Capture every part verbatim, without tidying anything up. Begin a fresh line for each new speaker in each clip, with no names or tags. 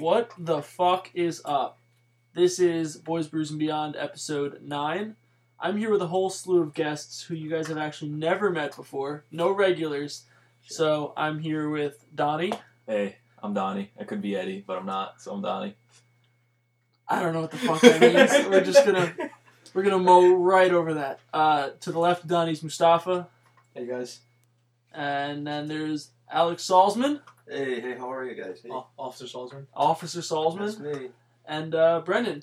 What the fuck is up? This is Boys, Brews, and Beyond, episode nine. I'm here with a whole slew of guests who you guys have actually never met before. No regulars. So I'm here with Donnie.
Hey, I'm Donnie. I could be Eddie, but I'm not, so I'm Donnie.
I don't know what the fuck that means. We're just gonna we're gonna mow right over that. Uh, to the left of Donnie's Mustafa.
Hey guys.
And then there's Alex Salzman.
Hey, hey, how are you guys? Hey.
O- Officer Salzman.
Officer Salzman.
That's me.
And uh, Brendan.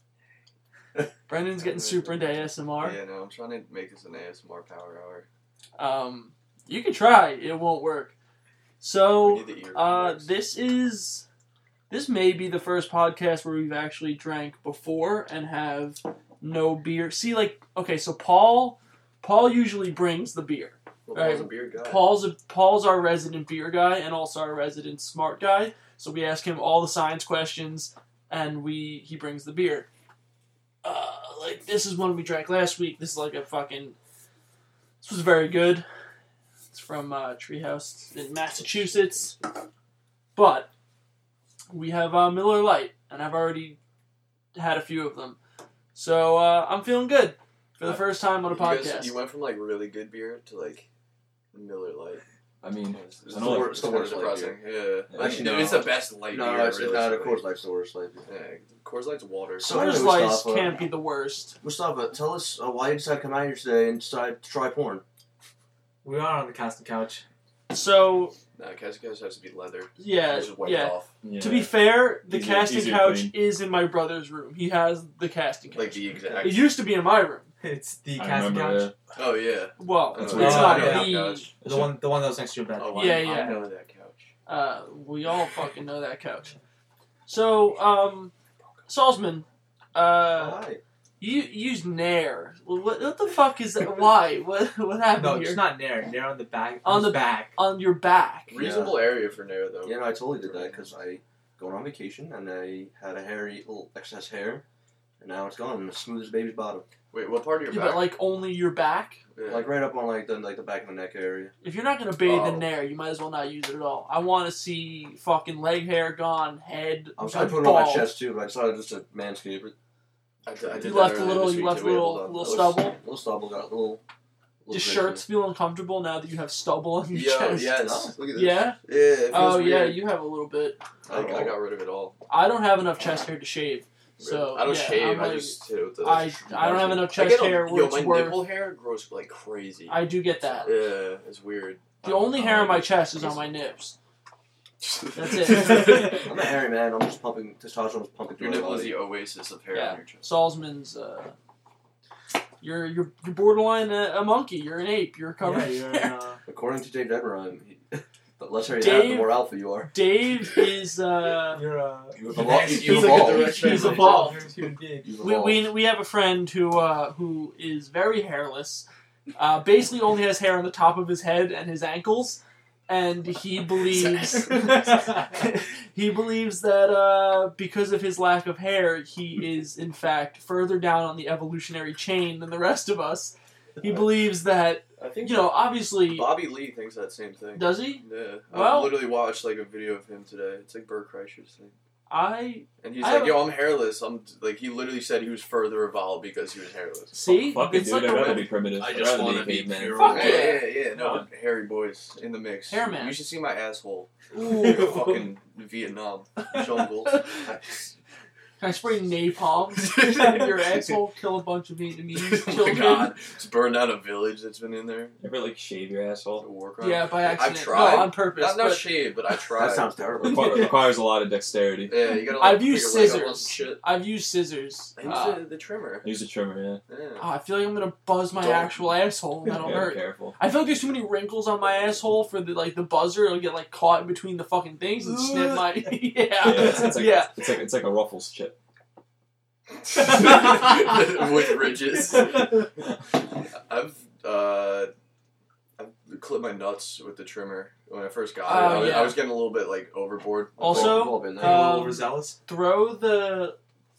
Brendan's getting super into A S M R.
Yeah, no, I'm trying to make this an A S M R power hour.
Um, you can try. It won't work. So,
We need the ear
uh,
reflex.
this is this may be the first podcast where we've actually drank before and have no beer. See, like, okay, so Paul, Paul usually brings the beer.
Well,
right.
Paul's a beer guy.
Paul's a, Paul's our resident beer guy and also our resident smart guy. So we ask him all the science questions, and we he brings the beer. Uh, like this is one we drank last week. This is like a fucking. This was very good. It's from uh, Treehouse in Massachusetts, but we have uh, Miller Lite, and I've already had a few of them, so uh, I'm feeling good for the first time on a
you
podcast.
Guys, you went from like really good beer to like Miller Lite.
I mean,
It's, it's
I
the
know, like,
worst.
it's the
kinda
worst light
depressing. Yeah.
Yeah.
Actually,
No.
it's the best light
No,
beer.
it's not. Of
realistically.
course, like the worst light.
Yeah, Coors Light's water.
So-
Coors
anyway,
Light
Mustafa-
can't be the worst.
Mustafa, tell us uh, why you decided to come out here today and decide to try porn.
We are on the casting couch.
So
Nah, casting couch has to be leather.
yeah,
Just wipe
yeah.
it off.
yeah.
To be fair, the
Easier-
casting
easier to
couch
clean.
is in my brother's room. He has the casting couch.
Like the exact.
It used to be in my room.
It's the
I
casting
remember
couch.
Oh yeah.
Well,
That's
it's
weird.
not
Oh, yeah.
the.
Couch.
The one, the one that was next to your bed.
Oh,
Yeah,
I,
yeah.
I know that couch.
Uh, we all fucking know that couch. So, um, Salzman, uh,
Why?
you used Nair. What, what the fuck is that? Why? What what happened
No,
here?
it's not Nair. Nair on the back.
On
On
the-
the back.
On your back.
Reasonable area for Nair though.
Yeah, no, I totally did that because I going on vacation and I had a hairy little excess hair, and now it's gone. It's smooth as a baby's bottom.
Wait, what part of your
Yeah,
back?
but like only your back.
Yeah.
Like right up on like the like the back of the neck area.
If you're not gonna bathe
Oh.
in Nair, you might as well not use it at all. I want to see fucking leg hair gone, head.
I was trying to put it
bald.
on my chest too, but I decided just to manscape it.
I did, I did
You
that
left a
earlier
little-
this
you
week,
left
too.
a
Wait,
little-
hold on.
little
Little-
stubble.
Little stubble got a little. little
Does
bit
shirts
of it.
feel uncomfortable now that you have stubble on your
Yo,
chest?
yes. Look at this.
Yeah.
Yeah. It feels
Oh yeah,
weird.
you have a little bit.
I, I got rid of it all.
I don't have enough chest hair to shave, so
I don't
yeah,
shave.
I'm
I
like,
just do the,
I I don't have enough
I
chest
get a,
hair where
yo,
it's
my
worth.
nipple hair grows like crazy.
I do get that.
Yeah, it's weird.
The only
I
hair on
like
my
it.
chest is on my nips. That's
it.
it.
I'm a hairy man. I'm just pumping testosterone is pumping through
Your
my
nipple is
body.
the oasis of hair
Yeah.
on your chest.
Salzman's. Uh, you're you're you're borderline a, a monkey. You're an ape. You're covered.
Yeah,
in
you're,
hair.
uh,
According to Dave Devereaux, he, the less hair you have, the
Dave-
more alpha you are.
Dave is. Uh,
you're uh,
You
you've
evolved.
advanced-
You
he's like a
evolved.
direct He's evolved.
You're a human being.
You've
we,
evolved.
we we have a friend who uh, who is very hairless. Uh, basically, only has hair on the top of his head and his ankles, and he believes he believes that uh, because of his lack of hair, he is in fact further down on the evolutionary chain than the rest of us. He believes that
I think
you know, obviously,
Bobby Lee thinks that same thing.
does he?
Yeah.
Well-
I literally watched like a video of him today. It's like Bert Kreischer's thing.
I
And he's
I
like,
have
yo, I'm hairless. I'm like, he literally said he was further evolved because he was hairless.
see.
Fuck it,
it's
dude.
like
I'd
a
rather
re-
be primitive.
I
I'd
just
rather
wanna
be a
be
caveman.
pure.
Fuck
Yeah,
yeah.
yeah, yeah. No, hairy boys in the mix.
Hair man.
You should see my asshole.
Ooh.
Like a fucking Vietnam jungle.
Can I spray napalm in your asshole? Kill a bunch of Vietnamese
Oh my
children.
god. Just burned out a village that's been in there.
You ever like shave your
A
asshole?
war crime.
Yeah, by accident.
I've tried.
No, on purpose.
Not, not
but
shave, but I tried.
That sounds terrible.
Requires, requires a lot of dexterity.
Yeah, you gotta like,
I've used
pick a leg up on
scissors.
Shit.
I've used scissors.
I used
Uh,
the, the trimmer.
Use a trimmer, yeah.
Yeah.
oh, I feel like I'm gonna buzz my
Don't.
actual asshole and that'll
Yeah, be
hurt.
careful.
I feel like there's too many wrinkles on my asshole for the like the buzzer. It'll get like caught in between the fucking things and snip my yeah.
Yeah, it's, it's like
Yeah.
it's like it's like a Ruffles chip.
With ridges. I've uh, I've clipped my nuts with the trimmer when I first got it.
Oh,
I, was,
yeah.
I was getting a little bit like overboard.
Also,
We've all been there.
Are you a little
Um,
overzealous?
Throw the.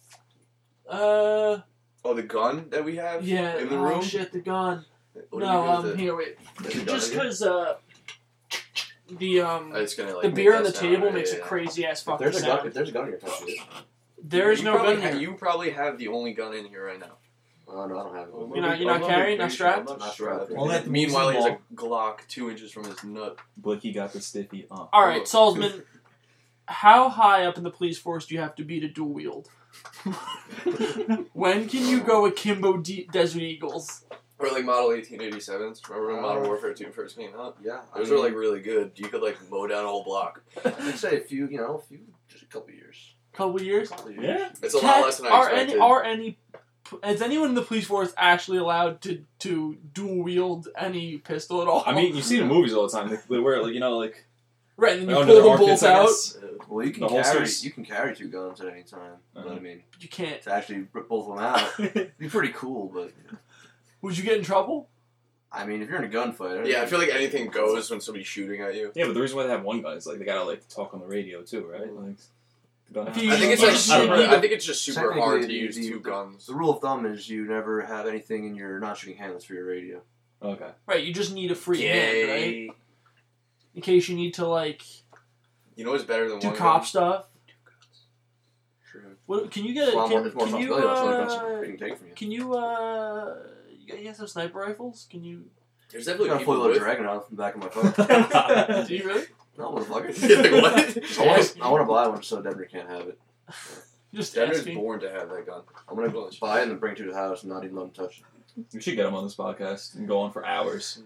Uh
Oh, the gun that we have
yeah.
in the
oh
room.
shit, the gun.
What do
no,
you do
um
with it?
here wait.
Is it
Just
gun again?
because uh. the um
It's gonna like
the
make
beer
that
on the
sound,
table
right?
makes
Yeah,
a
yeah.
crazy ass
If
fucking
there's a gun,
sound.
if there's a gun in your country,
There is
you
no
probably
gun
ha-
here.
You probably have the only gun in here right now.
oh no, I don't have it.
You're not- you're not carrying, not strapped?
Not strapped.
Only at the
Meanwhile, he has
music
a Glock two inches from his nut.
Blicky got the stiffy. Uh.
All right, Salzman. How high up in the police force do you have to be to dual wield? When can you go akimbo D- Desert Eagles?
Or like Model eighteen eighty-sevens. Remember when Modern
Uh,
Warfare two first came out?
Yeah, I
Those
mean,
are like really good. You could like mow down a whole block.
I'd say a few, you know, a few, just a couple years.
Couple years.
Couple years.
Yeah.
It's a
Can-
lot less than I
are
expected.
any are any is anyone in the police force actually allowed to to dual wield any pistol at all?
I mean, you see the movies all the time. They, they wear like you know like
right, and then you
under
pull
their
the bolts
armpits, I
out.
guess.
Well, you can
The
carry,
holsters.
you can carry two guns at any time. But
Uh-huh.
I mean,
You can't.
to actually rip both of them out, it'd be pretty cool. But
Would you get in trouble?
I mean, if you're in a gunfight,
Yeah, I feel like anything goes when somebody's shooting at you.
Yeah, but the reason why they have one gun is like they gotta like talk on the radio too, right? Like, they don't
If
have-
you-
I think it's
you
like
just
super,
need to-
I think it's just super
Technically,
hard to
the-
use
the-
two guns.
The rule of thumb is you never have anything in your non-shooting hands for your radio.
Okay.
Right, you just need a free hand, right?
Yay.
In case you need to like
You know what's better than
do
one
cop
gun?
stuff.
True.
What can you get?
It's a lot more,
Can,
it's more
can you
responsibility. That's what
uh,
guns can take from you.
can you uh you got, you got some sniper rifles? Can you?
There's
I
definitely
got a
people
fully loaded
with.
dragon on the back of my phone.
Do you really?
No, motherfucker.
You're like, what?
I want to I want to buy one so Denver can't have it.
Just
Denver's
asking.
born to have that gun.
I'm going to buy it and then bring it to the house and not even let him touch it.
We should get him on this podcast and go on for hours.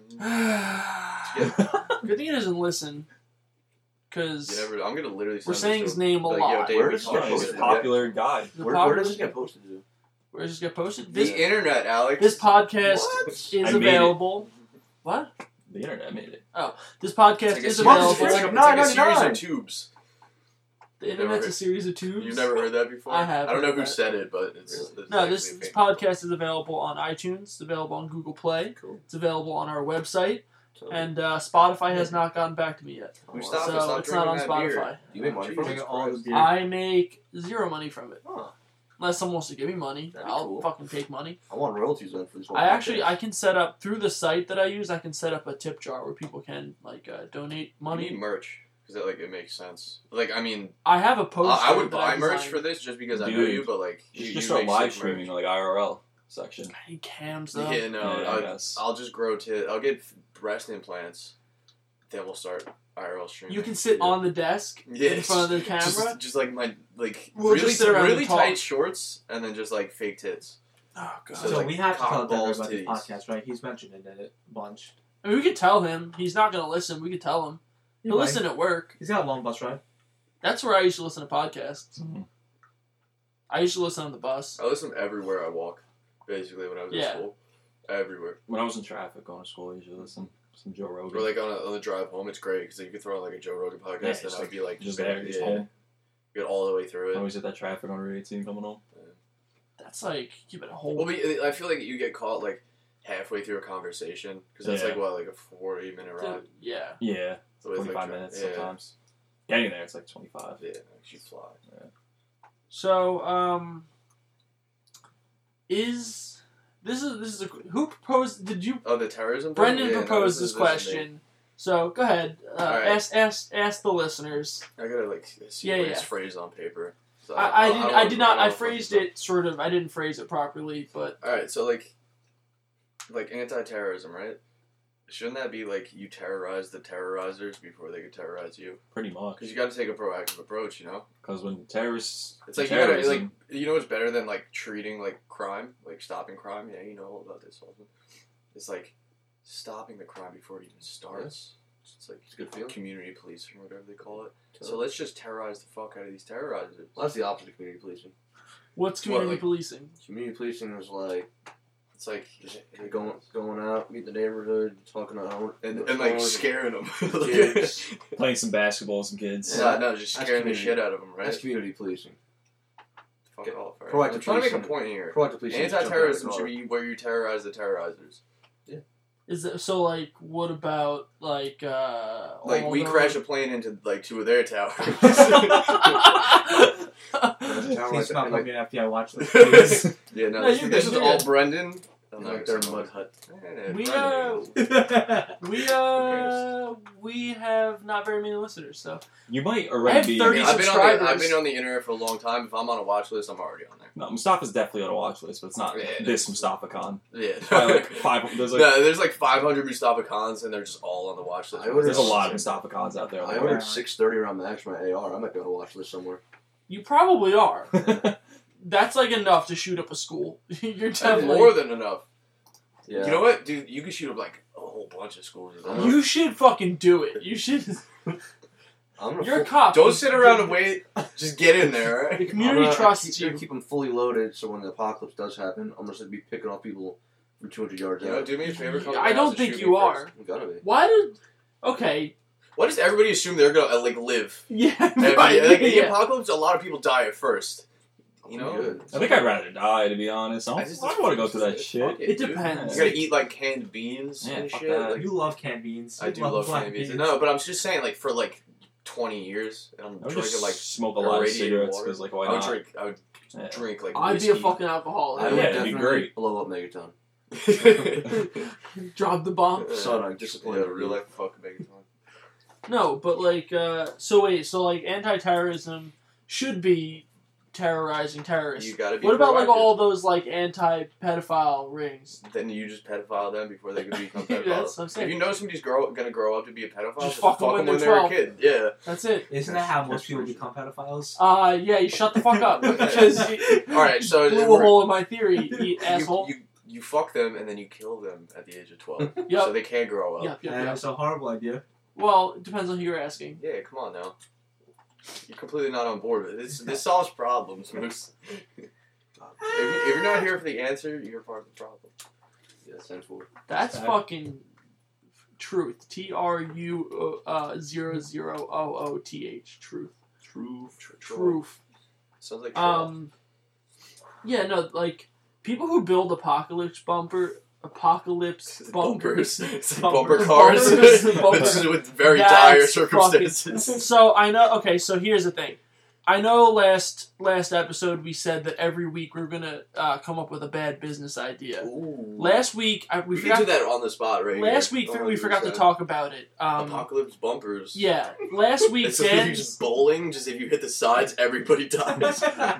Good thing he doesn't listen,
You
because
never, I'm gonna literally.
we're
send
saying
this
his
to-
name a
like,
lot.
Yo, Dave,
Where
we
is
talked
he?
Yeah,
about
he's a
it.
popular guy.
The
Where,
pod-
where does this get posted to?
Where does this get posted?
The
This
internet, Alex.
this podcast
What?
is
I made it.
available. What?
The internet made it.
This podcast
It's like a
is
series-
available.
It's like, a- it's like a
nine
series
ninety-nine.
of tubes.
The internet's a series of tubes.
You've never heard that before?
I have
I don't know
heard
who
that.
said it, but it's.
Really?
it's
No,
actually
this,
a
this
thing.
podcast is available on iTunes. It's available on Google Play.
Cool.
It's available on our website,
So,
and uh, Spotify has not gotten back to me yet,
oh,
We
wow.
stopped.
so
stop
it's not on
drinking that beer.
Spotify.
Do you make money from
Jesus
it?
all the
Christ.
beer.
I make zero money from it,
Huh.
unless someone wants to give me money.
That'd be
I'll
cool.
fucking take money.
I want royalties then for this whole
I actually
podcast.
I can set up through the site that I use. I can set up a tip jar where people can like uh, donate
You need
money.
merch because it like it makes sense. Like I mean,
I have a
I,
poster.
I would
that
buy merch
designed.
for this just because I know
Dude,
you. But like,
You
you,
should
you
just start
make
live
sick
streaming
merch.
like I R L section.
I need cams though.
Yeah, no,
Yeah, I
I'll,
guess.
I'll just grow tit. I'll get breast implants. Then we'll start I R L streaming.
You can sit
Yeah.
on the desk
Yeah,
in front of the camera.
Just, just like my like
We'll
really
just sit around
really
and talk.
tight shorts and then just like fake tits.
Oh god.
So
So
like
we have to
cock,
tell Denver
balls,
about this
titties.
podcast, right? He's mentioned it in it a bunch.
I mean, we could tell him. He's not going to listen. We could tell him. He'll
Right.
listen at work.
He's got a long bus ride.
That's where I used to listen to podcasts.
Mhm.
I used to listen on the bus.
I listen everywhere I walk, basically when I was
Yeah.
in school. Everywhere.
When I was in traffic going to school, I usually listen to some Joe Rogan.
Or like on, a, on the drive home, it's great because you can throw on like a Joe Rogan podcast
Yeah,
and
just
I would
like-
be like
just there, just
yeah,
home.
get all the way through
I
it.
always hit that traffic on Route eighteen coming home.
That's like keeping a whole.
Well, but I feel like you get caught like halfway through a conversation because that's
Yeah.
like what like a forty minute ride.
yeah.
Yeah,
So it's, like,
forty-five
tra-
minutes
yeah.
sometimes. Getting there, it's like twenty-five.
Yeah, you fly.
So, um, is this is this is a who proposed? Did you?
Oh, the terrorism. thing?
Brendan
Yeah, no,
proposed
this
this
is- this is me.
question. So go ahead. Uh,
Alright.
Ask ask ask the listeners.
I gotta like see
Yeah,
what it's
yeah.
phrased on paper. So
I, I
don't-
didn't.
don't
I did not.
know
I
if I'm-
phrased it sort of. I didn't phrase it properly, but
All right, so like, like anti-terrorism, right? Shouldn't that be like you terrorize the terrorizers before they can terrorize you?
Pretty much.
Because you got to take a proactive approach, you know.
Because when terrorists,
It's like you gotta like
terrorism,
you know what's better than like treating like crime, like stopping crime. Yeah, you know all about this, Sullivan. It's like stopping the crime before it even starts. It's like
It's a good feeling.
community policing or whatever they call it. So let's just terrorize the fuck out of these terrorizers.
Well, that's the opposite of community policing.
what's community
like-
policing?
Community policing is like
It's like
you're going going out, meet the neighborhood, talking to own,
and, and like scaring them.
kids.
playing some basketball with some kids.
No, no, just
That's
scaring the
community.
shit out of them, right?
That's community policing.
Fuck
Get-
off, right?
proactive
I'm trying to make a
policing.
point here.
Proactive policing. is
Anti-terrorism
jumping out
should
of the
be where you terrorize the terrorizers.
Is it so? Like, what about like? uh
Like
all
we
the-
crash a plane into like two of their towers.
car. That's a town
Please
like
stop
that,
like,
like,
an F B I watch list, please.
yeah, no,
No,
this,
you're
this
good,
is
you're
all
good.
Brendan. I'm
Like
not
their
gonna
mud
say
hut.
Eh,
We
Renegade.
uh, we uh, we have not very many listeners, so
You might
I
already
have
be.
I
thirty
mean, I've been on the
subscribers.
I've been on the internet for a long time. If I'm on a watch list, I'm already on there.
No, Mustafa's definitely on a watch list, but it's not
Yeah, it
this
is.
Mustafa Khan.
Yeah,
Probably like five. There's like
no, there's like five hundred Mustafa Khans, and they're just all on the watch list.
I ordered-
there's a lot of Mustafa Khans out there.
I ordered six thirty around Max for my A R. I might be able to watch this somewhere.
You probably are. That's like enough to shoot up a school. You're
That's
definitely.
more than enough.
Yeah.
You know what, dude? You could shoot up like a whole bunch of schools. with that.
You should fucking do it. You should.
I'm gonna
You're a
full-
cop.
Don't sit around and wait. Just get in there,
The
right?
community
I'm gonna
trusts
keep,
you.
gonna keep them fully loaded, so when the apocalypse does happen, I'm just gonna be picking off people from two hundred yards
You know,
out.
do me a favor. Come to
I
my house
don't
and
think
shoot
you
me
are.
first.
You gotta be.
Why did? Okay.
Why does everybody assume they're gonna uh, like live?
Yeah.
And,
right,
like, in the
yeah.
apocalypse, a lot of people die at first. You know,
Good.
I think I'd rather die, to be honest. I don't,
I just-
I don't want to go through that
fuck
shit.
It
dude.
depends.
You gotta eat like canned beans
Yeah,
and
fuck
shit.
that.
Like,
You love canned beans.
I
You
do love
black
canned beans. No, but I'm just saying, like for like twenty years, and I'm
I would
drinking
just
like
smoke a lot of
irradiated
cigarettes
water.
because, like, why
I would
not?
drink. I would
Yeah.
drink like.
I'd be a
whiskey.
fucking alcoholic.
I
Yeah,
would
it'd be
definitely
great.
blow up Megaton.
Drop the bomb.
So like
Yeah,
disappointed.
real life fucking Megaton.
No, but like, uh, so wait, so like, anti-terrorism should be terrorizing terrorists.
You gotta be.
What about like
proactive.
all those like anti-pedophile rings?
Then you just pedophile them before they can become
Yeah,
pedophiles.
that's what I'm
If
saying.
you know somebody's grow, gonna grow up to be a pedophile,
Just
just,
fuck
fuck,
them when
them when
they're
they're a
twelve.
kid. Yeah.
That's it.
Isn't that how most
That's
people
crazy.
become pedophiles?
Uh, yeah, you shut the fuck up because you
All right, so
blew a
we're-
hole in my theory, you
You,
asshole.
you you fuck them and then you kill them at the age of twelve,
Yep.
so they can't grow up.
Yep, yep,
Yeah,
yep.
it's a horrible idea.
Well, it depends on who you're asking.
Yeah, come on now. You're completely not on board with it. This. This solves problems, Moose. if, you, if you're not here for the answer, you're part of the problem.
Yeah, ten four.
That's
Okay.
fucking truth. T R U uh zero zero O O T H. Truth.
Truth.
Truth.
Sounds like
Um. Yeah, no, like people who build apocalypse bumper, apocalypse bumpers.
bumpers, It's like
Bumpers.
bumper cars,
Bumpers. Bumpers.
with very
That's
dire
fucking-
circumstances.
So I know. Okay, so here's the thing. I know last last episode we said that every week we we're gonna uh, come up with a bad business idea.
Ooh.
Last week I, we
we can
forgot.
do that on the spot, right?
Last
here.
week
one
we
hundred
forgot to
percent.
talk about it. Um,
Apocalypse bumpers.
yeah, last week
It's like you
Dan.
just bowling. Just if you hit the sides, everybody dies.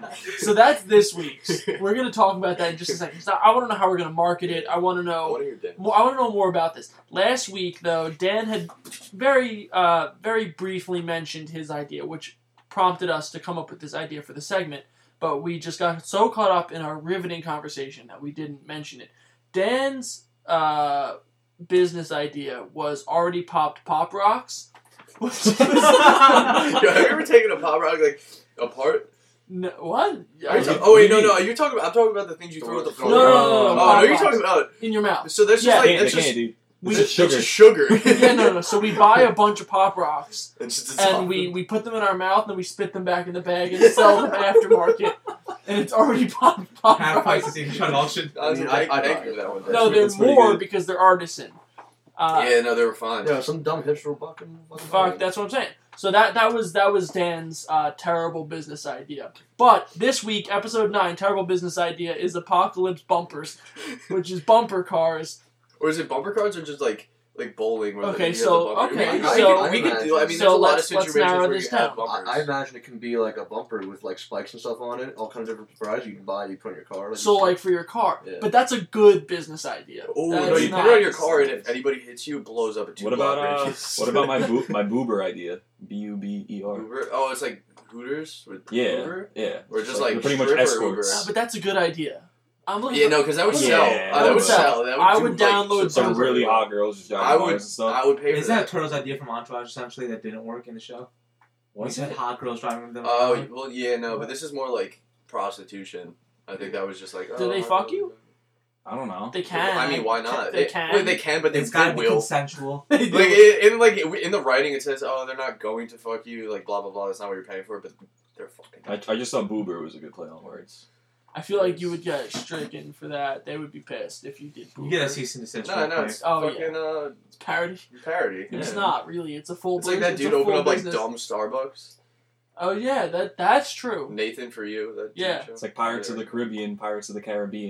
So that's this week's. We're gonna talk about that in just a second. So I want to know how we're gonna market it. I want to
I
know.
want to hear Dan.
More, I want to know more about this. Last week, though, Dan had very, uh, very briefly mentioned his idea, which prompted us to come up with this idea for the segment. But we just got so caught up in our riveting conversation that we didn't mention it. Dan's uh, business idea was already popped pop rocks. Which is-
Yo, have you ever taken a pop rock like apart?
no, what?
Are you ta- oh wait, no, no. You're talking about. I'm talking about the things you throw at the
No,
floor.
no, no, no, no,
Oh,
pop
no, you're
rocks.
talking about.
In your mouth.
So that's
Yeah.
just like
Can't,
that's
they
just
can't, dude.
We,
it's
sugar.
just sugar.
yeah, no, no. So we buy a bunch of pop rocks.
It's just
And we, we put them in our mouth and we spit them back in the bag and sell them aftermarket. And it's already pop pop
Half price
rocks.
at the Incheon auction.
I, was,
I mean,
I,
I-
I,
I
thank
buy
you
it.
for that one.
No, they're
That's pretty
more
good.
because they're artisan. Uh,
yeah, no, they were fine.
Yeah, some dumb hipster will fucking. fucking
Fuck, that's what I'm saying. So that that was that was Dan's uh, terrible business idea. But this week, episode nine, terrible business idea is apocalypse bumpers, which is bumper cars.
Or is it bumper cars or just like like bowling? Where
Okay,
you have
so-
the bumper?
okay,
I mean, I
so-
could- we could do. I mean,
So
there's a lot of
let's- let's
situations
narrow
where
this
you have
down.
bumpers.
I, I imagine it can be like a bumper with like spikes and stuff on it, all kinds of different varieties you can buy. You put in your car. Like
So
you-
like for your car.
Yeah.
But that's a good business idea.
Oh
That's
no! You put it on your
nice.
car, and if anybody hits you, it blows up at two
What about
block
uh,
radius.
what about my boo- my boober idea? B U B E R.
Uber? Oh, it's like Hooters with
Yeah,
Uber,
yeah.
or just like,
they're pretty much
stripper
escorts.
Uh, but that's a good idea. I'm looking
Yeah,
for-
no, because that would
Yeah,
sell.
that
Uh, that
would
would
sell.
sell. That would
I
do,
would
like,
download
Some
Those
really
are-
hot girls just driving
I
cars
would.
and stuff.
I would pay for
Isn't that
that.
Turtle's idea from Entourage essentially that didn't work in the show?
What
He
is
said
it?
hot girls driving them.
Oh
around.
well, yeah, no, but this is more like prostitution. I think that was just like.
Do
oh,
they
I
fuck
don't-
you?
I don't know.
They can.
I mean, why not?
They can.
Well, they can, but they,
It's gotta
they
be
will.
consensual.
They do.
Like in, in like in the writing, it says, "Oh, they're not going to fuck you." Like blah blah blah. That's not what you're paying for, but they're fucking.
I, I just thought boober was a good play on words.
I feel like you would get stricken for that. They would be pissed if you did.
You get a
Boober.
cease and desist.
No,
real
no,
quick.
it's
Oh,
fucking uh,
It's parody.
parody.
It's
Yeah.
not really. It's a full.
It's like that
it's
dude
a
opened
full
up like
business.
dumb Starbucks.
Oh yeah, that that's true.
Nathan for you. That T V
Yeah.
show.
It's like Pirates of
Yeah.
the Caribbean, Pirates of the Caribbean.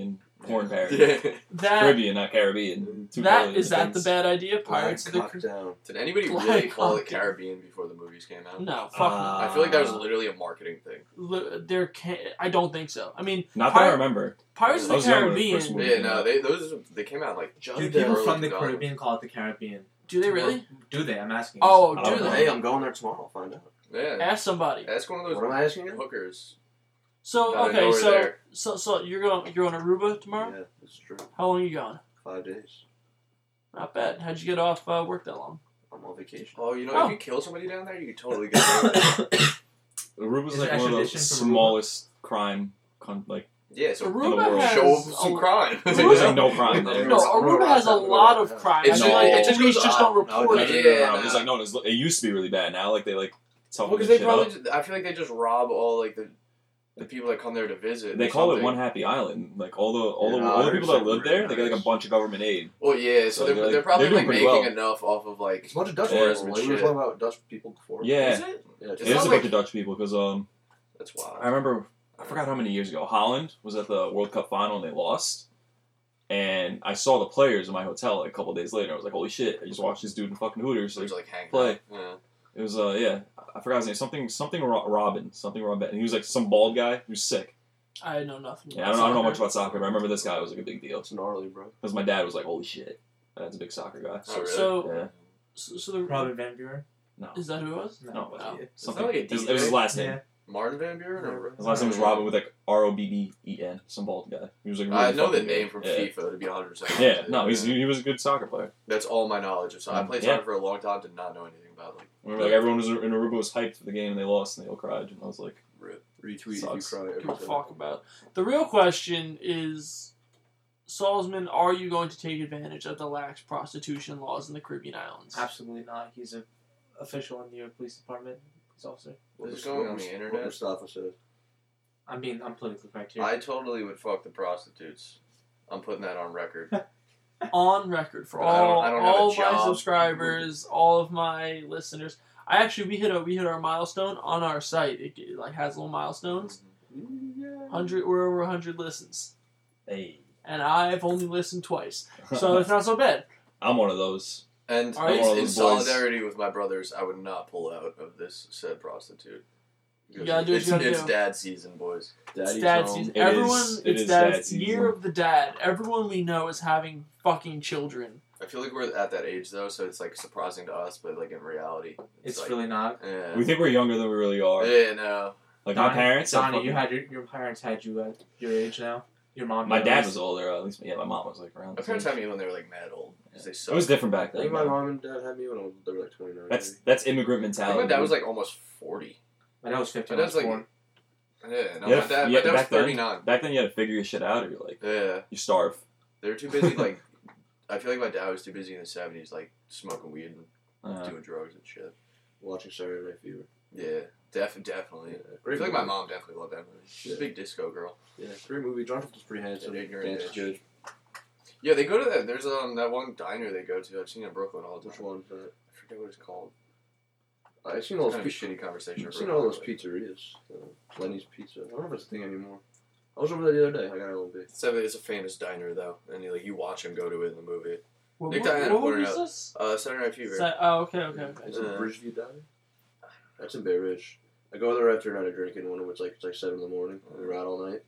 porn parody.
Yeah.
That
Caribbean, not Caribbean. Two
that
totally
is that the
different
bad idea? Pirates of the
Black
Car-
cock down.
Did anybody
Black
really call it
Hawk.
Caribbean before the movies came out?
No, fuck
Uh,
I feel like that was literally a marketing thing.
no. Li- There can I don't think so. I mean,
Not that I
Pir-
remember.
Pirates of
I
the
was younger when the first
Caribbean.
movie-
Yeah, no, they those they came out like just
Do
Dude,
people
early
from the
two thousands.
Caribbean call it the Caribbean?
Do they really?
Do they? I'm asking.
Oh,
I
do
don't know.
they?
Hey, I'm going there tomorrow. I'll find out.
Yeah,
Ask somebody.
ask one of those
What am I asking you?
hookers.
So
No,
okay,
no, we're
so
there.
so so you're going you're going to Aruba tomorrow?
Yeah, that's true.
How long are you going?
Five days.
Not bad. How'd you get off uh, work that long?
I'm on vacation.
Oh, you know,
Oh.
if you kill somebody down there, you could totally get away.
Aruba's
Is
like
it
one of the
extradition from Aruba?
smallest crime, con- like
Yeah, so
Aruba
world.
has
show
a-
some crime.
It's like there's like no crime
No,
there.
Aruba has a lot of crime.
It's
I feel
just-
like
it just
police
goes
just
up.
don't
No,
report
it
it.
doesn't.
Yeah,
No,
nah.
it's like no, it's, it used to be really bad. Now like they like
Well,
toughen
because
the
they
shit
probably,
up.
just, I feel like they just rob all like the, the people that come there to visit.
They
or
call it
something.
one happy island. Like all the all the
Yeah,
all the
I
people that
heard
live there,
something
they get like a
nice.
bunch of government aid.
Well, yeah, so
So
they're,
they're,
they're,
like-
probably
they're
like
doing
making
pretty
enough off of like.
It's a bunch of Dutch
Yeah,
people.
tourism and
We were
shit.
talking about Dutch people before.
Yeah,
Is it?
Yeah,
it
It's
is
not
a
like-
bunch of Dutch people because um
That's wild.
I remember I forgot how many years ago Holland was at the World Cup final and they lost. And I saw the players in my hotel like, a couple days later. I was like, "Holy shit! I just watched this dude in fucking Hooters."
So
Like,
it's like hanging
play.
out. Yeah.
it was uh yeah, I forgot his name. Something something Ro- Robin, something Robin. And he was like some bald guy who was sick.
I know nothing.
Yeah, I don't, I don't know much about soccer, but I remember this guy was like a big deal
It's gnarly, bro.
because my dad was like, "Holy shit, that's a big soccer guy."
Oh, really?
So,
Yeah,
so, so the
Robin Van Buren.
no,
is that who it was?
no,
Oh.
yeah.
It's
something.
not like a
it, was,
D J.
it was his last name.
Yeah.
Martin Van Buren? Or...
His last name was Robin with like R O B B E N, some bald guy. He was like really
I know the
fucking
name
good.
from
yeah.
FIFA, to be one hundred percent.
Yeah, no, he's he was a good soccer player.
That's all my knowledge of soccer. I played
Yeah.
soccer for a long time, did not know anything about like.
I remember like everyone was in Aruba was hyped for the game and they lost and they all cried and I was like,
Rip.
Retweet
Sucks.
if you cry. every
Give a
time.
fuck about. The real question is, Salzman, are you going to take advantage of the lax prostitution laws in the Caribbean islands?
Absolutely not. He's a official in the New York Police Department. Police officer.
What
This is
Mus-
going
what
on the
Mus-
internet?
What Mustafa said.
I'm being I'm politically correct here.
I totally would fuck the prostitutes. I'm putting that on record.
On record for
But I don't-
all
I don't have a
all my
job.
subscribers, all of my listeners. I actually we hit a we hit our milestone on our site. It, it, like has little milestones. Hundred we're over hundred listens,
"Hey,
and I've only listened twice, so it's not so bad.
I'm one of those."
And
All right.
in,
One of
in
those boys.
solidarity with my brothers, I would not pull out of this said prostitute.
You gotta do what
it's,
you gotta
it's
do.
dad season, boys.
It's
Daddy's
dad
home.
season.
It
Everyone,
is- it
it's
is
dad,
dad
it's
season.
year of the dad. Everyone we know is having fucking children.
I feel like we're at that age though, so it's like surprising to us, but like in reality,
it's
like,
really not.
yeah.
We think we're younger than we really are.
Yeah, no.
Like my
Donnie-
parents, are
Donnie,
fucking-
you had your, your parents had you at your age now. Your mom.
my
your
dad
age.
was older. Uh, at least, yeah, my mom was like around.
My
the
parents
same.
had me when they were like mad old because they
It
sucked.
was different back
I
then.
think my
man.
mom and dad had me when I was, they were like twenty-nine.
That's
maybe.
that's immigrant
I think
mentality.
my dad was like almost forty.
My dad was fifteen.
My
I was
dad's like-
born.
Yeah, no,
Yeah,
my dad,
yeah,
my dad was
back then-
thirty-nine.
Back then, you had to figure your shit out, or you're like
Yeah,
you starve.
they were too busy. Like, I feel like my dad was too busy in the seventies, like smoking weed and
Uh,
doing drugs and shit.
Watching Saturday Night Fever.
Yeah, def- definitely.
Yeah,
I
great
feel like my
movie.
mom definitely loved that movie. She's a
Yeah.
big disco girl.
Yeah, great movie. John Travolta's pretty handsome.
Yeah, ignorant
Dance is
bitch.
good.
Yeah, they go to that. There's um that one diner they go to. I've seen it in Brooklyn all the time.
Which one's that?
I forget what it's called.
I've seen
It's
all
kind
those.
of a
Pe-
shitty conversation.
I've
for
seen
a
all those
while.
pizzerias. Uh, Lenny's Pizza. I don't know if it's a thing anymore. I was over there the other day. I got a little bit.
It's a, it's a famous diner though, and you, like you watch him go to it in the movie.
What,
Nick
what,
Diana
what
pointed
movie is
out.
this?
Uh, Saturday Night Fever.
Is that- oh, okay, okay, okay.
Is it
Uh,
Bridgeview Diner? That's in Bay Ridge. I go there after a night of drinking when it's like it's like seven in the morning. and We're out all night.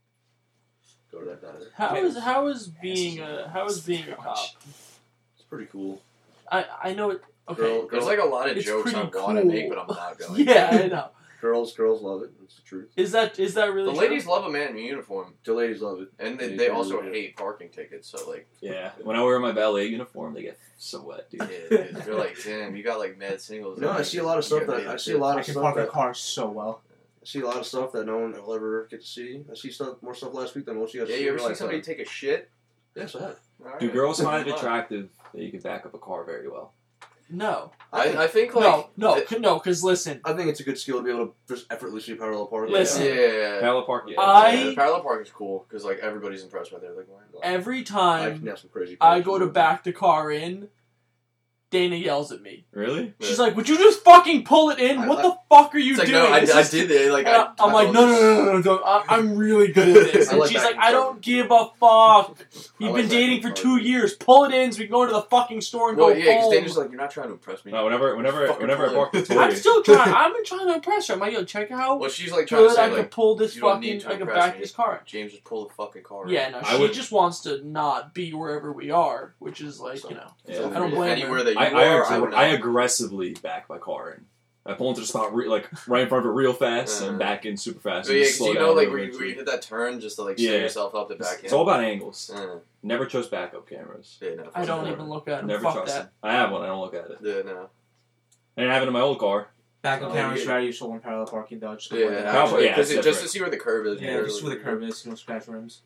Go to that diner.
How is how is being a how is being a cop?
It's pretty cool.
I I know it. Okay.
Girl,
There's
girl,
like a lot of
It's
jokes I
pretty
want to
cool.
make, but I'm not going.
Yeah, I know.
girls, girls love it. It's the truth.
Is that is that really
The
true?
ladies love a man in uniform,
The ladies love it.
and they,
They
they
do,
also
yeah.
hate parking tickets. So like,
yeah. When I wear my ballet uniform, they get so wet, dude.
yeah, dude, they're like, damn, you got like mad singles.
No, I see a lot of
You
stuff
get
that
made
I
of
see a
shit.
lot
I
of
can
stuff
park a
that
car so well.
I see a lot of stuff that no one will ever get to see. I see stuff more stuff last week than most of you guys
Yeah,
see
you
in
ever
your
seen somebody
lifetime.
take a shit?
Yes, I have.
Alright.
Do girls find it
Good luck.
attractive that you can back up a car very well?
No,
I, I think like
no, no,
th-
c- no. Because listen,
I think it's a good skill to be able to just effortlessly parallel park.
Listen.
yeah.
Parallel park, yeah.
I-
Yeah, parallel parking is cool because like everybody's impressed by that. Like, why?
every
I
time
can have some crazy.
I
parks
go
as
to
well.
back the car in, Dana yells at me.
Really?
She's like, "Would you just fucking pull it in?
I-
What
I-
the fuck are you
It's like,
doing?"
no, I,
This
I
is-
did it. Like,
And
I,
I, I'm
I
like,
told
no, no,
this-
no, no, no, no, I, I'm really good at this.
I
And
like
she's
back
like,
and
I
forth.
don't give a fuck. You've
I
been
like
dating
back
for
and
two
forth.
years. Pull it in so we can go to the fucking store and
Well,
go
yeah, because
home.
Dana's like, you're not trying to impress me.
No, whenever, whenever,
Fucking
whenever I
pull
park the
it.
toy,
I'm still trying. I've been trying to impress her. I'm like, yo, check out
Well, she's like trying
good
to say,
I
like,
can pull this
you don't
fucking.
need to
I can
impress
back
me.
this car.
James, just pull the fucking car.
Yeah, no,
I
she
would-
just wants to not be wherever we are, which is like, you know.
Yeah.
I don't blame her.
Anywhere that you
I,
are,
I,
I,
ag-
would
I
not.
aggressively back my car in. I pull into the spot re- like right in front of it real fast and
Uh.
back in super fast.
But
and
yeah,
just
'cause
slow
you
down
know, like,
real
where you,
quick.
where you hit that turn just to, like,
Yeah.
set yourself up to
It's,
back
it's
in.
all about angles.
Uh,
Never trust backup cameras.
yeah, no,
I don't
fuck
even look at them.
Never
Fuck
trust
that.
them. I have one. I don't look at it.
that. Yeah, no.
I didn't have it in my old car.
Back in
Oh,
cameras,
yeah.
ready, you show one parallel parking though. Just
Yeah,
avoid that.
actually,
yeah,
because
that's
just to
different.
see where the curb is.
Yeah,
you
just
know,
where the curb is, you know, scratch rims.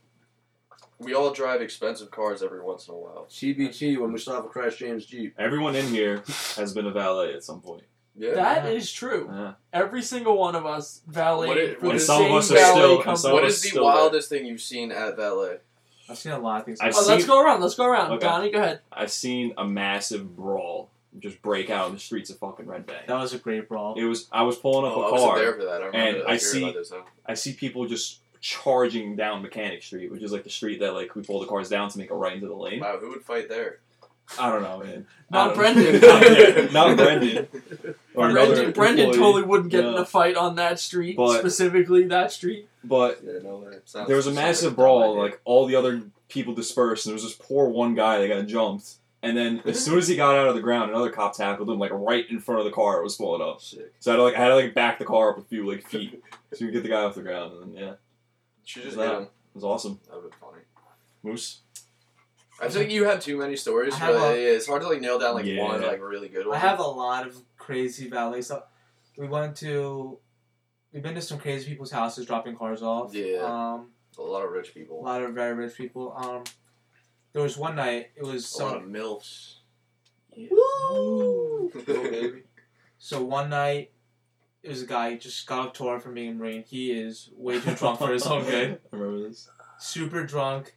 We all drive expensive cars every once in a while.
C B T when we still have a Crash James Jeep.
Everyone in here has been a valet at some point.
Yeah.
That
Yeah.
is true.
Yeah.
Every single one of us valet
What it-
for
what
the
is-
some of
same
us are
valet
still- and
company.
some
What
of
is
us
the
still there.
wildest thing you've seen at valet?
I've seen a lot of things.
I've
Oh, let's
seen-
go around. Let's go around.
Okay.
Donnie, go ahead.
I've seen a massive brawl just break out in the streets of fucking Red Bay.
That was a great brawl.
It was. I was pulling up
Oh,
a
I wasn't
car.
there for that. I remember
and
that.
I
heard
see-
about this, though.
I see people just charging down Mechanic Street, which is like the street that like we pull the cars down to make a right into the lane.
Wow, who would fight there?
I don't know, man.
Not
I don't-
Brendan.
not, yeah, not Brendan. Or another
Brendan, Brendan
employee.
totally wouldn't get in
Yeah.
a fight on that street,
But-
specifically that street.
But
Yeah, no way.
Sounds-
there was a
sounds
massive
like a dumb
brawl.
idea.
Like all the other people dispersed, and there was this poor one guy that got jumped. And then as soon as he got out of the ground, another cop tackled him like right in front of the car. It was pulling up.
Sick.
So I had to like I had to like back the car up a few like feet so you could get the guy off the ground. And then yeah, it
She just
that-
hit him.
was awesome.
That would be funny.
Moose.
I think you have too many stories,
I
but
have a-
yeah, it's hard to like nail down like
Yeah.
one like really good one.
I have a lot of crazy valet stuff. We went to, we've been to some crazy people's houses dropping cars off.
Yeah.
Um,
a lot of rich
a
people.
lot of very rich people. Um, there was one night. It was
A lot of
some.
milfs.
Woo!
Go, baby.
So one night, it was a guy just got off tour from being in Marine. He is way too drunk for his own good.
I remember this.
Super drunk.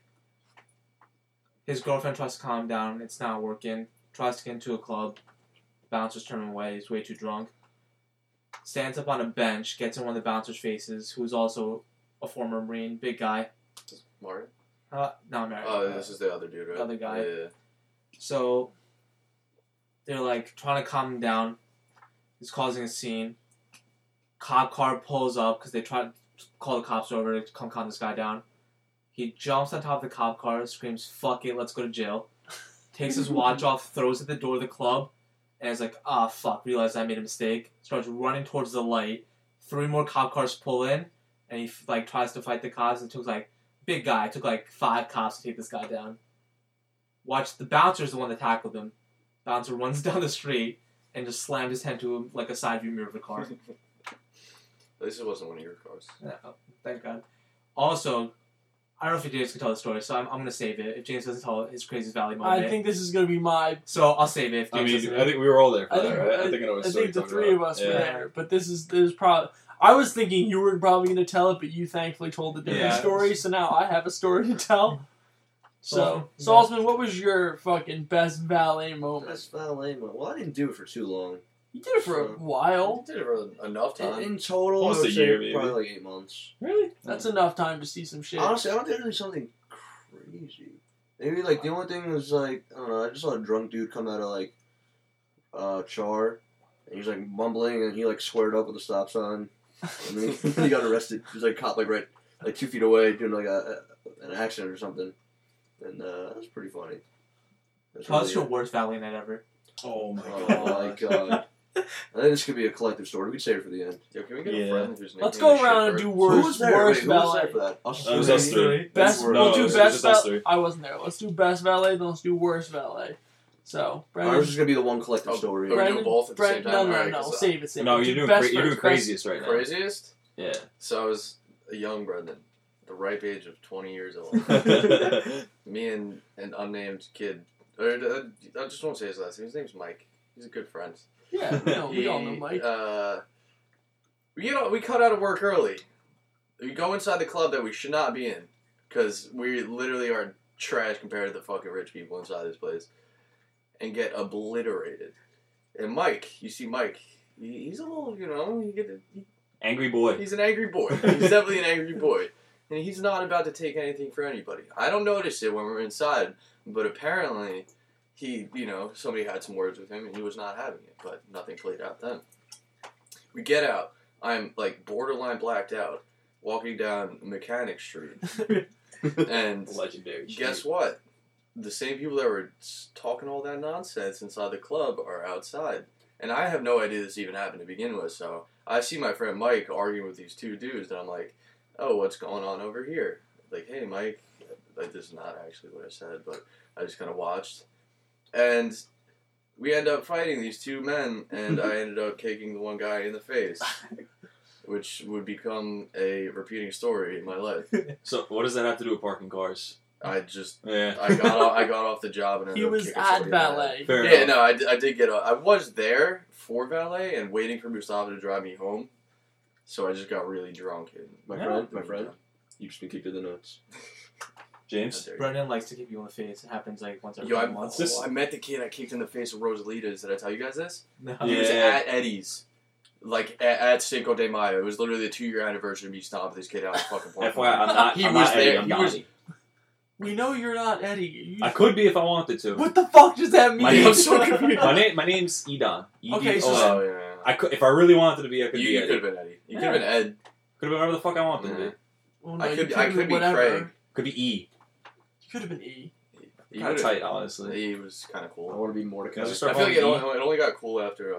His girlfriend tries to calm him down. It's not working. Tries to get into a club. Bouncers turn him away. He's way too drunk. Stands up on a bench. Gets in one of the bouncers' faces. Who's also a former Marine. Big guy.
Martin?
Uh, not married.
Oh, this is the other dude, right?
Other guy.
Yeah.
So they're like trying to calm him down. He's causing a scene. Cop car pulls up because they try to call the cops over to come calm this guy down. He jumps on top of the cop car, screams, "Fuck it, let's go to jail." Takes his watch off, throws it at the door of the club, and is like, "Ah, fuck," realized I made a mistake. Starts running towards the light. Three more cop cars pull in, and he like tries to fight the cops. It took like, big guy, it took like five cops to take this guy down. Watch, the bouncer's the one that tackled him. Bouncer runs down the street and just slammed his head to him like a side view mirror of the car.
At least it wasn't one of your cars.
Yeah, thank God. Also, I don't know if James can tell the story, so I'm, I'm going to save it. If James doesn't tell his crazy valley moment.
I think this is going to be my.
So I'll save it if
I
James
mean,
doesn't.
I think we were all there for
I
that,
think,
right?
I,
I think I know what
I
story
think the
you're talking
three of
about.
us
Yeah.
were there, but this is there's probably. I was thinking you were probably going to tell it, but you thankfully told a different
Yeah.
story, so now I have a story to tell. So,
Yeah.
Saltzman, what was your fucking best valet moment?
Best valet moment. Well, I didn't do it for too long.
You did it for a
So-
while.
You did it for enough
In,
time.
in total,
Almost
I would
a
say
year, maybe.
probably like eight months.
Really? That's enough time to see some shit.
Honestly, I don't think there's something crazy. Maybe like the only thing was like I don't know. I just saw a drunk dude come out of like uh, Char, and he's like mumbling, and he like squared up with a stop sign, and then he, he got arrested. He was like caught like right like two feet away doing like a, a an accident or something, and uh, that was pretty funny. That's
What's
really
your worst valley night ever?
Oh my
Oh
god.
my god. I think this could be a collective story. We could save it for the end.
Yo, can we get
Yeah.
a friend who's
Let's
nicknamed
go around and
Shitbird?
do
Who
worst,
was there?
worst
Wait, who was
valet.
there for that? Us
That was
three?
us three.
Best.
That's-
we'll
no, it
do
was
best
just us
valet.
three.
I wasn't there. Let's do best valet. Then let's do worst valet. So, Brendan.
Ours is gonna be the one collective
Oh,
story.
are we
Brendan,
doing both at the same
Brendan,
time?
No, no,
Alright,
no.
'cause, uh,
Save it. Save
No,
it.
you're
Do
doing
best
cra- you're doing
first, best-
craziest right now.
Craziest?
Yeah.
So I was a young Brendan, the ripe age of twenty years old. Me and an unnamed kid, or uh, I just won't say his last name. His name's Mike. He's a good friend.
Yeah, we know, we
He,
all know Mike.
Uh, you know, we cut out of work early. We go inside the club that we should not be in, because we literally are trash compared to the fucking rich people inside this place. and get obliterated. And Mike, you see Mike, he, he's a little, you know, he get he,
Angry boy.
he's an angry boy. He's definitely an angry boy. And he's not about to take anything for anybody. I don't notice it when we're inside, but apparently he, you know, somebody had some words with him and he was not having it, but nothing played out then. We get out. I'm, like, borderline blacked out, walking down Mechanic Street. And
Legendary.
guess
shit.
what? The same people that were talking all that nonsense inside the club are outside. And I have no idea this even happened to begin with, so I see my friend Mike arguing with these two dudes, and I'm like, oh, what's going on over here? Like, hey, Mike, like, this is not actually what I said, but I just kind of watched. And we end up fighting these two men, and I ended up kicking the one guy in the face, which would become a repeating story in my life.
So what does that have to do with parking cars?
I just,
Yeah.
I got off, I got off the job and ended
He
up
was
kicking
at
somebody in the head.
ballet.
Fair
Yeah,
enough.
no, I, d- I did get off. I was there for valet and waiting for Mustafa to drive me home, so I just got really drunk. And
My
Yeah.
friend, my friend, you just been kicked in the nuts.
James?
Brendan likes to kick you in the face. It happens like once every
Yo, I,
couple months.
This-
I met the kid I kicked in the face with Rosalita's. Did I tell you guys this?
No.
He was
Yeah.
at Eddie's. Like, at, at Cinco de Mayo. It was literally the two-year anniversary of me stomping this kid out of the fucking parking
F Y I, I'm
lot.
not.
He
I'm
was
not Eddie,
there.
I'm
He was-
Donnie.
We know you're not Eddie. You-
I could be if I wanted to.
What the fuck does that mean?
My
I'm
name's
so confused.
My name. My name's Edon. E D O N.
Okay, so-
Oh, yeah, yeah.
I could, if I really wanted to be, I could
You,
be
you
Eddie.
could have been Eddie. You could
Yeah.
have been Ed.
Could have been whatever the fuck I wanted to
Yeah.
be.
Well, no,
I
you
could,
could've
I could
been
be
whatever.
Craig.
Could be E.
You could have been E.
He
Kind of
would've-
tight, honestly.
He was kind of
I
cool.
want to be Mordecai.
Guys are
I
start
feel like it
calling
only, it only got cool after. Uh,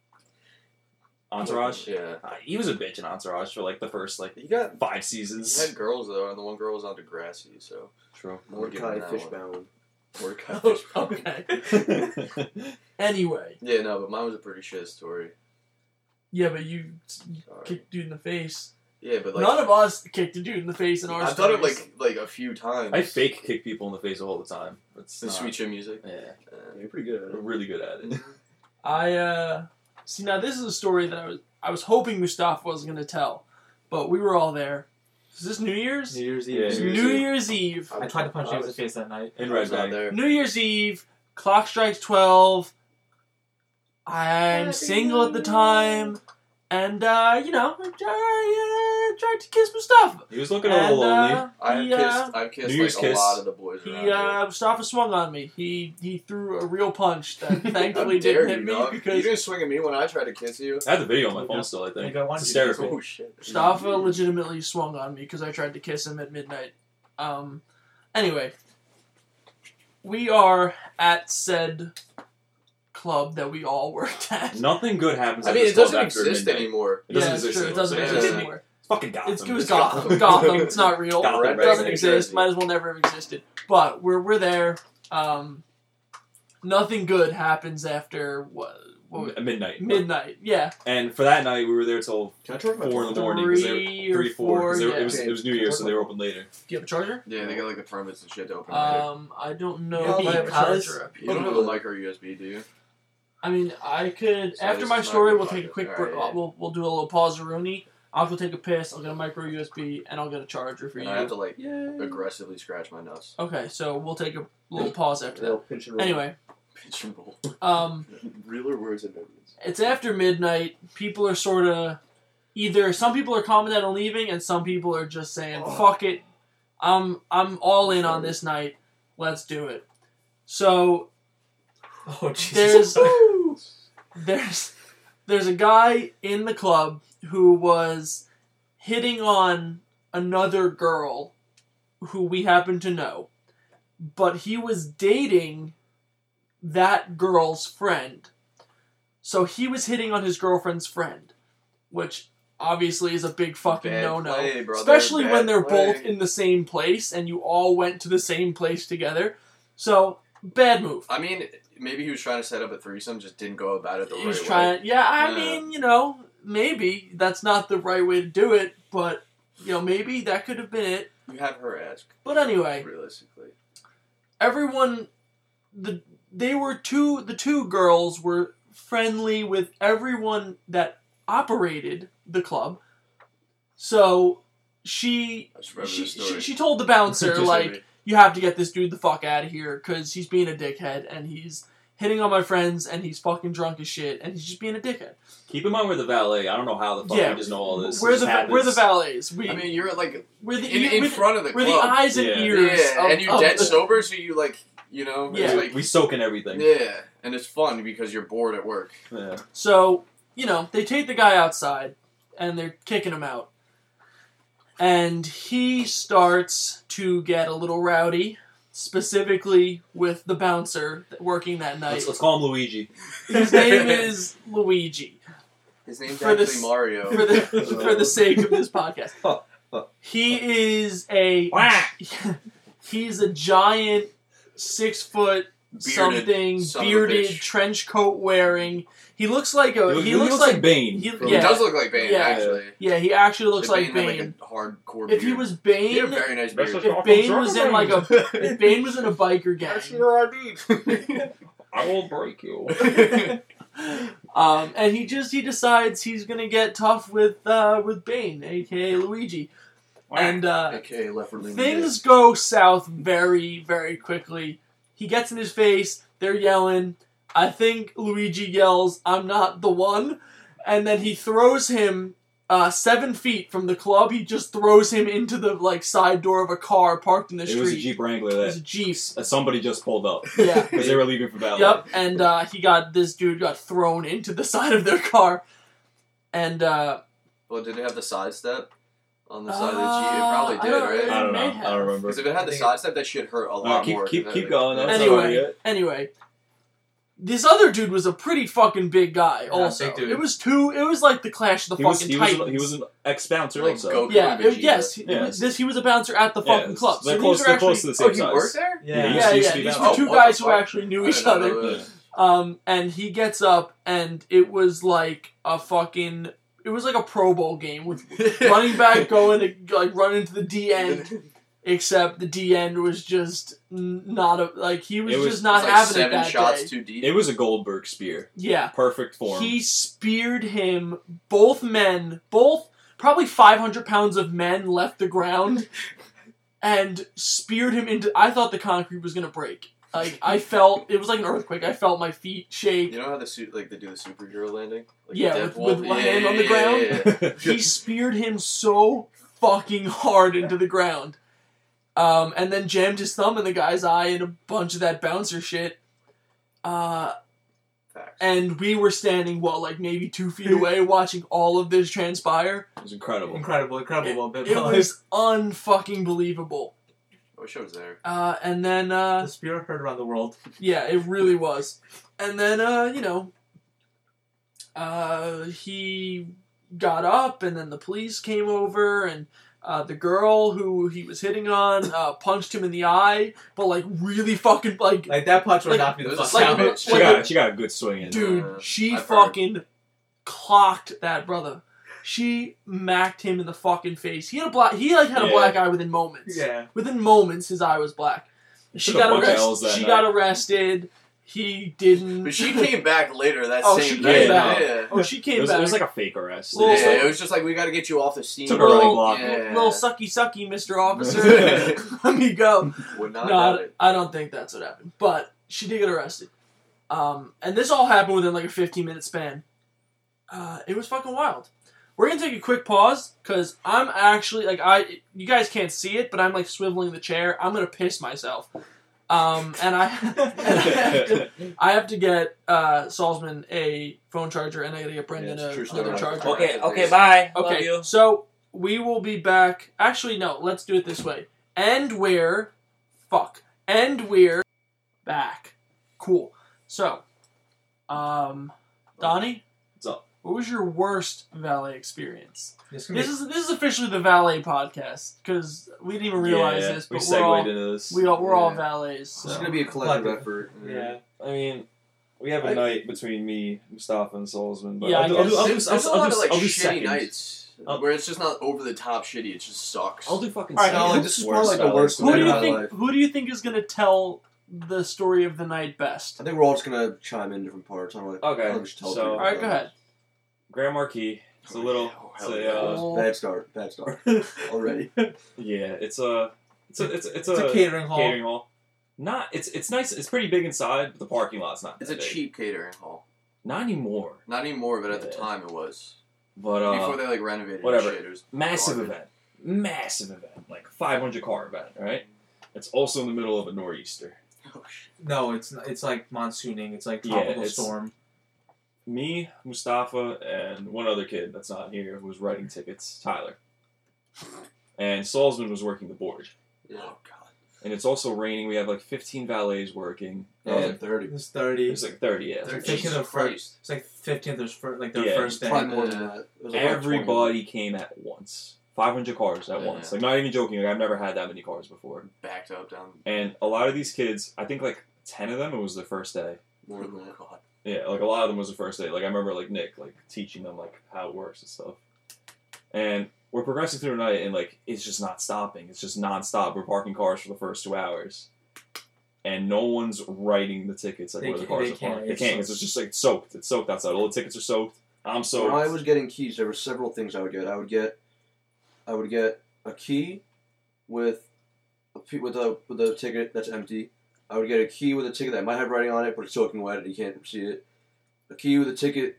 Entourage.
Yeah.
Uh, he was a bitch in Entourage for like the first like
He got.
five
He
seasons.
had girls though, and the one girl was on Degrassi, so
True.
Mordecai
Give him that
Fishbound.
Mordecai
Oh,
Fishburne.
okay. Anyway,
Yeah, no, but mine was a pretty shit story.
yeah, but you
Sorry.
kicked dude in the face.
Yeah, but like
None of us kicked a dude in the face in our
I've done it
stories.
like like a few times.
I fake kick people in the face all the time. It's
the
not-
sweet chin music.
Yeah,
Uh,
Yeah, you're pretty good at
I'm
it.
really good at it.
I uh see now this is a story that I was I was hoping Mustafa wasn't gonna tell, but we were all there. Is this New Year's?
New Year's Eve.
Yeah,
It's
New
New
Year's
Year's Eve.
I tried to punch
I
James in
was-
the face that night.
In
I
Red
was not
Bank.
there.
New Year's Eve, clock strikes twelve. I'm single at the time, and uh, you know, I uh, tried to kiss Mustafa.
He was looking a
And,
little lonely.
uh,
I've
he,
kissed.
uh,
I've kissed
New
like
Year's
a
kiss.
lot of the boys
he
around here.
uh, Mustafa swung on me. He he threw a real punch that
How
thankfully
dare
didn't hit
you,
me
dog? You
because
didn't swing at me when I tried to kiss you.
I had the video on my
You
phone
got-
still. I
You
think
got one.
it's hysterical.
Oh shit.
Mustafa legitimately swung on me because I tried to kiss him at midnight. Um, anyway, we are at said club that we all worked at.
Nothing good happens.
I
at
mean,
this
it doesn't
club after
exist
midnight.
anymore.
It doesn't
yeah,
exist
sure, it
anymore.
doesn't
So
exist
yeah.
anymore.
It's fucking Gotham.
It's, it was
It's
Gotham.
Gotham.
Gotham. It's not real.
Gotham,
It
right?
doesn't
New
exist.
Jersey.
Might as well never have existed. But we're we're there. Um, nothing good happens after what, what
At midnight.
midnight. Yeah,
And for that night, we were there till
Can I try my
four in the
phone?
morning. 'cause they were-
Three or
three, four. 'cause they were-
four,
it, was,
yeah.
it was New Year's, so they were open later.
do you have a charger?
Yeah, they got like the permits and shit to open. later.
Um, I don't know
Yeah,
if I have a
because-
charger up
You
here.
don't have a micro U S B, do you?
I mean, I could
So
after
this
my
is not
story.
good
We'll take a
podcast.
quick.
Alright,
break.
yeah.
We'll we'll do a little pause, Rooney. I'll go take a piss. I'll get a micro U S B and I'll get a charger for
And
you.
I have to like
Yeah.
aggressively scratch my nuts.
Okay, so we'll take a little pause after
They'll
that.
pinch and roll.
Anyway,
Pinch and roll.
um,
Realer words and memories.
it's after midnight. People are sort of either some people are calming down and leaving, and some people are just saying,
Oh.
"Fuck it, I'm I'm all in on this night. Let's do it." So
Oh Jesus!
there's there's there's a guy in the club who was hitting on another girl who we happen to know, but he was dating that girl's friend. So he was hitting on his girlfriend's friend, which obviously is a big fucking
Bad
no-no.
play, brother.
Especially
Bad
when they're
play.
both in the same place and you all went to the same place together. So, bad move.
I mean, maybe he was trying to set up a threesome, just didn't go about it the
He
right
was
way.
trying. Yeah, I
Yeah.
mean, you know, maybe that's not the right way to do it, but you know, maybe that could have been it.
You have her ask,
But anyway,
realistically.
everyone, the they were two. The two girls were friendly with everyone that operated the club. So she
I just remember
she,
this
she
story.
she told the bouncer
Just
like,
like,
you have to get this dude the fuck out of here because he's being a dickhead and he's hitting on my friends, and he's fucking drunk as shit, and he's just being a dickhead.
Keep in mind we're the valet. I don't know how the fuck
Yeah.
we just know all this.
We're
It
the
just happens.
we're the valets. We
I mean, you're like
we're the
in, in
we're,
front of the
we're
club.
the eyes and
Yeah.
ears.
Yeah,
of,
and you're
of
dead
the-
sober, so you like, you know,
Yeah.
it's
We,
like,
we soak in everything.
yeah, and it's fun because you're bored at work.
Yeah.
So, you know, they take the guy outside, and they're kicking him out. And he starts to get a little rowdy, specifically with the bouncer working that night.
Let's, let's call him Luigi.
His name is Luigi,
His name's
For
actually
this-
Mario.
for the for the sake of this podcast. He is a he's a giant, six foot
Bearded
something,
son of a
bearded,
bitch.
trench coat wearing. He looks like a
He,
he,
he
looks,
looks
like,
like Bane.
he,
from-
He
yeah.
does look like Bane,
Yeah.
actually.
Yeah, he actually looks
If
like
Bane
Bane.
had, like, a hardcore
If he
beard.
was
He had a
Bane,
very nice
That's
beard.
a-
if Bane was in like a, if Bane was in a biker
That's
gang,
your I D.
I will break you.
um, and he just he decides he's gonna get tough with uh, with Bane, aka Luigi, and uh,
Okay, left for
things go south very very quickly. He gets in his face. They're yelling. I think Luigi yells, "I'm not the one," and then he throws him uh, seven feet from the club. He just throws him into the like side door of a car parked in the
It
street.
was a Jeep Wrangler
It was a
that,
Jeep.
that somebody just pulled up
Yeah.
because they were leaving for Valley.
Yep. And uh, he got this dude got thrown into the side of their car, and uh,
Well, did it have the sidestep on the
Uh,
side of the Jeep? It probably
I
did,
don't-
right?
I don't
May
know.
have.
I don't remember.
Because if it had the
I think
sidestep, that shit hurt a
Uh,
lot
keep
more.
keep
'cause
keep
it-
going. That's
Anyway.
all right.
anyway, this other dude was a pretty fucking big guy.
Yeah,
Also,
big dude.
it was two. It was like the Clash of the
He was,
fucking
he, was,
Titans.
he was an ex-bouncer
Like
also.
Goku.
yeah, it-
Vegeta.
yes. It
Yeah.
was, this he was a bouncer at the
Yeah,
fucking club.
They're
So
close,
these
they're
were
close
actually
to the
Oh,
same
he
size.
worked there?
Yeah.
Yeah, he
yeah,
used
yeah.
to be
These
that
were
way.
two
Oh, what
guys
the
who
fuck?
actually knew
I
each
didn't
other.
know that.
Yeah.
Um, and he gets up, and it was like a fucking. It was like a Pro Bowl game with running back going to like run into the D end, except the D end was just n- not a like he was,
It was-
just not
It's like
having it
seven
that
shots
day.
too deep.
It was a Goldberg spear.
Yeah,
Perfect form.
he speared him. Both men, both probably five hundred pounds of men left the ground, and speared him into. I thought the concrete was gonna break. Like I felt it was like an earthquake. I felt my feet shake.
You know how the suit like they do the superhero landing? Like
Yeah,
the
with-
Deadpool?
with one hand on the ground.
yeah, yeah.
He speared him so fucking hard into the ground. Um, and then jammed his thumb in the guy's eye and a bunch of that bouncer shit. Uh,
Facts.
and we were standing, what, like maybe two feet away watching all of this transpire.
It was incredible.
Incredible, incredible. But
It
like,
was unfucking-believable.
I wish I was there.
Uh, and then, uh,
the spear heard around the world.
yeah, it really was. And then, uh, you know, uh, he got up, and then the police came over, and uh, the girl who he was hitting on uh, punched him in the eye, but like really fucking like,
Like that punch would
Like-
knock me the
it was
fuck
a
like-
out.
bitch.
She
like
got
a-
she got a good swing in.
dude,
Uh,
she
I've heard.
fucking clocked that brother. She macked him in the fucking face. He had a black. He like had a
Yeah.
black eye within moments.
Yeah.
Within moments, his eye was black. She
Took a
got
bunch of
arrested.
L's that
She
night.
got arrested. He didn't.
But she came back later that
Oh,
same
she
night.
came
back.
Yeah.
Oh, she came
It was,
back.
it was like a fake arrest.
Well,
They just,
Yeah,
like,
it was just like we got to get you off the scene.
Took a
bro.
running
little,
block.
Yeah.
little sucky sucky, Mister Officer. Let me go.
Would not
No,
have
I,
it.
I don't think that's what happened. But she did get arrested. Um, and this all happened within like a fifteen minute span. Uh, it was fucking wild. We're gonna take a quick pause because I'm actually like I. You guys can't see it, but I'm like swiveling the chair. I'm gonna piss myself. Um, and I, and I, have to, I have to get uh, Salzman a phone charger, and I gotta get Brendan
Yeah, it's a
a,
true
another
story.
charger.
Okay, okay,
bye.
Okay, so we will be back. Actually, no, let's do it this way. And we're. Fuck. And we're back. Cool. So, um, Donnie?
What's up?
What was your worst valet experience?
This can be-
This is this is officially the valet podcast because we didn't even realize
yeah,
this,
we
but
segued
we're all,
into this.
we all, we're all
Yeah.
valets.
It's
So.
gonna be a collective
Collective.
effort.
yeah, I mean, we have a
I-
night between me, Mustafa, and Salzman. But
Yeah,
I'll,
I
do, I'll,
guess
do, I'll, do,
There's,
I'll,
there's a
I'll,
lot
do,
of like
I'll do
shitty
seconds.
nights
I'll-
where it's just not over the top shitty. It just sucks.
I'll do fucking
All right,
seconds.
no, like, this is probably, like, the
valet
worst
Who do
story.
you
my
think?
life.
Who do you think is gonna tell the story of the night best?
I think we're all just gonna chime in different parts. I don't like.
Okay,
I think we should tell
so-
people
All right,
about
go
it.
ahead.
Grand Marquis. It's a little.
Oh,
It's
hell
a,
yeah.
uh,
Oh.
Bad start. Bad start already.
yeah, it's a. It's a. It's a. It's a,
It's a catering hall.
Catering hall. Not it's it's nice. It's pretty big inside, but the parking lot's not.
It's
that
a
big.
cheap catering hall.
Not anymore.
Not anymore, but at the
Yeah.
time it was.
But uh,
Before they like renovated
whatever.
and shit, it was
massive
garbage.
event, massive event, like five hundred car event. Right. It's also in the middle of a nor'easter.
Oh, shit.
No, it's not, it's like monsooning. It's like
Yeah,
tropical
it's-
storm.
Me, Mustafa, and one other kid that's not here who was writing tickets, Tyler. And Salzman was working the board.
Yeah.
Oh god.
And it's also raining. We have like fifteen valets working.
That was
And
like thirty.
It's thirty.
it's like thirty, yeah.
It's like
Jesus
thinking of
Christ.
first. It's like fifteenth. There's fir- like their
Yeah,
first day.
Probably more than that. It was like twenty.
Everybody came at once. five hundred cars at
Yeah.
once. Like, not even joking. Like, I've never had that many cars before.
Backed up down.
And a lot of these kids, I think like ten of them, it was their first day.
More than
Oh
that.
god.
Yeah, like a lot of them was the first day. Like I remember like Nick like teaching them like how it works and stuff. And we're progressing through the night and like it's just not stopping. It's just nonstop. We're parking cars for the first two hours. And no one's writing the tickets like
They
where the
can't-
cars
they
are parked.
can't.
They
It's
can't
so-
because it's just like soaked. It's soaked outside. All the tickets are soaked. I'm soaked.
When I was getting keys, there were several things I would get. I would get, I would get a key with, a pe- with a with a ticket that's empty. I would get a key with a ticket that might have writing on it, but it's soaking wet and you can't see it. A key with a ticket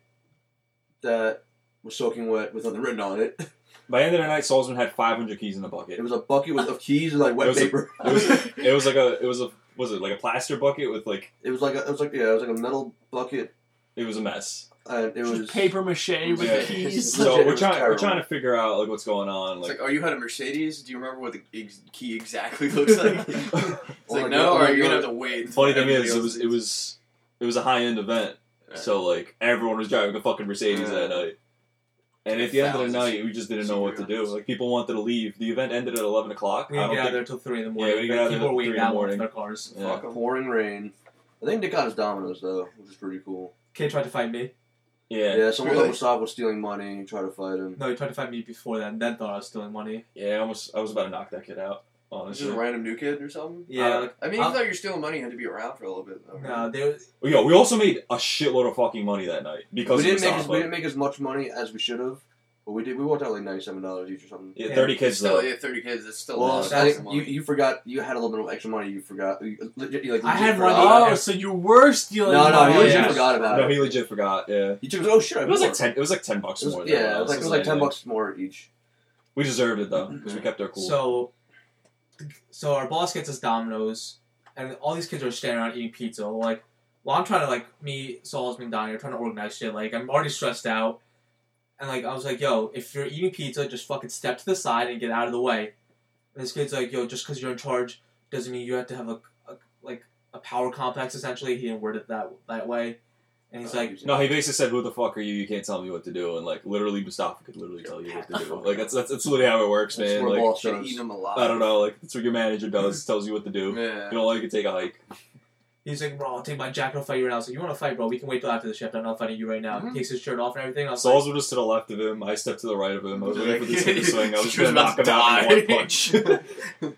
that was soaking wet with nothing written on it.
By the end of the night, Salzman had five hundred keys in the bucket.
It was a bucket with of keys and like wet
It was a-
paper.
It was it was like a it was a was it like a plaster bucket with like
It was like a, it was like yeah, it was like a metal bucket,
it was a mess.
and it
Just
was
paper mache with
Yeah.
the keys.
So
Legit, it
we're
was
trying we're
terrible.
trying to figure out like what's going on.
It's
Like,
like, oh, you had a Mercedes? Do you remember what the ex- key exactly looks like? It's
Oh
like,
my
no,
God,
or
oh my
you're gonna
God.
have to wait.
the funny thing
Everybody
is, it
else
was it was it was a high end event.
Yeah.
So like everyone was driving a fucking Mercedes
Yeah.
that night. And at the end of the
Thousands.
night, we just didn't know what to do.
Secret
Like people wanted to leave. The event ended at eleven o'clock.
We
I
didn't
don't
get out
think-
there until three in the
Yeah,
morning.
we didn't
Like,
get out there
people were
till
waiting
three in the
out
morning.
for their cars.
Yeah.
Fuck 'em.
pouring rain. I think Nick got his Domino's though, which is pretty cool.
Kid tried to fight me.
Yeah,
Yeah, someone
Really?
that Mustafa was stealing money. He tried to fight him.
No, he tried to fight me before that, and then thought I was stealing money.
yeah. I almost I was about to knock that kid out.
Just
Honestly,
a random new kid or something?
Yeah,
Uh,
like,
I mean,
Uh,
even though you're stealing money, you had to be around for a little bit, though. right?
no, they was,
yo, we also made a shitload of fucking money that night because
we didn't
of
make as,
Mustafa.
we didn't make as much money as we should have, but we did. We worked out like ninety seven dollars each or something.
Yeah,
Yeah.
thirty kids
Still,
though.
yeah, thirty kids, that's still a
Well,
lot
that's
of
I
fucking
think you,
money.
you forgot you had a little bit of extra money. You forgot. You, legit, you, like,
I
legit
had
forgot
money-
about
Oh,
it.
so you were stealing
No, no,
money.
he legit
yeah.
forgot about
No,
it.
he legit forgot. Yeah,
He took. Oh shit! I
it was
more.
like ten. It was like ten bucks
It was-
more. than
yeah, it was like it was like ten
anything.
bucks more each.
We deserved it though because we kept our cool.
So, so our boss gets us Domino's, and all these kids are standing around eating pizza. Like, well, I'm trying to like me, Saul's been down here trying to organize shit. Like, I'm already stressed out, and like I was like, yo, if you're eating pizza, just fucking step to the side and get out of the way. And this kid's like, yo, just because you're in charge doesn't mean you have to have a, a like a power complex. Essentially, he didn't word it that that way, and he's like,
No, he basically said, "Who the fuck are you? You can't tell me what to do." And like literally, Mustafa could literally tell you what to do. Like that's that's, that's literally how it works,
That's
man.
where
Like
boss
Should
does.
eat them alive.
I don't know, like that's what your manager does. Tells you what to do.
Yeah.
You don't like it, take a hike.
he's like, bro, I'll take my jacket, I'll fight you right now. I was like, you want to fight, bro? We can wait till after the shift. I'm not fighting you right now.
Mhm.
He takes his shirt off and everything. I was
Saul's
like,
was just to the left of him. I stepped to the right of him. I was
Like,
waiting for this kid to swing. I was just
she was
gonna
about
knock
to
him out in
die.
one punch.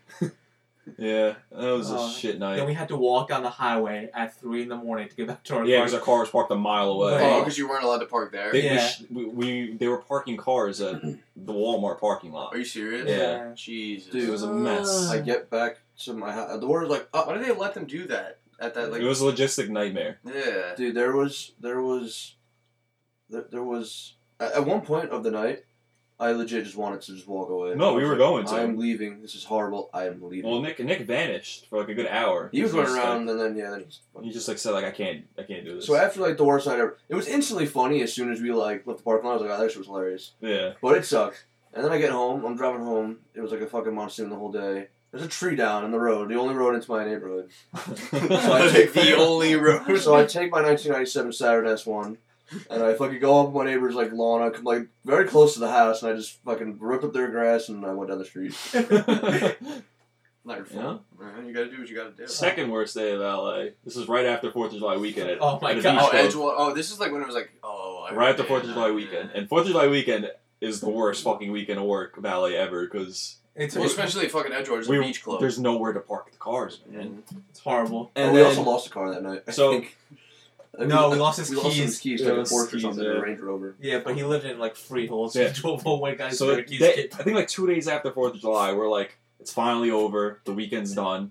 Yeah, that was a
Uh,
shit
then
night.
we had to walk down the highway at three in the morning to get back to our
Yeah,
car.
because our car was parked a mile away.
Oh, because you weren't allowed to park there?
They, we,
Yeah.
sh- we, we they were parking cars at the Walmart parking lot.
Are you serious?
Yeah.
Jesus.
Dude,
It was a mess.
I get back to my house. The word was like, oh,
Why did they let them do that? At that, like...
It was a logistic nightmare.
Yeah.
dude. There was there was there, there was at, at one point of the night, I legit just wanted to just walk away.
No,
I
we
was
were
like,
going to.
I'm leaving. This is horrible. I am leaving.
Well, Nick Nick vanished for like a good hour.
he was running
just, like,
around, and then yeah, then he's.
He just like said like I can't I can't do this.
So after like the worst night ever, it was instantly funny as soon as we like left the parking lot. I was like, oh, that shit was hilarious.
yeah.
But it sucked. And then I get home. I'm driving home. It was like a fucking monsoon the whole day. There's a tree down in the road, the only road into my neighborhood. So I take
the only road.
So I take my nineteen ninety-seven Saturn S one, and I fucking go up my neighbor's like lawn. I come like very close to the house, and I just fucking ripped up their grass, and I went down the street.
Not your fault. Man, you gotta do what you gotta do.
Second worst day of L A. This is right after Fourth of July weekend. At,
Oh my
at a
God.
beach
Oh,
club.
Edgewater. Oh, this is like when it was like, oh. I
Right after
yeah,
Fourth of July
yeah.
weekend, and Fourth of July weekend is the worst fucking weekend of work valet ever because
It's,
Well,
it's,
especially fucking Edgewater's a
we,
beach club.
there's nowhere to park the cars, man.
it's horrible.
And
And
we
then,
also lost a car that night. I
So-
think. I
No, we lost his
we lost
keys.
his keys
Yeah,
to like a
his
Porsche or
keys,
something,
yeah.
a Range Rover.
Yeah, but he lived in like freehold, so
Yeah.
he drove home one guy's
so
Syracuse
they-
kid.
I think like two days after Fourth of July, we're like, it's finally over. The weekend's done.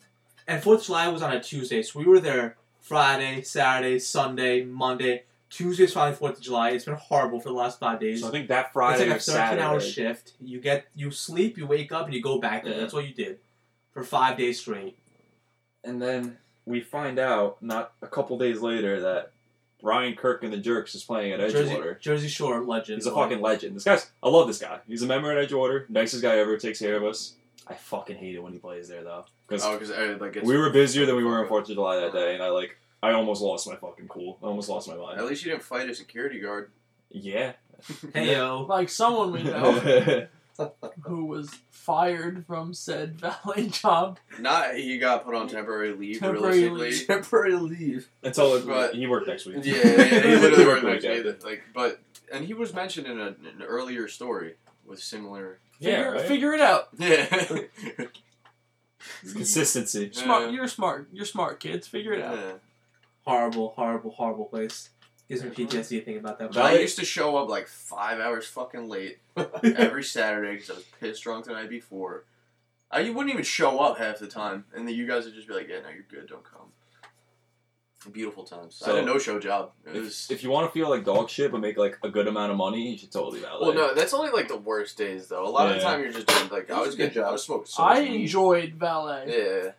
And fourth of July was on a Tuesday, so we were there Friday, Saturday, Sunday, Monday. Tuesday's finally fourth of July. It's been horrible for the last five days.
So I think that Friday or
It's like a thirteen-hour
Saturday.
shift. You get, you sleep, you wake up, and you go back there.
Yeah.
That's what you did for five days straight.
And then we find out, not a couple days later, that Brian Kirk and the Jerks is playing at
Jersey,
Edgewater.
Jersey Shore legend.
He's a fucking legend. This guy's, I love this guy. He's a member at Edgewater. Nicest guy ever. Takes care of us. I fucking hate it when he plays there though, because
Oh, because uh, like it's,
we were busier than we were on Fourth of July that day, and I like, I almost lost my fucking cool. I almost lost my
At
mind.
least you didn't fight a security guard.
Yeah.
Hey yo.
Like someone we know who was fired from said valet job.
Not he got put on temporary leave.
Temporary
realistically,
leave.
Temporary leave.
Until it,
But-
he worked next week.
Yeah, yeah, he literally worked
the
next
weekend.
day. Like, but and he was mentioned in a, an earlier story with similar.
Yeah,
Figure,
right?
figure it out.
Yeah.
Consistency.
Smart.
Yeah.
You're smart. You're smart, kids. Figure it out.
yeah.
Horrible, horrible, horrible place. Gives me P T S D thinking about that.
But I used to show up like five hours fucking late every Saturday because I was pissed drunk the night before. I you wouldn't even show up half the time, and then you guys would just be like, "Yeah, no, you're good. Don't come." Beautiful times. I
So-
had a no-show job. It
If,
was.
if you want to feel like dog shit but make like a good amount of money, you should totally valet.
Well, no, that's only like the worst days though. A lot of the
Yeah.
time you're just doing like I
That's
was
a good
getting, I
job.
was smoking so
I
much weed.
enjoyed valet.
Yeah.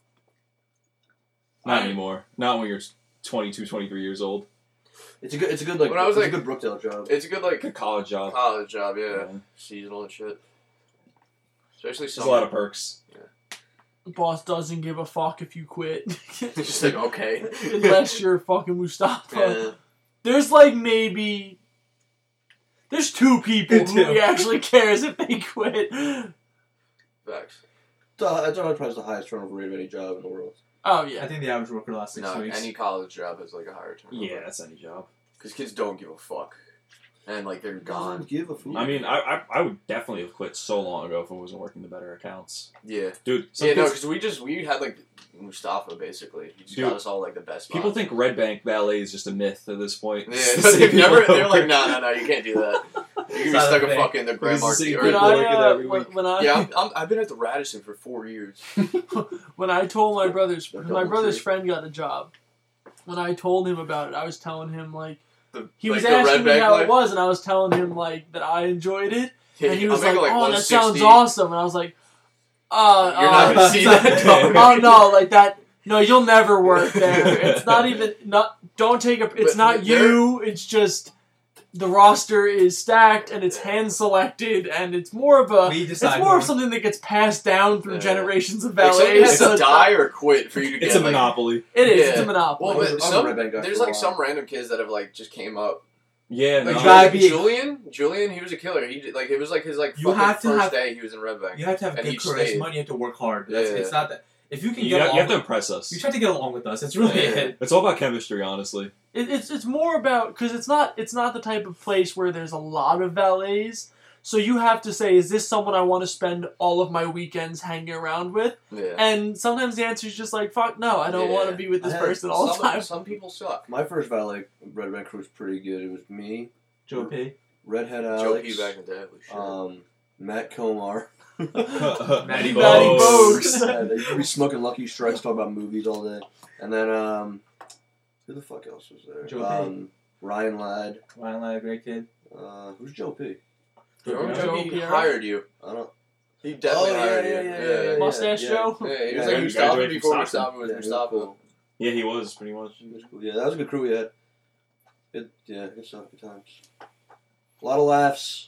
Not
I-
anymore. Not when you're twenty-two, twenty-three years old.
It's a good. It's a good like.
When I was,
it's
like-
a good Brookdale job.
It's a good like
Like a college job.
college job, yeah.
Yeah.
Seasonal and shit. Especially
There's
some.
a lot of perks.
Boss doesn't give a fuck if you quit.
just like okay.
Unless you're fucking Mustafa.
Yeah.
There's like maybe. There's two people
Good
who
too.
he actually cares if they quit.
Facts.
That's probably the highest turnover rate of any job in the world.
Oh
I
yeah.
think the average worker lasts six
No,
weeks.
any college job has like a higher turnover.
Yeah, that's any job.
Because kids don't give a fuck. And like they're gone.
Doesn't give a fool.
I mean, I, I I would definitely have quit so long ago if I wasn't working the better accounts.
Yeah.
Dude, some
Yeah, no,
kids-
because we just, we had like Mustafa basically. He just
Dude,
got us all like the best
people
spots.
think Red Bank Ballet is just a myth at this point.
Yeah,
It's the
no,
same
they've never,
people
they're like,
work.
no, no, no, you can't do that. You're gonna be
not
stuck
a
in
thing.
fucking the Grand
This is
Marquis.
the
Or,
When
people
I,
work it
uh,
every
when,
week.
when I
yeah, I'm, I'm, I've been at the Radisson for four years.
when I told my brother's
They're
my
double
brother's
tree.
friend got a job. When I told him about it, I was telling him like
The,
he
like
was
the
asking
Red
me
Bank
how
life.
it was, and I was telling him like that I enjoyed it,
Yeah,
and he
I'm
was like,
making,
"Oh, that sounds
one sixty.
awesome," and I was like, "Uh,
You're
uh,
not gonna see that. dog.
oh no, like that. No, you'll never work there. It's not even not. Don't take a. It's
But
not
they're-
you. It's just the roster is stacked and it's hand selected, and it's more of a.
We
It's
decide
more of
who-
something that gets passed down through
Yeah.
generations of
Like, somebody
valets.
has
so
to
it's
die
not-
or quit for you to get
It's a
like,
monopoly.
It is. It's
Yeah.
a monopoly.
Well,
I was-
but
I was a
some,
Red Bank guy
there's
for a
like
while.
some random kids that have like just came up.
Yeah,
Like,
no.
You gotta
like
be-
Julian, Julian, he was a killer. He did, like it was like his like
You
fucking
have to
first
have-
day he was in Red Bank.
You have to have
And
good
he stayed.
charisma. You have to work hard. That's,
Yeah.
It's not that if you can
You,
get
got-
along,
you have to
with,
impress us.
you try to get along with us. That's really
Yeah.
it.
It's all about chemistry, honestly.
It, it's it's more about because it's not it's not the type of place where there's a lot of valets. So you have to say, is this someone I want to spend all of my weekends hanging around with?
Yeah.
And sometimes the answer is just like, fuck no, I don't
Yeah.
want to be with this
I had
person all the
some,
time.
some people suck.
My first valet Red Bank crew was pretty good. It was me,
Joe P.
Redhead
Joe
Alex,
P back in the day. Holy shit.
um, Matt Komar.
Matty
Matty
Bogues.
Bogues.
Yeah, they used to be smoking Lucky Strikes, talking about movies all day. And then, um, who the fuck else was there?
Joe P.
um, Ryan Ladd.
Ryan Ladd, great kid.
Uh, who's Joe P?
Joe,
Joe
Joe he
Pierre.
hired you.
I don't.
He definitely
Oh, yeah,
hired
yeah,
you.
yeah, yeah, yeah.
Mustache
yeah.
Joe?
Yeah, he was
Yeah,
like
he
Mustafa
graduated
before
from
Mustafa
Stockton.
was
Yeah, he was
Mustafa.
cool.
Yeah, he was, pretty much.
He was cool. Yeah, that was a good crew we had. Good, yeah, good stuff, good times. A lot of laughs.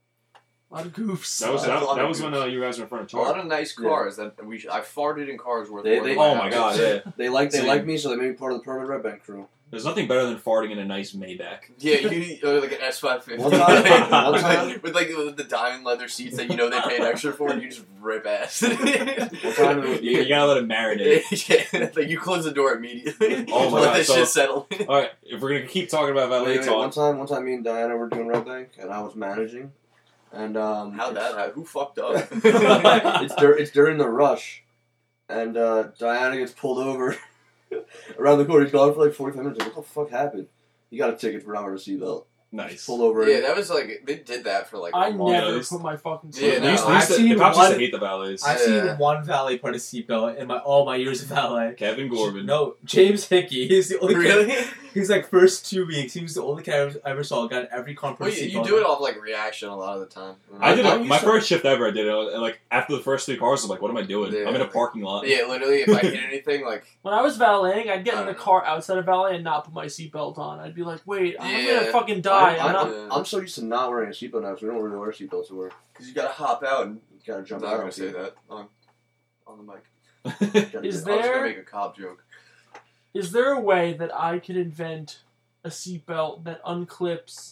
A lot of goofs.
That was
Uh,
that,
a lot
that
of
was when uh, you guys were in front of
A lot
Char.
of nice cars that we. I farted in cars worth
They-
more
they-
than
Oh
my
my
house.
god, yeah.
They like they
Same.
like me, so they made me part of the permanent Red Bank crew.
There's nothing better than farting in a nice Maybach.
Yeah, you need uh, like an S five fifty.
One time- one
with,
time-
like, with like with the diamond leather seats that you know they paid extra for, and you just rip ass.
One time it was,
You, you gotta let it marinate.
yeah, like you close the door immediately.
Oh my
Let
God,
this
so-
shit settle.
Alright, if we're gonna keep talking about valet
wait, wait, one
talk,
time, one time, me and Diana were doing Red Bank, and I was managing, and um,
How that? How, who fucked up?
it's dur- it's during the rush, and uh, Diana gets pulled over around the corner. He's gone for like forty-five minutes. Like, what the fuck happened? You got a ticket for not wearing a seatbelt.
Nice.
pull over.
Yeah, that was like they did that for like.
I
a month.
never
Yeah,
put my fucking
Yeah,
seatbelt
They used-
no,
they
on.
used to-
I've seen
the cops used to
one-
hate the valets.
I've
Yeah.
seen one valet put a seatbelt in my all my years of valet.
Kevin Corbin.
No, James Hickey. He's the only kid.
Really?
He's like first two weeks. He was the only kid I ever, I ever saw got every car put
Well,
a
you, you
seatbelt
do
on.
it off like reaction a lot of the time.
I did
I
it.
used
My
to-
first shift ever, I did it. And, like after the first three cars, I'm like, "What am I doing?
Yeah.
I'm in a parking lot."
Yeah, literally, if I hit anything, like
When I was valeting, I'd get in
I
the
don't know.
car outside of valet and not put my seatbelt on. I'd be like, wait, I'm
Yeah.
gonna fucking die.
I,
I'm not.
Yeah.
am so used to not wearing a seatbelt now, so we don't really wear seatbelts to work.
because you gotta hop out and
You gotta
I'm
jump
not
out.
gonna say
dude.
that on on the mic.
Is
I was gonna
there-
make a cop joke.
Is there a way that I could invent a seatbelt that unclips?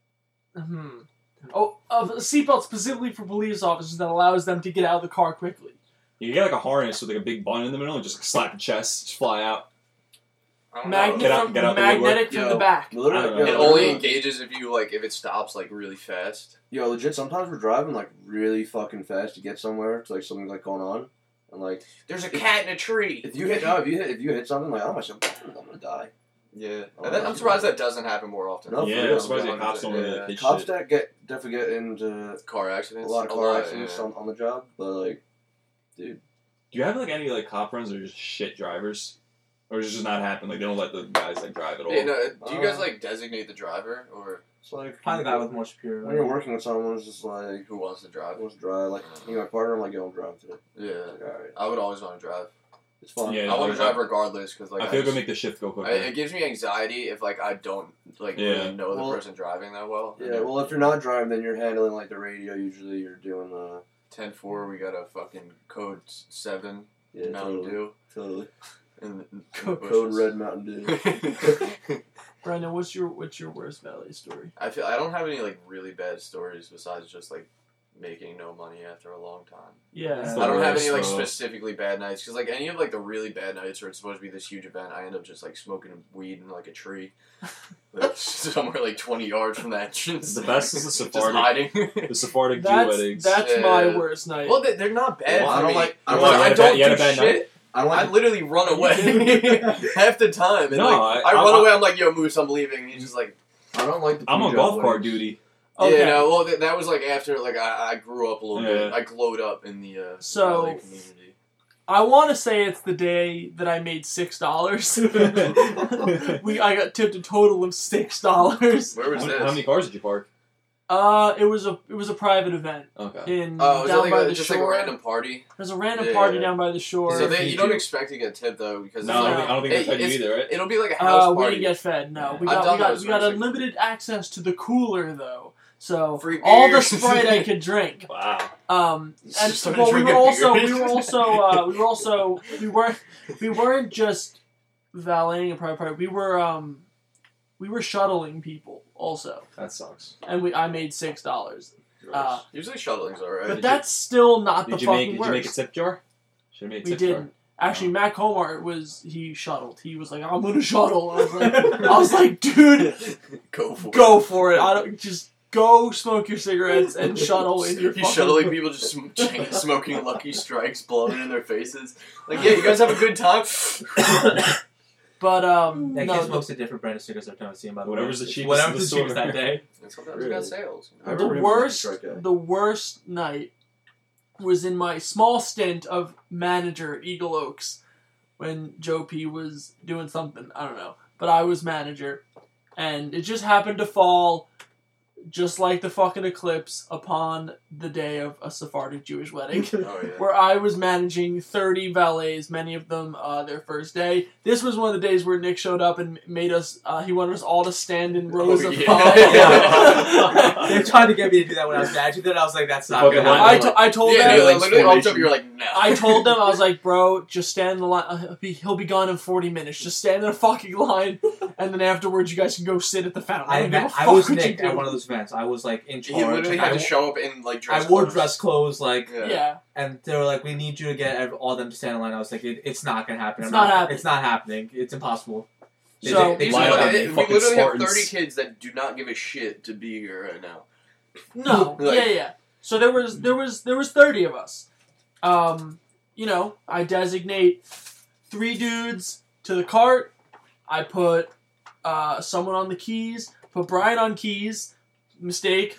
Hmm. Oh, a seatbelt specifically for police officers that allows them to get out of the car quickly.
You get like a harness with like a big bun in the middle and just like, slap your chest, just fly out.
I don't
Magnet
know.
Get out-
from,
get out the
magnetic from
Yo.
the back.
Literally,
I don't
yo,
know.
It
literally-
only engages if you like if it stops like really fast.
Yo, legit. Sometimes we're driving like really fucking fast to get somewhere to like something like going on, and like
There's a
If-
cat in a tree.
if you hit no, if you hit if you hit something like oh myself, I'm gonna die.
Yeah,
Oh,
and then, I'm
that's
surprised
right.
that doesn't happen more often.
No, for
yeah,
real,
I'm surprised
yeah.
the cops don't really like hit
Cops
shit.
that get definitely get into
Car
a
accidents.
lot of car accidents
yeah.
on, on the job, but like, dude,
Do you have like any like cop friends that are just shit drivers, or does it just not happen? Like they don't let the guys like drive at all.
Yeah, no, do you guys
Uh,
like designate the driver or
it's like
Probably the guy with more superior.
when you're working with someone, it's just like
who wants to drive?
I was dry. Like you know, my partner, I'm like, yo, I'm driving today.
Yeah,
Like, all right,
I would always want to drive.
it's fun.
Yeah,
I want
like,
to drive regardless because like
I
I
feel like
just-
it'll make the shift go quicker.
I, it gives me anxiety if like I don't like
Yeah.
really know the
Well-
person driving that well.
Yeah, well, if you're not driving, then you're handling like the radio. Usually, you're doing the
ten four, we got a fucking code seven
yeah,
Mountain
totally,
Dew
totally.
in, in
Code-
the
Code
bushes.
Red Mountain Dew.
Brendan, what's your what's your worst valet story?
I feel I don't have any like really bad stories besides just like making no money after a long time.
Yeah.
That's
I don't have any like
worst, though.
specifically bad nights because like any of like the really bad nights where it's supposed to be this huge event, I end up just like smoking weed in like a tree, like somewhere like twenty yards from the entrance.
The best is the
just
Sephardic,
hiding.
the Sephardic Jew
That's
weddings.
that's
Yeah.
my worst night.
Well, they- they're not bad.
Well, I
for
don't
me.
like- I
I,
don't
like-
I
you had a
don't
bad- you had
do
a bad
shit.
I don't
I
like.
literally run away half the time, and
No,
like
I-
I, run
I-
away. I'm like, "Yo, Moose, I'm leaving." And he's just like,
I don't like. The
I'm on
Punjab
golf cart
weddings.
duty.
Okay.
"Yeah, no." Well, th- that was like after like I, I grew up a little bit.
Yeah.
I glowed up in the uh,
So-
valet community.
I want to say it's the day that I made six dollars. we I got tipped a total of six dollars.
Where
How
was
many,
this?
how many cars did you park?
Uh, it was a it was a private event
Okay.
in
Oh, was it
down
like
by
a,
the
just
shore.
like a random party?
There's a random
Yeah.
party down by the shore.
So they,
feed
you don't
you?
expect to get tipped though because
No,
it's
I
like,
don't think, I don't think
Hey,
they fed you
it's-
either, right?
it'll be like a house
Uh, we
party.
didn't get fed. No, we
I've
got
done
we got
those
we got
where it's
unlimited access to the cooler though. So
Free
all the
beers.
Sprite I could drink.
Wow.
Um, and
Started
well, we were
drinking
also
beers.
we were also uh, we were also we weren't we weren't just valeting a private party. We were um we were shuttling people also,
That sucks.
and we I made six dollars. Uh,
Usually shuttling's alright.
But that's still not the
Did you
fucking
make? Did
worst.
you make a tip jar? Should have made a
We
tip jar.
didn't. Actually, Matt Comart was he shuttled. He was like, "I'm gonna shuttle." I was like, I was like, dude,
go for
go for it. I don't just go smoke your cigarettes and shuttle in your.
He's
fucking
shuttling people just sm- chain smoking Lucky Strikes, blowing in their faces. Like, yeah, you guys have a good time.
But um,
That
no,
kid
the-
smokes a different brand of cigarettes every time I see him. By the way.
Whatever's the cheapest
Whatever's
in the
the cheapest
store.
that day.
And sometimes we got sales.
I
the
remember him
worst,
as a strike guy.
the worst night was in my small stint of manager at Eagle Oaks when Joe P was doing something. I don't know, but I was manager, and it just happened to fall, just like the fucking eclipse, upon the day of a Sephardic Jewish wedding.
Oh, yeah.
Where I was managing thirty valets, many of them uh, their first day. This was one of the days where Nick showed up and made us, uh, he wanted us all to stand in rows
Oh,
of
yeah.
five.
They tried to get me to do that when I was managing. Then I was like, "That's not
Fucking
gonna
line
I,
happen."
to- I told
Yeah,
them,
dude, like,
Like
literally walked up,
formation.
you're like, no.
I told them, I was like, bro, just stand in the line. Uh, he'll, be, he'll be gone in forty minutes. Just stand in a fucking line, and then afterwards you guys can go sit at the fountain.
I,
don't give a
I
fuck
was
what you
Nick
do.
at one of those events. I was like in charge.
He literally
and
had
I,
to show up in, like, dress
I wore
clothes.
dress clothes, like,
Yeah.
Yeah.
and they were like, "We need you to get ev- all them to stand in line." I was like, it, "It's not gonna happen.
It's
I'm
not happening.
It's not happening. It's impossible." They-
So-
they, they
These
Line
are
up,
like-
you
we
fucking
literally have
Spartans.
thirty kids that do not give a shit to be here right now.
No,
Like-
yeah, yeah. So there was there was there was thirty of us. Um, you know, I designate three dudes to the cart. I put uh, someone on the keys. put Brian on keys. Mistake.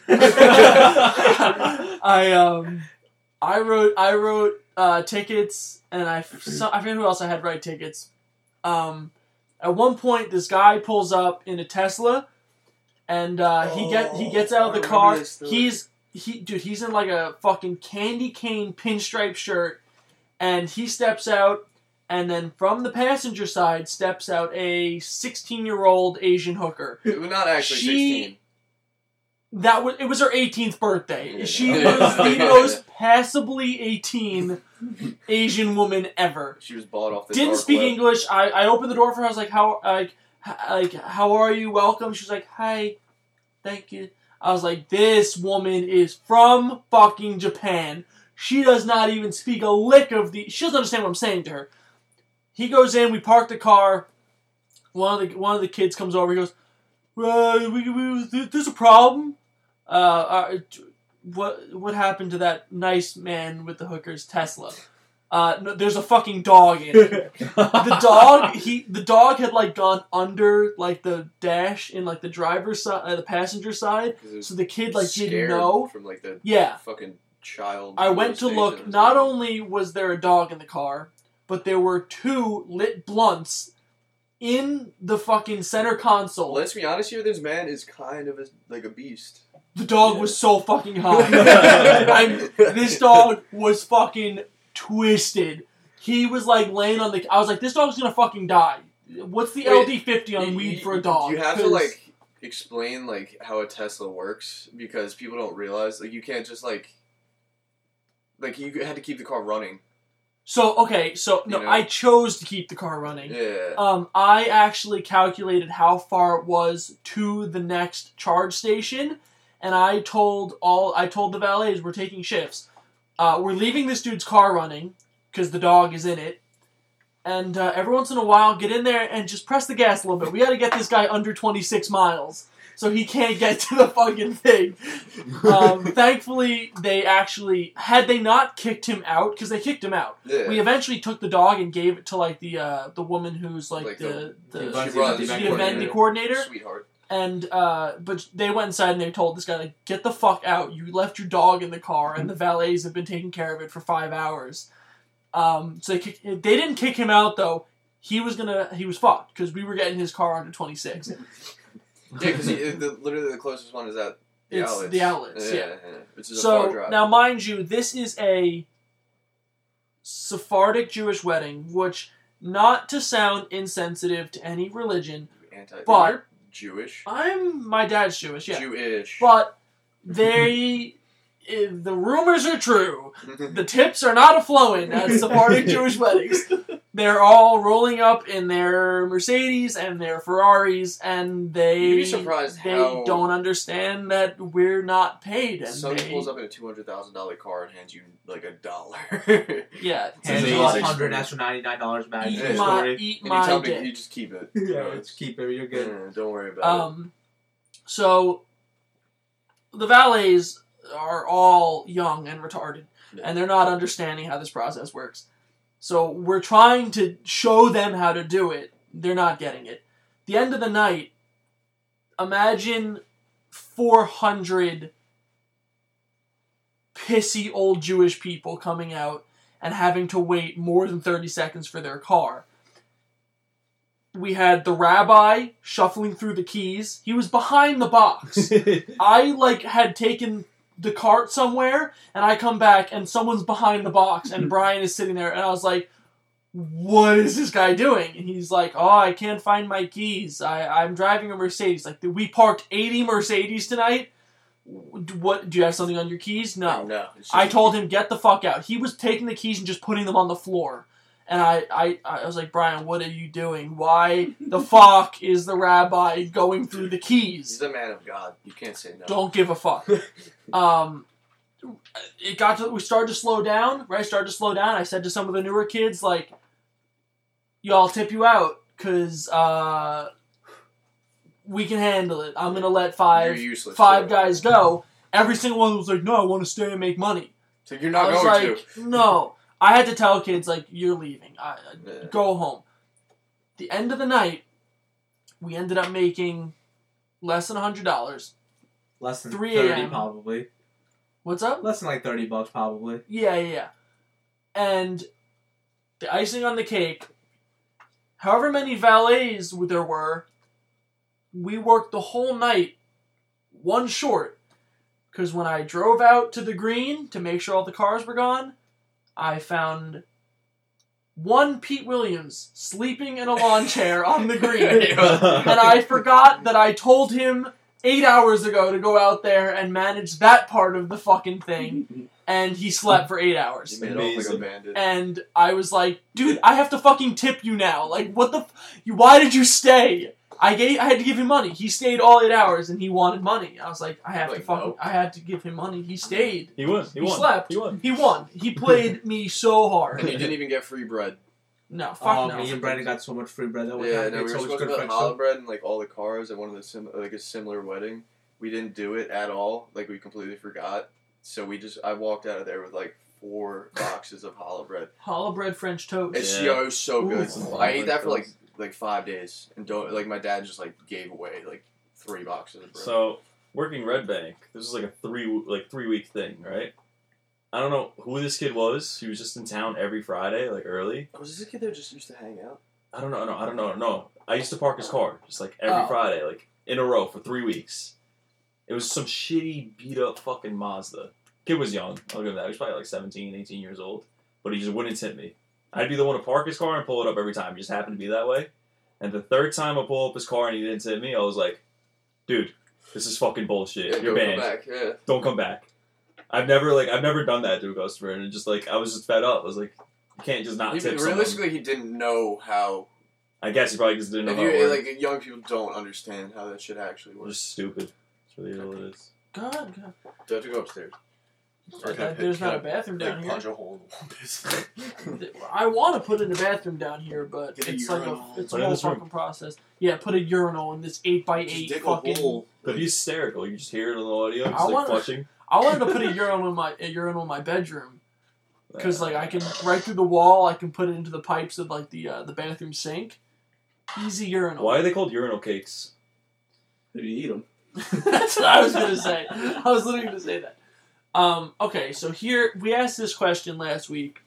I um, I wrote I wrote uh, tickets, and I so, I forget who else I had write tickets. Um, at one point, this guy pulls up in a Tesla, and uh, he get he gets out of the
Oh, I
car.
remember this story.
He's he dude. He's in like a fucking candy cane pinstripe shirt, and he steps out. And then from the passenger side steps out a sixteen-year-old Asian hooker.
Well, not actually
She-
sixteen.
That was it was her eighteenth birthday.
Yeah.
She was the most passably eighteen Asian woman ever.
She was bought off the
Didn't
dark
speak
web.
English. I, I opened the door for her. I was like, how like h- like how are you? Welcome. She was like, hi, thank you. I was like, this woman is from fucking Japan. She does not even speak a lick of the. She doesn't understand what I'm saying to her. He goes in. We park the car. One of the one of the kids comes over. He goes, uh, we, we, "There's a problem. Uh, uh, what what happened to that nice man with the hooker's Tesla? Uh, no, there's a fucking dog in it. The dog he the dog had like gone under like the dash in like the driver's side, uh, the passenger side.
'Cause it was
So the kid like didn't
scared
know.
from like the
Yeah.
fucking child.
I went to
molestation
look.
or
Not
something.
only was there a dog in the car, but there were two lit blunts in the fucking center console.
Let's be honest here. This man is kind of a, like a beast.
The dog was so fucking high. I'm, this dog was fucking twisted. He was like laying on the. I was like, this dog's gonna fucking die. What's the
Wait,
L D fifty on
You-
weed
you-
for a dog?
You have to
'Cause-
like explain like how a Tesla works because people don't realize like you can't just like like you had to keep the car running.
So okay, so no,
You know?
I chose to keep the car running.
Yeah.
Um, I actually calculated how far it was to the next charge station, and I told all I told the valets we're taking shifts. Uh, we're leaving this dude's car running because the dog is in it, and uh, every once in a while, get in there and just press the gas a little bit. We got to get this guy under twenty-six miles, so he can't get to the fucking thing. Um, thankfully, they actually had they not kicked him out because they kicked him out.
yeah.
We eventually took the dog and gave it to like the uh, the woman who's like,
Like
the the,
the-
the,
runs
She runs
the
the
event
event
coordinator.
coordinator.
Sweetheart.
And uh, but they went inside and they told this guy like, get the fuck out! You left your dog in the car, and the valets have been taking care of it for five hours. Um, so they kick, they didn't kick him out though. He was gonna he was fucked because we were getting his car under twenty-six.
Yeah, because literally the closest one is at the
It's
outlets.
the outlets, yeah.
Which is a far
So
drive.
now, mind you, this is a Sephardic Jewish wedding, which, not to sound insensitive to any religion,
Anti-
but-
you're Jewish.
I'm my dad's Jewish, yeah,
Jewish.
but they, if the rumors are true. The tips are not a flowing at Sephardic Jewish weddings. They're all rolling up in their Mercedes and their Ferraris, and they
You'd be surprised
they
how-
don't understand that we're not paid. And
Somebody
they,
pulls up in a two hundred thousand dollar car and hands you like a dollar.
yeah, it's
And
It's
you
amazing.
lost
amazing.
one hundred extra ninety-nine dollars back.
Eat
Yeah.
my
Story.
eat
And you
my
tell me
dick.
you just keep it.
Yeah, just keep it. You're good.
Yeah, don't worry about
Um, so the valets are all young and retarded,
Yeah.
and they're not understanding how this process works. So we're trying to show them how to do it. They're not getting it. The end of the night, imagine four hundred pissy old Jewish people coming out and having to wait more than thirty seconds for their car. We had the rabbi shuffling through the keys. He was behind the box. I, like, had taken the cart somewhere, and I come back, and someone's behind the box, and Brian is sitting there, and I was like, what is this guy doing? And he's like, oh, I can't find my keys. I, I'm driving a Mercedes. Like, we parked eighty Mercedes tonight. What, do you have something on your keys?
it.
No.
No. it's just-
I told him, get the fuck out. He was taking the keys and just putting them on the floor. And I, I, I was like, Brian, what are you doing? Why the fuck is the rabbi going through the keys?
He's a man of God. You can't say no.
Don't give a fuck. um, it got to, we started to slow down, right? Started to slow down. I said to some of the newer kids, like, yo, I'll tip you out, because, uh, we can handle it. I'm going to let
You're
five,
useless.
five
too.
guys go. Every single one was like, no, I want to stay and make money.
So you're not
I was
going
like, no. I had to tell kids, like, you're leaving. I, I-
Yeah.
Go home. The end of the night, we ended up making less than a hundred dollars.
Less than
three
thirty,
a m
probably.
What's up?
Less than like thirty bucks, probably.
Yeah, yeah, yeah. And the icing on the cake, however many valets there were, we worked the whole night, one short. Because when I drove out to the green to make sure all the cars were gone, I found one Pete Williams sleeping in a lawn chair on the green. And I forgot that I told him eight hours ago to go out there and manage that part of the fucking thing. And he slept for eight hours.
You made it look like a
Amazing.
bandit.
And I was like, dude, I have to fucking tip you now. Like, what the... F- you, why did you stay? I gave, I had to give him money. He stayed all eight hours, and he wanted money. I was like, I have
Like,
to fucking...
no.
I had to give him money. He stayed.
He won. He,
He
won.
slept.
He won.
He won. He played me so hard.
And you didn't even get free bread.
No, fuck
Oh,
no.
me and Brandon got so much free bread that one
Yeah,
time.
no,
Made
we
so
were
much
supposed to
good
put
friendship.
challah bread in like all the cars at one of the sim- like a similar wedding. We didn't do it at all. Like we completely forgot. So we just I walked out of there with like four boxes of challah bread.
Challah bread French toast.
It's
Yeah.
yo so good.
Ooh.
I ate that for like like five days and don't like my dad just like gave away like three boxes of bread.
So working Red Bank, this was like a three like three week thing, right? I don't know who this kid was. He was just in town every Friday, like early.
was this a kid that just used to hang out?
I don't know. No, I don't know. No, I used to park his car just like every
Oh.
Friday, like in a row for three weeks. It was some shitty beat up fucking Mazda. Kid was young. I'll give him that. He was probably like seventeen, eighteen years old, but he just wouldn't tip me. I'd be the one to park his car and pull it up every time. It just happened to be that way. And the third time I pull up his car and he didn't tip me, I was like, dude, this is fucking bullshit.
Yeah,
You're
go
banned.
come back. Yeah.
Don't come back. I've never like I've never done that to a customer, and it just like I was just fed up. I was like, you can't just not
He-
tip someone.
realistically, he didn't know how.
I guess he probably just didn't know
If
how
you,
it worked.
like young people don't understand how that shit actually
It's
works.
just stupid. That's really all it is.
God, God.
Do I have to go upstairs? Or can I
Uh,
pick-
There's
can
not
I,
a bathroom
like,
down here.
punch a hole in the wall.
I want to put in a bathroom down here, but
Get a
it's like a
urinal.
it's
Put
a
it in
whole
this room.
fucking process. Yeah, put a urinal in this eight by
Just
eight
dig
fucking.
a hole.
That'd be hysterical. You just hear it on the audio,
I
just like
wanna-
flushing.
I wanted to put a urinal in my a urinal in my bedroom because
Uh,
like I can right through the wall. I can put it into the pipes of like the uh, the bathroom sink. Easy urinal.
Why are they called urinal cakes?
Did you eat them?
That's what I was gonna say. I was literally gonna say that. Um, okay, so here we asked this question last week.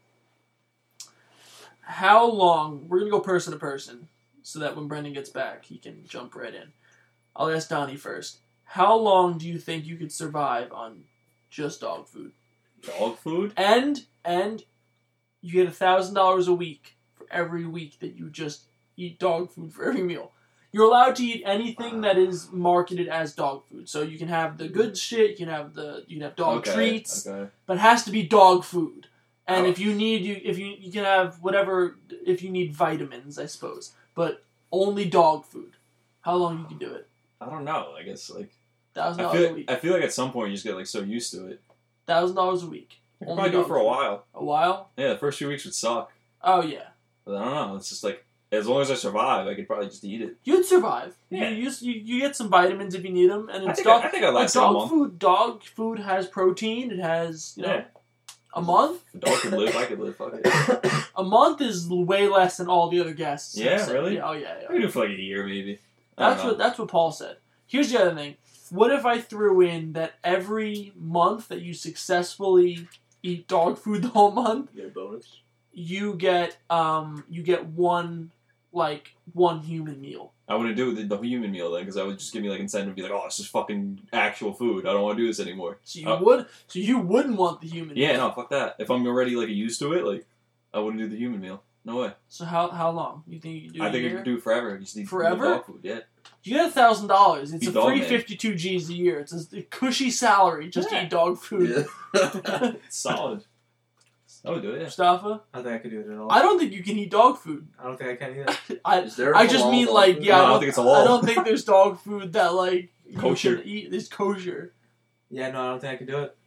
How long? We're gonna go person to person, so that when Brendan gets back, he can jump right in. I'll ask Donnie first. How long do you think you could survive on just dog food?
Dog food?
And and you get a thousand dollars a week for every week that you just eat dog food for every meal. You're allowed to eat anything that is marketed as dog food. So you can have the good shit, you can have the you can have dog
Okay,
treats,
Okay.
but it has to be dog food. And
Oh.
if you need you if you you can have whatever if you need vitamins, I suppose, but only dog food. How long you can do it?
I don't know. I guess like
Thousand
I
dollars a
feel
week.
I feel like at some point you just get like so used to it.
Thousand dollars a week.
I could
Only
probably do it
dog
for a
food.
while.
A while?
Yeah, the first few weeks would suck.
Oh yeah.
But I don't know. It's just like as long as I survive, I could probably just eat it.
You'd survive.
Yeah.
You, you you you get some vitamins if you need them, and
I
it's
think
dog.
I, I think I
like
last a
dog
month.
food. Dog food has protein. It has you know
Yeah.
a month.
If a dog could live, I could live. Fuck it.
A month is way less than all the other guests. have
Yeah,
said.
really?
Yeah, oh yeah,
I
yeah.
could do it for like a year maybe. I
That's
don't know.
what that's what Paul said. Here's the other thing. What if I threw in that every month that you successfully eat dog food the whole month,
You get a bonus.
you get um you get one like one human meal.
I wouldn't do the, the human meal then because I would just give me like incentive to be like, oh, it's just fucking actual food. I don't want to do this anymore.
So you
Uh,
would so you wouldn't want the human
Yeah,
meal.
no, fuck that. If I'm already like used to it, like I wouldn't do the human meal. No way.
So how how long you think you could do?
I
a
think I
year?
could do it forever. You just need
Forever?
dog food. Yeah.
You get a thousand dollars. It's
Be
a
dog
free
man.
fifty-two G's a year. It's a, a cushy salary just to
Yeah.
eat dog food.
Yeah.
It's solid. I would do it. Yeah.
Mustafa,
I don't think I could do it at all.
I don't think you can eat dog food.
I don't think I can either.
I
Is there a
I just
halal
mean
dog
like
food?
yeah.
No,
I
I
don't,
don't think it's halal.
I don't think there's dog food that like you
Kosher.
can eat. Is kosher.
Yeah, no, I don't think I could do it.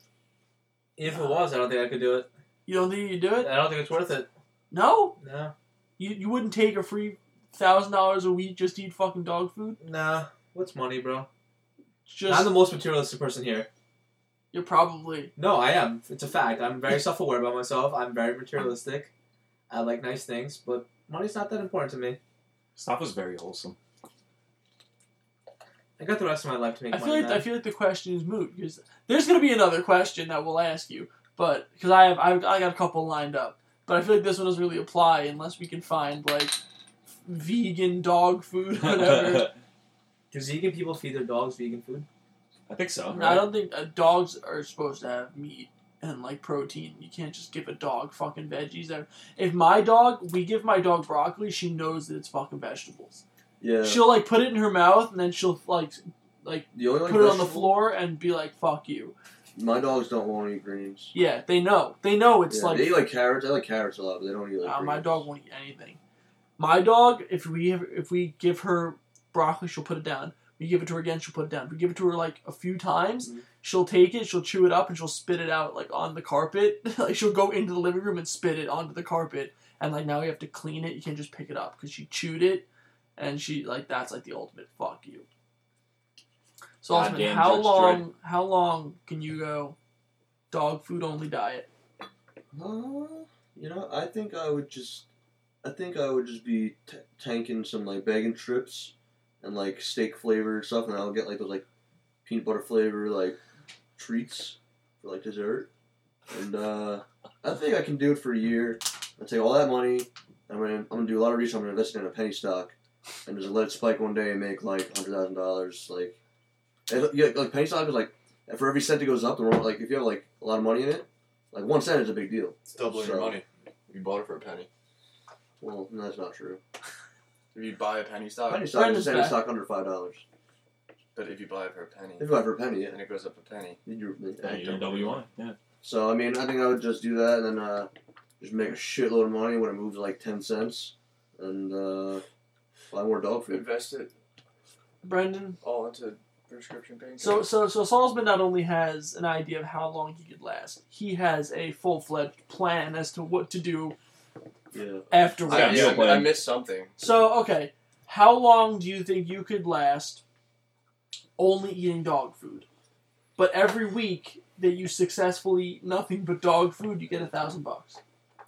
If it was, I don't think I could do it.
You don't think you could do it?
I don't think it's worth it.
No,
No.
you you wouldn't take a free thousand dollars a week just to eat fucking dog food.
Nah. What's money, bro?
Just
I'm the most materialistic person here.
you're probably
No, I am. It's a fact. I'm very self-aware about myself. I'm very materialistic. I like nice things, but money's not that important to me.
Stuff was very wholesome.
I got the rest of my life to make
I
money.
feel like
man.
I feel like the question is moot because there's gonna be another question that we'll ask you, but because I have I've, I got a couple lined up, but I feel like this one doesn't really apply unless we can find like vegan dog food, whatever.
Do vegan people feed their dogs vegan food?
I think so.
No, I don't think uh, dogs are supposed to have meat and like protein. You can't just give a dog fucking veggies. If my dog, we give my dog broccoli, she knows that it's fucking vegetables.
Yeah.
She'll like put it in her mouth and then she'll like like
The only, like,
put it on the
vegetable-
floor and be like, "Fuck you."
My dogs don't want to eat greens.
Yeah, they know. They know it's
Yeah,
like,
they eat like carrots. I like carrots a lot, but they don't eat like
uh,
greens.
my dog won't eat anything. My dog, if we have, if we give her broccoli, she'll put it down. We give it to her again, she'll put it down. If we give it to her like a few times,
Mhm.
she'll take it, she'll chew it up, and she'll spit it out like on the carpet. Like she'll go into the living room and spit it onto the carpet. And like now you have to clean it. You can't just pick it up because she chewed it, and she like that's like the ultimate fuck you. So Osman,
Goddamn
how
Judge
long? How long can you go? Dog food only diet.
Uh, you know, I think I would just, I think I would just be t- tanking some like bacon strips and like steak flavored stuff, and I'll get like those like peanut butter flavor like treats for like dessert. And uh, I think I can do it for a year. I take all that money. I'm gonna, I'm gonna do a lot of research. I'm gonna invest it in a penny stock, and just let it spike one day and make like hundred thousand dollars. Like, and, yeah, like penny stock is like for every cent that goes up, the more like if you have like a lot of money in it, like one cent is a big deal.
It's doubling your
So-
money. You bought it for a penny.
Well, no, that's not true.
If you buy a penny stock,
Penny stock
Brendan's
is a penny
back.
stock under five dollars.
but if you buy it for a penny,
If you buy for a penny, yeah.
then it goes up a penny.
You're,
Yeah, you're W one. Yeah.
So I mean, I think I would just do that and then uh, just make a shitload of money when it moves to like ten cents, and uh, buy more dog food.
Invest it
Brendan.
all into prescription pain.
So so so Salzman not only has an idea of how long he could last, he has a full fledged plan as to what to do
Yeah.
afterwards.
I,
Yeah,
yeah,
meal
I, I
plan.
missed something.
So okay, how long do you think you could last only eating dog food? But every week that you successfully eat nothing but dog food, you get a thousand bucks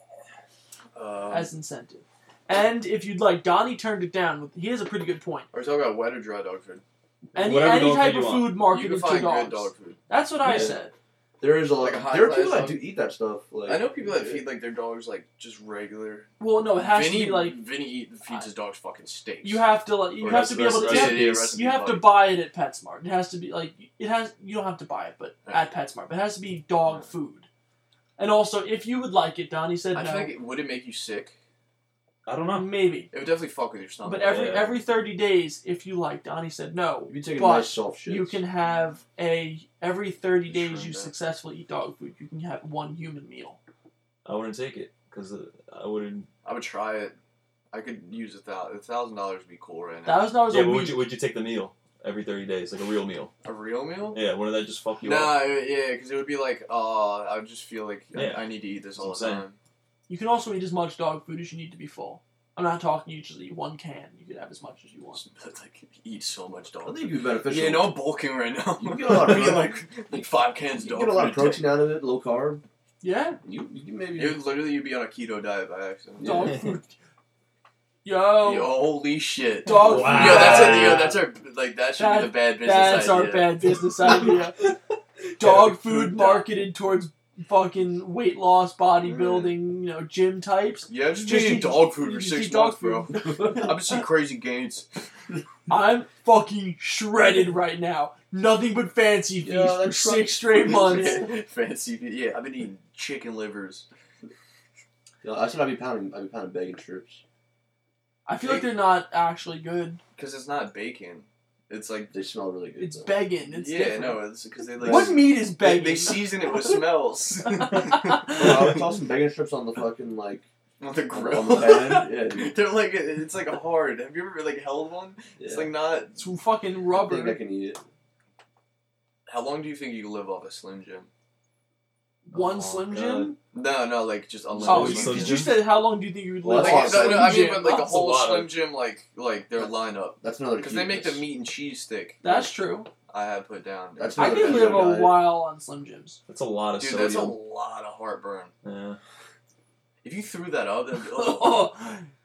Um,
as incentive. And if you'd like, Donnie turned it down. With, he has a pretty good point.
are we talking about wet or dry dog food?
Any
Whatever
any
dog
type
food
of
you want.
food
You
marketed
can
to
find
dogs.
good dog food.
That's what I
Yeah.
said.
There is a lot.
Like a high
there are
class
people that
dog?
do eat that stuff. Like
I know people that
yeah.
feed like their dogs like just regular.
Well, no, it has
Vinny,
to be like
Vinny eat, feeds his dogs fucking steaks.
you have to like you
Or
have to be able to.
rest-
You
rest-
have,
yeah, yeah,
Recipes.
recipe
you have to
buddy.
buy it at PetSmart. It has to be like it has. You don't have to buy it, but
Yeah.
at PetSmart. But it has to be dog food. And also, if you would like it, Donnie said
I
no.
feel like it, would it make you sick?
I don't know.
Maybe.
It would definitely fuck with your stomach.
But every
Yeah.
every thirty days, if you like, Donnie said no.
If you take a
But
nice soft shit,
You can have a every thirty days you
Sure,
successfully eat dog food. You can have one human meal.
I wouldn't take it because I wouldn't.
I would try it. I could use a thousand. A thousand dollars would be cool right now.
Thousand dollars
Yeah,
a
but
week.
would you would you take the meal every thirty days, like a real meal?
A real meal?
Yeah, wouldn't that just fuck you up?
Nah, yeah, because it would be like, uh, I would just feel like I-
Yeah.
I need to eat this all
That's
the
what I'm
time.
You can also eat as much dog food as you need to be full. I'm not talking you just eat one can. You could have as much as you want.
Just, like eat so much
I
dog.
think it'd be beneficial.
Yeah, no, I'm bulking right now.
You can get a lot of-
I'm eating like like five cans
You
of
can
dog
get a lot of
food a day.
protein out of it, low carb.
Yeah,
You, you can maybe.
It would literally you'd be on a keto diet by accident.
Yeah.
dog food. Yo,
Yo, holy shit.
dog
Wow.
food.
Yo, that's a, yo, that's our like that should
That-
be the bad business
That's
idea.
our bad business idea. Dog
Dog
food
food
marketed towards fucking weight loss, bodybuilding, you know, gym types.
Yeah, I'm just,
Just
eating
eat-
dog food for
just
six
eat dog
months, bro. I'm just seeing crazy gains.
I'm fucking shredded right now. Nothing but fancy feast
Yeah,
for
that's
six straight months.
Fancy, yeah. I've been eating chicken livers.
Yeah, I said I'd be pounding. I'd be pounding bacon strips.
I feel like they're not actually good.
Because it's not bacon. It's like
They smell really good.
It's
though.
bacon. It's
yeah,
different.
no, it's because they like
What meat is
they,
bacon?
they season it with smells on
Bro, I would toss some bacon strips on the fucking like
the
on the,
grill.
on the pan. Yeah, dude.
They're like it's like a hard. Have you ever like held one? It's
Yeah.
like not.
It's fucking
I think I
rubber.
can eat it.
How long do you think you can live off a Slim Jim?
One
Oh,
Slim
God.
Jim?
No, no, like just
Oh,
unlimited.
you,
Slim
you
Jim?
said how long do you think you would
Well,
live
that's
off
a
Like,
lot.
no, no, I
Slim
mean,
Jim?
but like a
That's a
whole
lot of-
Slim Jim, like like their lineup,
That's another.
because they make the
cuteness.
meat and cheese stick.
That's true.
I have put down.
That's
I
another
could
good
live a
diet.
while on Slim Jims.
That's a lot of
Dude,
sodium.
that's a lot of heartburn.
Yeah.
If you threw that up, that'd be, oh,
Oh,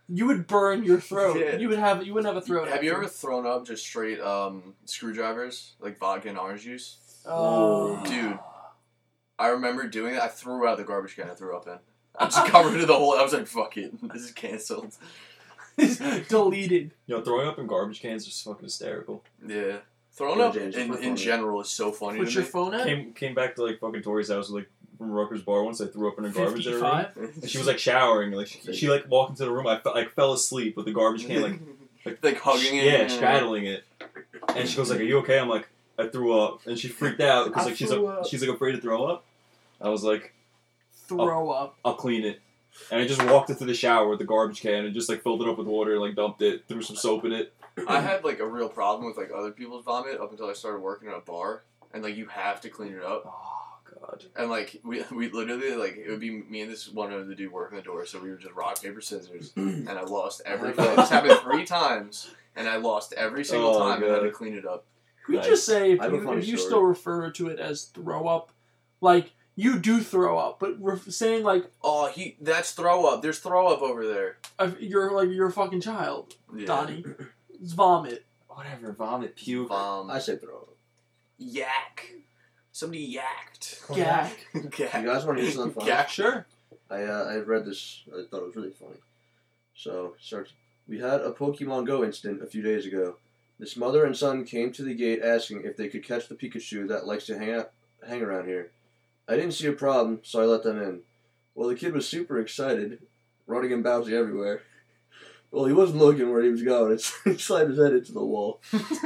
you would burn your throat.
Yeah.
You would have you wouldn't have a throat.
Have you
after.
ever thrown up just straight um, screwdrivers, like vodka and orange juice?
Oh,
Dude. I remember doing it. I threw out the garbage can I threw up in. I just got rid of the whole. I was like, "Fuck it, this is canceled."
deleted.
You know, throwing up in garbage cans is fucking hysterical.
Yeah, throwing
Yeah,
up
James,
in,
it's
in
funny.
general is so funny
Put
to
your
me.
phone at
Came came back to like fucking Tori's house like from Rutgers bar once. I threw up in a garbage in her room.
fifty-five.
And she was like showering. Like she, she like walked into the room. I fe- like fell asleep with the garbage can like
like, like hugging it.
yeah straddling it. And she goes like, "Are you okay?" I'm like, "I threw up," and she freaked out because
I
like she's
threw
like,
up.
she's like afraid to throw up. I was like,
Throw up.
"I'll clean it," and I just walked into the shower with the garbage can and just like filled it up with water, like dumped it, threw some soap in it.
I had like a real problem with like other people's vomit up until I started working at a bar, and like you have to clean it up.
Oh god.
And like we we literally like it would be me and this one other dude working the door, so we would just rock paper scissors, and I lost every. This happened three times, and I lost every single
Oh,
time, and I had to
God.
clean it up.
Can we
Nice.
just say if
I have a
you,
funny
if you
story.
still refer to it as throw up, like you do throw up, but ref- saying like
Oh, he that's throw up. There's throw up over there.
uh, you're like you're a fucking child,
Yeah.
Donnie. It's vomit.
Whatever. Vomit. Puke.
Um,
I say throw up.
yak. Somebody yacked.
Gag.
You
Yak.
guys want to hear something funny?
Yak.
Sure.
I uh, I read this. I thought it was really funny. So, it starts. We had a Pokemon Go incident a few days ago. This mother and son came to the gate asking if they could catch the Pikachu that likes to hang out, hang around here. I didn't see a problem, so I let them in. Well, the kid was super excited, running and bouncing everywhere. Well, he wasn't looking where he was going. It's, he slammed his head into the wall.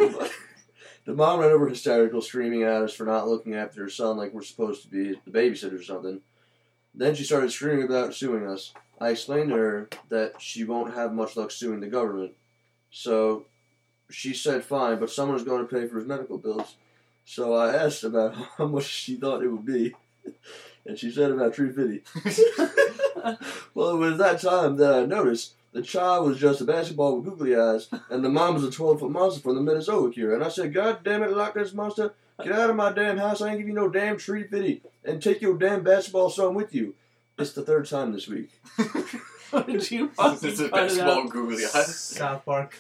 The mom ran over hysterical, screaming at us for not looking after her son like we're supposed to be, the babysitter or something. Then she started screaming about suing us. I explained to her that she won't have much luck suing the government. So she said fine, but someone's going to pay for his medical bills. So I asked about how much she thought it would be. And she said about three hundred fifty. Well, it was that time that I noticed the child was just a basketball with googly eyes, and the mom was a twelve-foot monster from the Mesozoic era. And I said, God damn it, Loch Ness Monster, get out of my damn house. I ain't give you no damn tree fifty. And take your damn basketball son with you. It's the third time this week.
Did you fucking
It's a
cut it
basketball
out?
googly eyes.
South Park.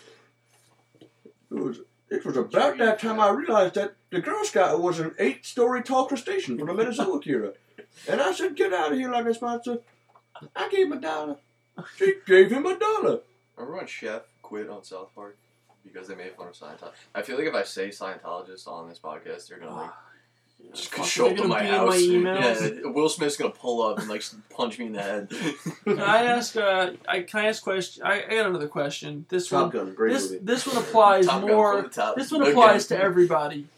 It was, it was about that time I realized that the Girl Scout was an eight-story tall crustacean from the Mesozoic era. And I said, get out of here, Loch Ness Monster. I gave him a dollar. She gave him a dollar.
Remember when Chef quit on South Park because they made fun of Scientology? I feel like if I say Scientologist on this podcast, they're gonna like just
Fuck,
show up
they're
in
gonna
my
be in
house.
my emails.
Yeah, Will Smith's gonna pull up and like punch me in the head.
Can I ask? Uh, I can I ask question? I, I got another question. This
Top
one,
Gun, great
this
movie.
this one applies
Top Gun
more.
from the top.
This one
Again.
applies to everybody.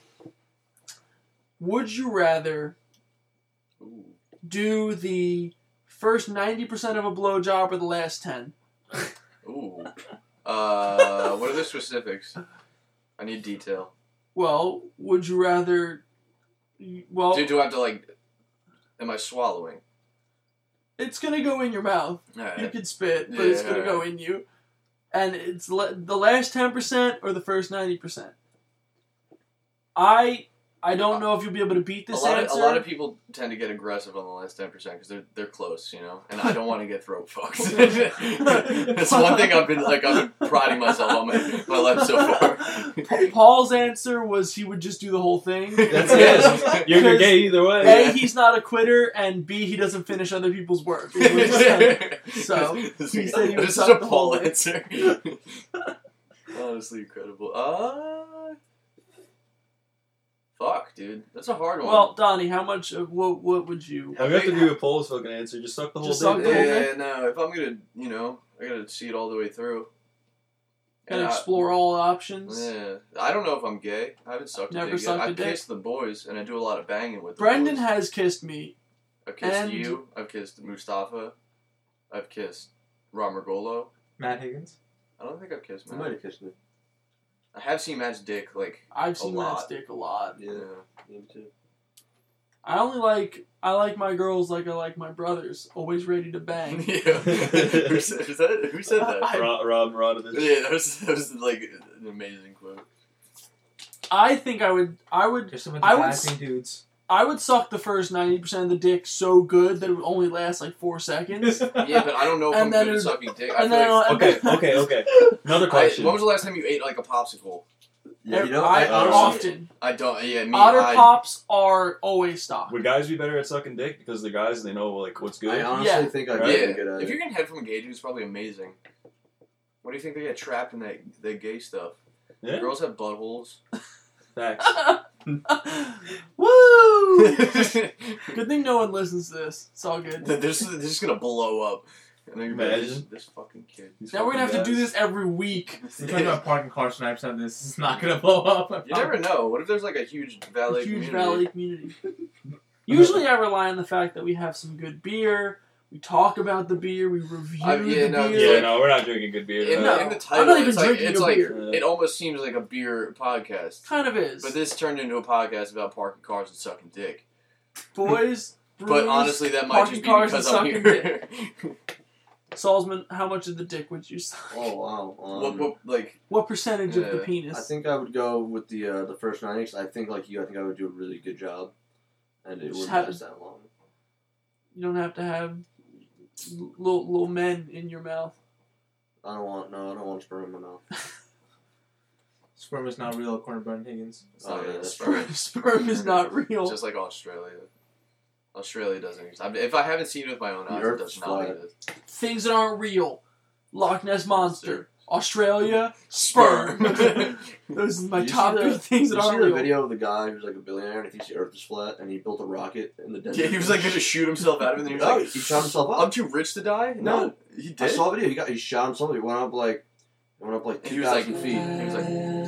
Would you rather
Ooh.
do the first ninety percent of a blowjob or the last ten?
Ooh. Uh, what are the specifics? I need detail.
Well, would you rather? Well,
Do, do I have to like? Am I swallowing?
it's gonna go in your mouth. You
Alright.
can spit, but it's
Yeah,
gonna go
alright.
in you. And it's le- the last ten percent or the first ninety percent. I I don't know if you'll be able to beat
A
this
lot, of,
answer.
a lot of people tend to get aggressive on the last ten percent because they're they're close, you know, and I don't want to get throat fucked. That's one thing I've been like I've been priding myself on my, my life so far.
Pa- Paul's answer was he would just do the whole thing.
That's it. You're, you're gay either way.
A, he's not a quitter, and B, he doesn't finish other people's work. is what he said. So,
this,
he said he would
this is
suck
a
the whole
Paul
way.
answer. Honestly, incredible. Uh, fuck, dude, that's a hard one.
Well, Donnie, how much? Of, what what would you?
How do you have to do a Paul's fucking answer? Just suck the whole
Just
dick.
suck the whole
yeah,
thing?
no. If I'm gonna, you know, I gotta see it all the way through.
And
I-
explore all options.
Yeah, I don't know if I'm gay. I haven't sucked
Never
a dick
sucked
yet.
a
I've
dick?
kissed the boys, and I do a lot of banging with the
Brendan
boys.
has kissed me.
I've kissed
and-
you. I've kissed Mustafa. I've kissed Ron Margolo.
Matt Higgins.
I don't think I've kissed
You
Matt.
might have kissed me.
I have seen Matt's dick, like,
I've
A
seen
lot.
Matt's dick a lot.
Yeah,
yeah.
me too.
I only like I like my girls like I like my brothers, always ready to bang.
yeah. who, said, who, said, who said that?
I-
Rob, Rob Rodovich.
Yeah, that was, that was like an amazing quote.
I think I would I would
Just some of
I
the
would
passing dudes.
I would suck the first ninety percent of the dick so good that it would only last like four seconds.
Yeah, but I don't know if
And
I'm
then
good at
it-
sucking dick. I
and
feel
then
like,
I'll-
Okay, okay, okay. Another
I,
question.
when was the last time you ate like a popsicle?
Yeah, you know,
I,
I honestly,
often.
I don't. Yeah, me.
Otter
I,
Pops are always stocked.
Would guys be better at sucking dick because the guys they know like what's good?
I honestly
Yeah.
think I'd
Right?
get
Yeah,
good at
if
it.
you're getting head from a gay dude, it's probably amazing. What do you think they get trapped in that the gay stuff?
Yeah.
Girls have buttholes.
Facts.
Woo! Good thing no one listens to this. It's all good.
they're, just, they're just gonna blow up. And then you're like,
Imagine.
this, this fucking kid.
These
Now we're gonna have to
fucking
do
guys.
this every week.
We're talking about parking cars for ninety percent of this. It's not gonna blow up.
You never know. What if there's like a huge valet
A huge
community?
valley community. Usually, I rely on the fact that we have some good beer. We talk about the beer. We review
Uh, yeah,
the
no,
beer.
Yeah, no, we're not drinking good beer.
In,
tonight.
the, in the
I'm
title,
not even
it's like,
drinking
it's
a
like
beer.
it almost seems like a beer podcast.
Kind of is.
But this turned into a podcast about parking cars and sucking dick.
Boys,
But
brews,
honestly, that might
parking
just be
cars
because
and
I'm
sucking
here.
Salzman, how much of the dick would you suck?
Oh wow. Um,
what, what, like,
What percentage of the
Yeah.
penis?
I think I would go with the uh, the first ninety. 'Cause I think like you, I think I would do a really good job, and it
Just
wouldn't
have-
last that long.
You don't have to have l- little little men in your mouth.
I don't want no, I don't want sperm in my mouth.
Sperm is not real, according to Brendan Higgins.
it's not
Oh, yeah,
really
that's
sperm.
Sperm is not real.
Just like Australia. Australia doesn't exist. I mean, if I haven't seen it with my own
The
eyes,
Earth
it
is
does not
flat.
exist.
Things that aren't real. Loch Ness Monster. Australia. Sperm. Those are my
Did you
top
see the-
three things
Did
that
you see
aren't
the
real.
video of the guy who's like a billionaire and he thinks the Earth is flat and he built a rocket in the desert?
Yeah, he was like going to shoot himself out of it, and he was
No,
like,
he shot himself up.
I'm too rich to die?
No.
He
I
did?
saw a video. He got he shot himself. He went up like went up like
He
two
was like,
thousand feet.
he was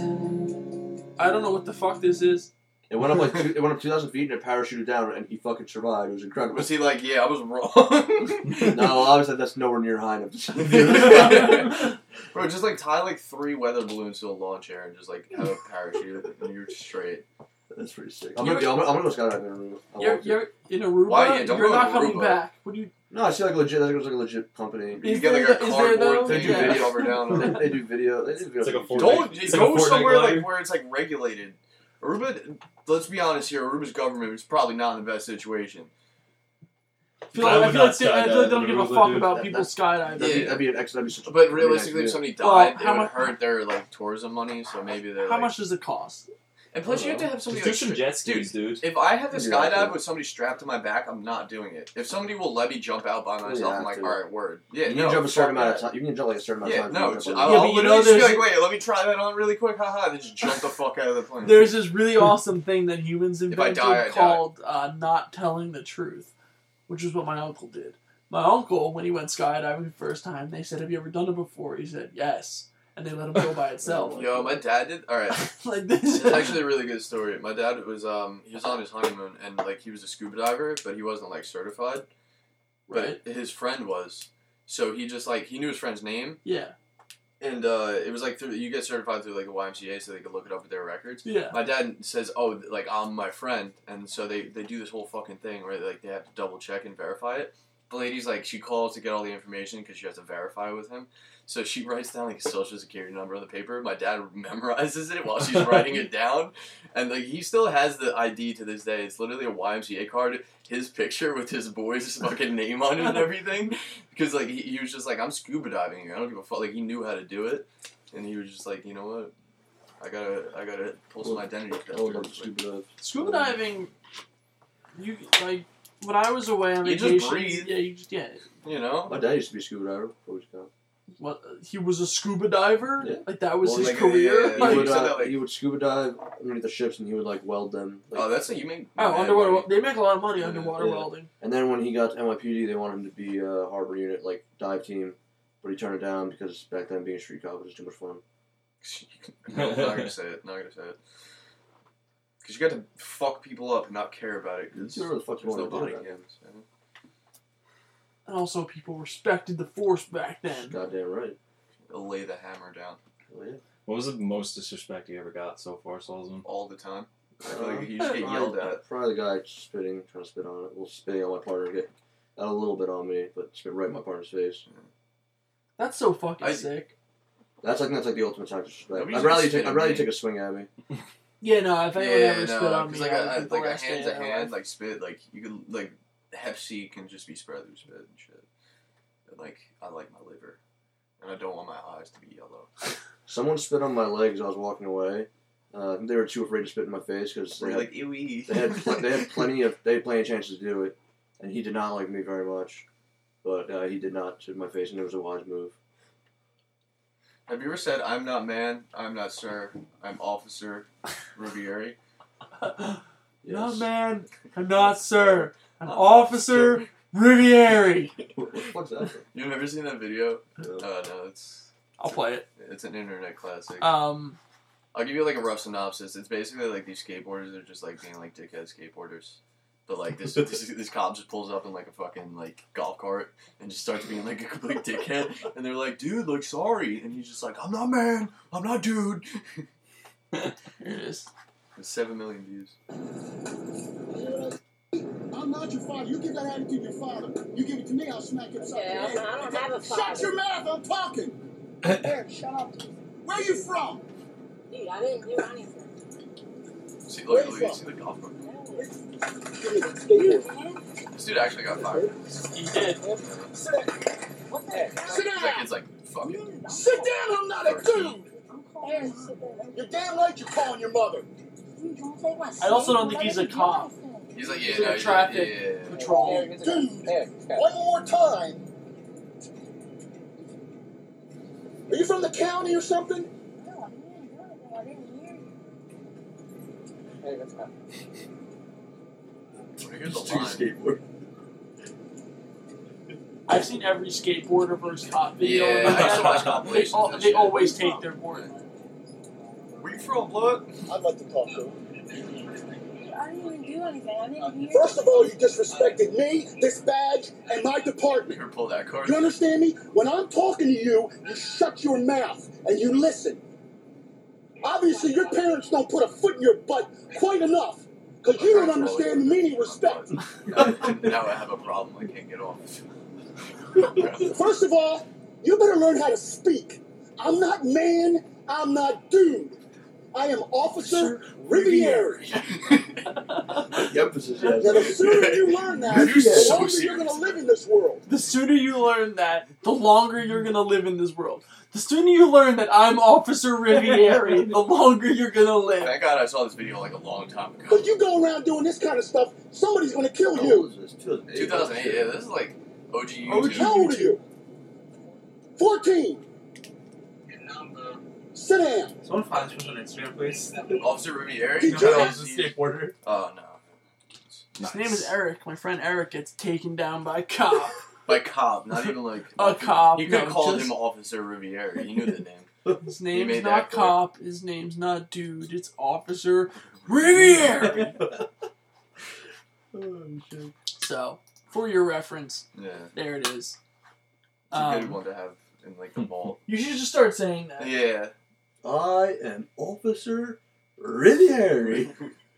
like,
I don't know what the fuck this is.
It went up like two, it went up two thousand feet and it parachuted down and he fucking survived. It was incredible.
was he like, yeah, I was wrong?
No, obviously that's nowhere near high enough to say.
Bro, just like tie like three weather balloons to a lawn chair and just like have a parachute and you're straight.
That's pretty sick. I'm gonna, yeah, I'm gonna, I'm gonna go skydiving in Aruba. I
You're,
want to.
you're in Aruba.
Why? Yeah, don't
you're
go
not
to
coming
Aruba.
back. What do you?
No, I see like legit. I think it was like a legit company.
You
Is
get like
there-
a
is there, though?
cardboard thing, you
Yeah.
video over down.
they, they do video. They do video.
It's like a Fortnite.
Don't
It's like a
go
Fortnite
somewhere
glider.
like where it's like regulated. Aruba, let's be honest here. Aruba's government is probably not in the best situation.
I feel
I
like, I
would
feel like,
not
they, I feel like they don't
skydive
give
in
a
Aruba,
fuck
dude.
about
That-
people
that-
skydiving.
That'd, be,
Yeah.
that'd be an ex. That'd be such a.
But
that'd be
realistically,
nice
if somebody
Well,
died,
how
it would
much-
hurt their like tourism money. So maybe they're
How
like,
much does it cost?
And plus, you have to have
Just
somebody
do
like
some
stra-
jet skis, dude.
If I have to
You have
skydive
to.
with somebody strapped to my back, I'm not doing it. If somebody will let me jump out by
You
myself, I'm
have
like,
to.
all right, word. Yeah,
You
no,
can jump a certain
fuck
amount of
that.
time. You can jump like a certain amount
Yeah,
of time.
no,
before
j-
you jump
I'll,
on
Yeah,
I'll
but you
literally
know
just be
there's-
like, wait, let me try that on really quick, haha, and then just jump the fuck out of the plane.
There's this really awesome thing that humans
I
invented
die, I die.
called uh, not telling the truth, which is what my uncle did. My uncle, when he went skydiving the first time, they said, "Have you ever done it before?" He said, "Yes," and they let him go by itself.
Yo, my dad did. All right,
like this.
it's actually a really good story. My dad was um he was on his honeymoon and like he was a scuba diver, but he wasn't like certified.
Right.
But his friend was, so he just like he knew his friend's name,
Yeah.
and uh, it was like through you get certified through like the Y M C A, so they could look it up with their records.
Yeah.
My dad says, "Oh, like I'm my friend," and so they, they do this whole fucking thing where like they have to double check and verify it. The lady's like she calls to get all the information because she has to verify with him. So she writes down like his social security number on the paper. My dad memorizes it while she's writing it down, and like he still has the I D to this day. It's literally a Y M C A card, his picture with his boy's fucking name on it and everything. Because like he, he was just like, I'm scuba diving here. I don't give a fuck. Like he knew how to do it, and he was just like, you know what, I gotta I gotta pull some identity
I would love
testers.
to scuba dive.
Scuba diving, you like when I was away on
You just
vacation.
breathe.
Yeah, you just yeah.
You know.
My dad used to be a scuba diver. Before he was
What he was a scuba diver?
Yeah.
Like that was
Well,
his
like,
career.
yeah,
gone.
yeah,
He
Like,
would,
you said
uh,
that, like-
he would scuba dive underneath the ships and he would like weld them. Like,
Oh, that's it. You make
oh,
mad
underwater.
money.
They make a lot of money
Yeah.
underwater
Yeah.
welding.
And then when he got to N Y P D, they wanted him to be a harbor unit, like dive team, but he turned it down because back then being a street cop was just too much fun.
No, I'm not gonna say it. Not gonna say it. Because you got to fuck people up and not care about it.
You
Because
do whatever the fuck you
there's no
want to
body
do.
cams. you know?
And also, people respected the force back then.
Goddamn right.
They'll lay the hammer down
Hell yeah.
What was the most disrespect you ever got so far, Salzman?
all the time. I feel
Uh,
like you just get yelled at.
Probably the guy spitting, trying to spit on it. Well, spitting on my partner, get got a little bit on me, but spit right in my partner's face.
That's so fucking
I-
sick.
That's like that's like the ultimate sign of disrespect.
Nobody's
I'd rather you
spitting
take I'd rather you
me.
take a swing at me.
Yeah, no, if anyone
yeah,
ever
no,
spit on me,
because like
I
a,
would
a,
think the
like a
last day
hand
of
to
their
hand,
life.
like spit, like you can like Hep C can just be spread through spit and shit. And, like I like my liver, and I don't want my eyes to be yellow.
Someone spit on my legs as I was walking away. Uh, they were too afraid to spit in my face because
We're
they,
like ew.
they had pl- they had plenty of they had plenty of chances to do it, and he did not like me very much. But uh, he did not spit in my face, and it was a wise move.
Have you ever said, "I'm not man, I'm not sir, I'm Officer Rubieri"?
Not man, I'm not sir. I'm Officer Rivieri.
What the fuck's that? from?
You've never seen that video?
No.
Uh, no, it's
I'll play it.
it's an internet classic.
Um,
I'll give you like a rough synopsis. It's basically like these skateboarders are just like being like dickhead skateboarders. But like this, this this cop just pulls up in like a fucking like golf cart and just starts being like a complete dickhead. And they're like, dude, like sorry. And he's just like, I'm not man, I'm not dude.
here it is.
It's seven million views.
I'm not your father. You give that attitude to your father. You give it to me, I'll smack it upside
Okay,
your
I
head.
don't- I don't have a
Shut
father.
your mouth, I'm talking.
Eric, shut up.
Where you from?
Dude, I didn't do anything.
See,
Where
look,
you
look, you
from?
see the golf cart.
Give me that skateboard.
This dude actually got fired.
He did.
Sit down.
What the hell?
Sit
That
down.
kid's like, fuck it.
Sit down, I'm not a dude.
Eric, sit down.
You're damn right you're calling your mother.
Dude, don't take my
I also don't
skateboard.
think he's
I
a
didn't do
cop.
anything.
He's like,
He's
yeah,
in
no,
a traffic
yeah, yeah.
patrol.
Dude, one more time. Are you from the county or something?
No, I didn't do anything. I didn't hear you.
Hey, that's fine.
Here's the
Just took a
line.
skateboard.
I've seen every skateboarder versus cop video.
Yeah,
and
I used to watch
they,
compilations
al-
of
they
shit.
always take their board.
Where you from, blood?
I'd like to talk to him.
I didn't even do anything. I didn't hear
First of all, you disrespected me, this badge, and my department.
You ever pull that card?
You understand me? When I'm talking to you, you shut your mouth and you listen. Obviously, your parents don't put a foot in your butt quite enough, because you don't understand the meaning of respect.
Now I have a problem. I can't get off.
First of all, you better learn how to speak. I'm not man, I'm not dude. I am Officer Rivieri.
The emphasis,
Now,
yeah.
the sooner you learn that,
You're
the
so
longer you're going to live in this world.
The sooner you learn that, the longer you're gonna live in this world. The sooner you learn that I'm Officer Rivieri, the longer you're gonna live.
Thank God I saw this video like a long time ago.
But you go around doing this kind of stuff, somebody's going to kill
How old
you.
is this? two thousand eight.
two thousand eight, yeah, this is like O G
O G.
YouTube.
How old are you? fourteen. Sit down.
Someone find this on Instagram, please.
Officer Rivieri?
Did
No,
you-
no, it's a skateboarder.
Oh, no.
His
Nice.
name is Eric. My friend Eric gets taken down by a cop.
By cop, not even like...
A cop,
He could have
no,
called
just-
him Officer Rivieri. He knew the name.
His
He
name's
made
not
that clear.
cop. His name's not dude. It's Officer Rivieri.
Oh, shit.
So, for your reference,
Yeah.
there it is.
It's a good
Um,
one to have in like the vault.
you should just start saying that.
Yeah.
I am Officer Rivieri.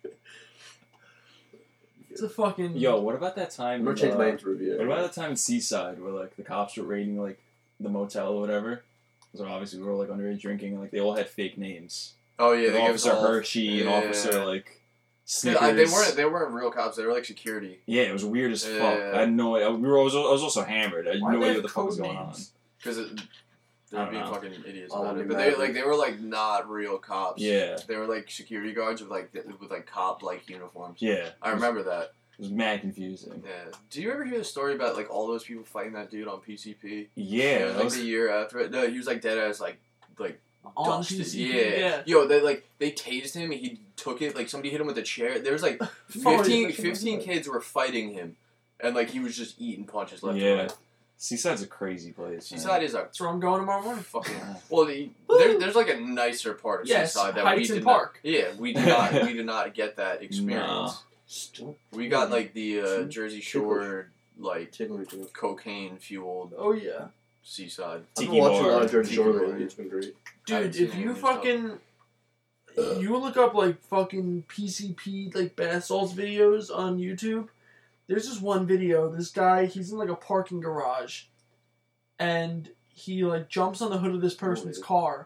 It's a fucking.
Yo, what about that time?
I'm gonna
in,
change
uh,
my name to Rivieri.
What about that time in Seaside where like the cops were raiding like the motel or whatever? So obviously we were like underage drinking and like they all had fake names.
Oh, yeah.
Like,
they gave
Officer
us all-
Hershey and
Yeah.
Officer like
Yeah,
Snickers.
I, they weren't. They weren't real cops. They were like security.
Yeah, it was weird as fuck.
Yeah.
I had no idea. We were, I, was, I was also hammered. I had
Why
no
do they
idea
have
what the fuck was
code
going on.
names?
Because they
I
were
don't
being
know.
fucking idiots
I'll
about
be
it. But
mad
they
at
like
them.
they were like not real cops.
Yeah,
They were like security guards with like th- with like cop like uniforms.
yeah.
I remember that.
It was mad confusing.
Yeah. Do you ever hear the story about like all those people fighting that dude on P C P?
Yeah,
It was
that
like
was,
the year after it. No, he was like dead ass like like
On
dusted.
P C P,
Yeah.
yeah.
Yo, they like they tased him. He took it. Like somebody hit him with a chair. There was like
Oh,
fifteen,
yeah,
fifteen kids were fighting him, and like he was just eating punches left
Yeah.
and right.
Seaside's a crazy place. man.
Seaside is a
That's where I'm going tomorrow morning.
fucking
Yeah.
well. The, there, there's like a nicer part of
Yes,
Seaside that
Heights
we
and
did
Park.
not. Yeah, we did not. we did not get that experience.
Nah.
Still
We got like the uh, Jersey Shore like
tickling to it.
cocaine fueled
Oh yeah,
Seaside.
I've
Tiki
been watching a
bar.
lot of Jersey
Tiki
Shore
bar.
lately. It's been great.
I haven't
dude.
seen
If
any
you
of their
fucking you look up like fucking P C P like bath salts videos on YouTube, there's just one video. This guy, he's in like a parking garage, and he like jumps on the hood of this person's
Weird.
car, and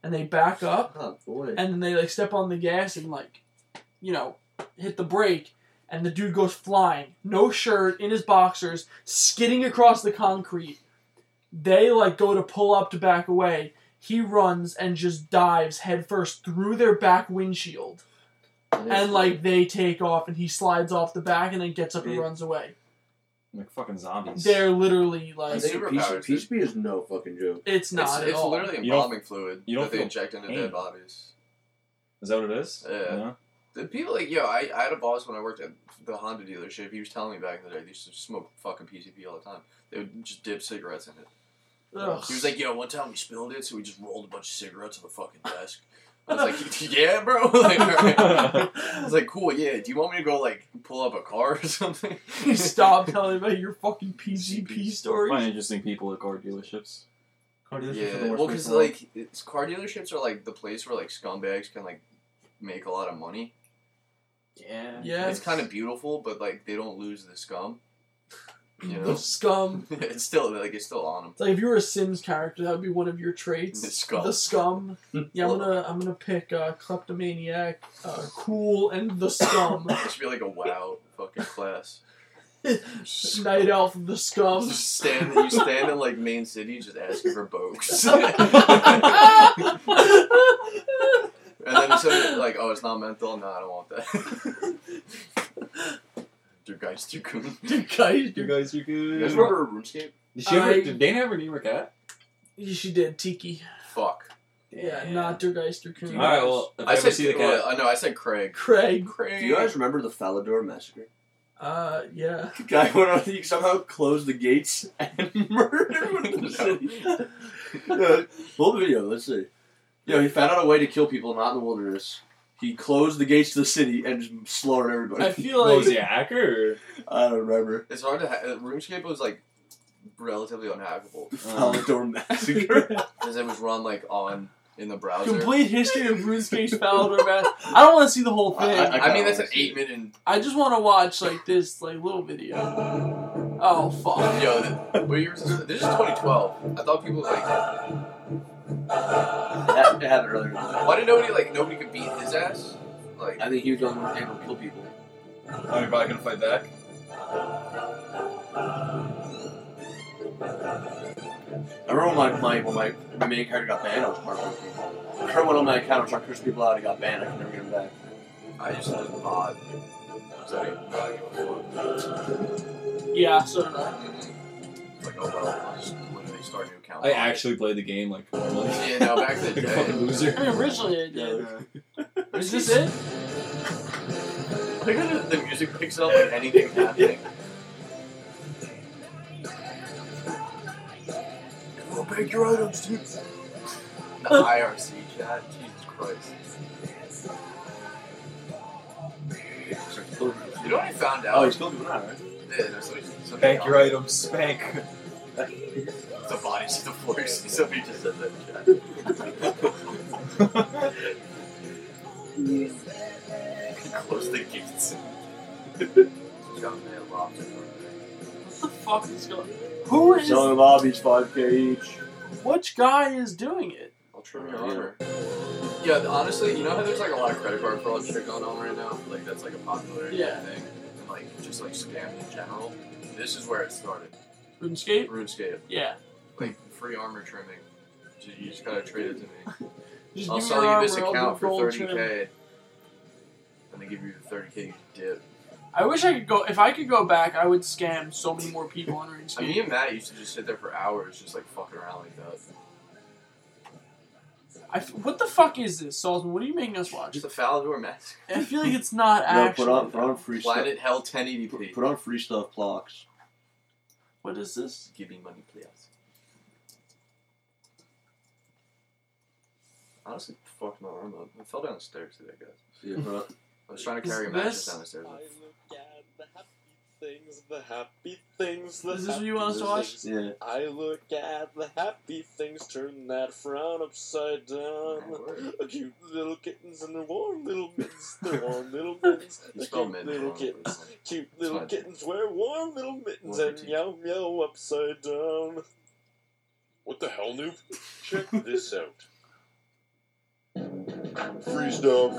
and they back up,
Oh boy.
and then they like step on the gas and like, you know, hit the brake, and the dude goes flying, no shirt, in his boxers, skidding across the concrete. They like go to pull up to back away. He runs and just dives headfirst through their back windshield. And, like, they take off, and he slides off the back and then gets up and
Yeah.
runs away.
Like fucking zombies.
They're literally,
I
like...
think
Superpowers,
P C P is no fucking joke.
It's not
it's
at
it's
all.
literally
You don't-
embalming fluid
you don't
that they
feel
inject into
pain.
dead bodies.
Is that what it is?
Yeah. The people like yo, I, I had a boss when I worked at the Honda dealership. He was telling me back in the day they used to smoke fucking P C P all the time. They would just dip cigarettes in it.
Ugh.
He was like, yo, one time we spilled it, so we just rolled a bunch of cigarettes on the fucking desk. I was like, yeah, bro. Like, all right. I was like, cool, yeah. Do you want me to go like pull up a car or something?
You stop telling about your fucking P C P stories.
Find interesting people at car dealerships.
Car dealerships are
Yeah,
the worst
well,
place
because
in the world.
like it's, car dealerships are like the place where like scumbags can like make a lot of money.
Yeah.
Yeah.
It's kind of beautiful, but like they don't lose the scum. You
The
know,
scum.
it's still like it's still on them.
It's like if you were a Sims character, that would be one of your traits.
The scum.
The scum. Yeah, I'm gonna I'm gonna pick uh, kleptomaniac, uh, cool, and the scum.
It should be like a WoW fucking class.
Night elf of the scum.
Just stand, you stand in like main city, just asking for boats. And then so like, oh, it's not mental. No, I don't want that. Der Geist, der Kuhn.
You guys,
You guys are
You
good.
guys remember RuneScape?
Did she ever?
I-
Did Dana ever name her cat?
she did Tiki.
Fuck.
Yeah, not Der Geister
All
Coon.
right. Well, if I,
I
ever
said
see the cat,
well, I know. I said Craig.
Craig.
Craig.
Do you guys remember the Falador Massacre?
Uh, yeah.
The guy went on, he somehow closed the gates and murdered everyone in the city. Yeah, full video, let's see. Yeah, he found out a way to kill people not in the wilderness. He closed the gates to the city and just slaughtered everybody.
I feel
what, was
like
he a hacker? Or?
I don't remember.
It's hard to. Ha- RuneScape was like relatively unhackable
Falador Massacre.
because it was run like on in the browser.
complete history of RuneScape's Falador Mass. I don't want to see the whole thing.
I-
I,
I
mean, that's an
kinda see
eight minute.
I just want to watch like this like little video. Oh fuck.
Yo, th- what year was this? This is twenty twelve. I thought people like.
That it happened earlier.
Why did nobody like nobody could beat his ass? Like
I think he was the only one able to kill people.
Oh, you're probably gonna fight back.
I remember when my, my, when my, my main character got banned, I was heartbroken. I remember when on my account I was trying to curse people out, he got banned, I could never get him back.
I used to just mod. So I didn't really give a fuck.
Yeah. So did I.
It's like, oh well, I'll just literally start a new account.
I actually played the game like normally.
Yeah, no, back in the
like a
day.
fucking loser.
I mean, originally I did.
Yeah.
Is this it?
Look at the, the music picks up like anything's happening. Go pick your items, dude. The I R C chat, Jesus Christ. You know what I found out?
Oh, he's still doing that, right?
Yeah, no, somebody, somebody
Spank your items, spank.
The bodies of the force. Somebody just said that in chat. Close the gates. Young man lobster.
What the fuck is going? Who is?
Selling lobbies five K each.
Which guy is doing it?
I'll trim your armor. Yeah, honestly, you know how there's like a lot of credit card fraud shit going on right now? Like that's like a popular
Yeah.
thing. And like just like scam in general. This is where it started.
RuneScape?
RuneScape.
Yeah.
Like free armor trimming. So you just gotta trade it to me.
Just
I'll
give me
sell
your
you this
armor, I'll do
account for
gold
thirty
trim.
K. And they give you the thirty K you dip.
I wish I could go. If I could go back, I would scam so many more people on RuneScape.
I mean, me and Matt used to just sit there for hours just like fucking around like that.
I f- what the fuck is this, Salzman? What are you making us watch?
Just a Falador Massacre.
I feel like it's not
No,
actually.
put on, put on free stuff.
Planet Hell ten eighty p.
Put, put on free stuff clocks.
What is this?
Give me money, please. Honestly, fucked my arm up. I fell down the stairs today, guys.
Yeah, put on,
I was trying to
Is
carry a mattress
this-
down the stairs.
I look at the happy things, the happy things, the
Is this what you
happy
want us to watch?
things.
yeah.
I look at the happy things, turn that frown upside down. Cute little kittens and their warm little mittens, their warm little mittens.
You
The
spell
cute
mid
little
wrong,
kittens,
but-
cute little
fine.
kittens wear warm little mittens
One for
and
two.
meow meow upside down. What the hell, noob? Check this out. Freeze dub.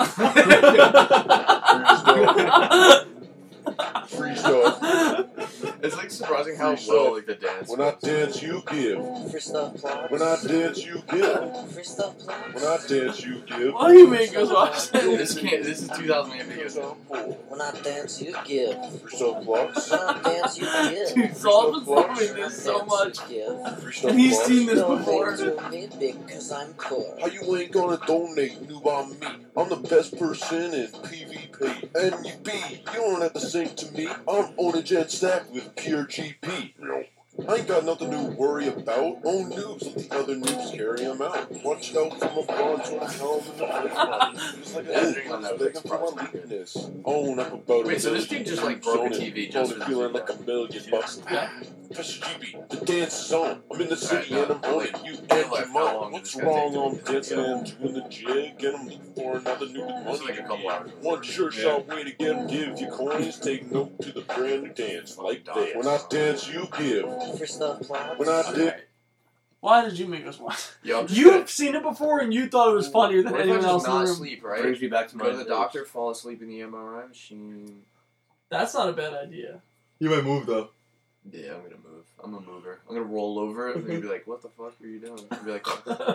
Freeze dub.
It's like surprising how
Freeze
well
up.
like the dance.
When I dance, you give.
First off, plot.
When I dance, you give.
First off, plot.
When I dance, you give.
Why do you make us watch that?
This can't. This is two thousand eight videos.
When I dance, you give.
Freestyle blocks.
When I dance, you give.
Dude, Saul's been loving this so much.
Freestyle
And he's
blocks.
seen this
Don't
before.
make me big cause I'm poor.
How you ain't gonna donate new on me? I'm the best person in PvP. And you be, you don't have to sing to me. I'm on a jet stack with pure G P. I ain't got nothing to worry about. Own noobs, let the other noobs carry them out. Watch out from a bronze when I tell them in the face. Just like a
Editing on that was
begging for my
surprising.
weakness. Own up about
Wait,
a
so this dude just, like, broke a T V just for
Only
this
feeling
video.
like a million bucks.
Yeah.
Professor G B, the dance is on. I'm in the city
Alright,
and I'm
no,
on it.
like,
You
real
and
life,
your
how
mom.
long
What's
did this guy
wrong?
take to
I'm
do this?
dancing and doing the jig, and I'm looking for another new
This is
money.
like a couple hours.
One sure shot way to get 'em, give you coins. Take note to the brand new dance like that. When I dance, you give.
First off, plot.
When I dance.
Alright. Why did you make us watch?
Yo, I'm just
You've
gonna-
seen it before and you thought it was funnier than
What if I
anyone else
just
in the
not
room.
sleep, right?
Brings me back to my
Go to the doctor, fall asleep in the M R I machine.
That's not a bad idea.
You might move though.
Yeah, I'm gonna move. I'm a mover. I'm gonna roll over and they'll be like, "What the fuck are you doing?" I'll be like,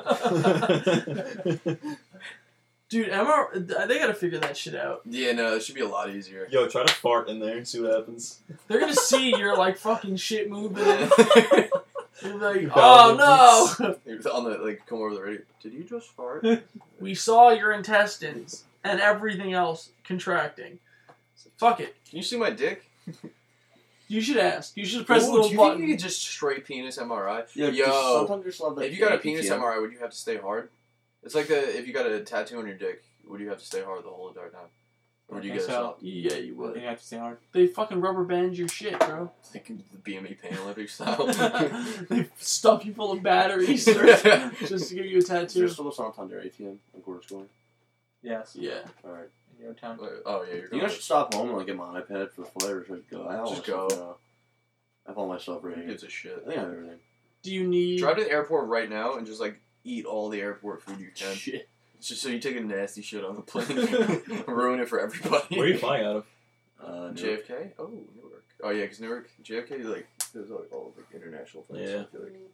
Dude, M R, they gotta figure that shit out.
"Yeah, no, it should be a lot easier."
Yo, try to fart in there and see what happens.
They're gonna see your like fucking shit moving. They're like,
You
oh
got
no!
On the like, come over the radio. Did you just fart?
We saw your intestines and everything else contracting. Fuck it.
Can you see my dick?
You should ask. You should press
Ooh,
the little
do you
button.
think you could just straight penis M R I?
Yeah,
Yo,
just sometimes you just love that
if you got a
A P
penis
T M.
M R I, would you have to stay hard? It's like the if you got a tattoo on your dick, would you have to stay hard the whole entire time? Or would you
I
get a
think so.
shot?
Yeah, you
You
would.
have to stay hard.
They fucking rubber band your shit, bro.
Like the B M E Pain Olympic style.
They stuff you full of batteries just to give you a
Is there
tattoo.
still a Santander A T M in Quarter School?
Yes.
Yeah.
Alright.
In your town.
Oh yeah, you're
You
going.
guys should stop home and like get my iPad for the flyers. Just go. I have all
Just
my
go.
Stuff now. I have all my stuff ready.
Who gives a shit?
I think I have everything.
Do you need?
Drive to the airport right now and just like eat all the airport food you can.
Shit.
Just so you take a nasty shit on the plane, ruin it for everybody.
Where are you flying out of?
Uh,
J F K? Oh, Newark. Oh yeah, because Newark, J F K, like there's like all like international flights.
Yeah.
I feel like.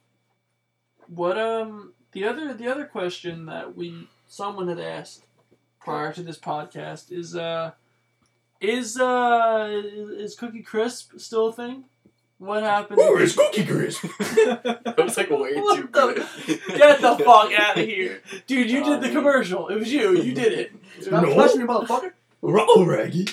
What um the other the other question that we someone had asked prior to this podcast is uh is uh is, is Cookie Crisp still a thing? What happened?
Cookie Crisp?
That was like way
What
too
the-
good.
Get the fuck out of here, dude! You
Uh,
did the commercial. It was you. You did it.
Dude, I'm touching me, motherfucker.
Oh, Raggy.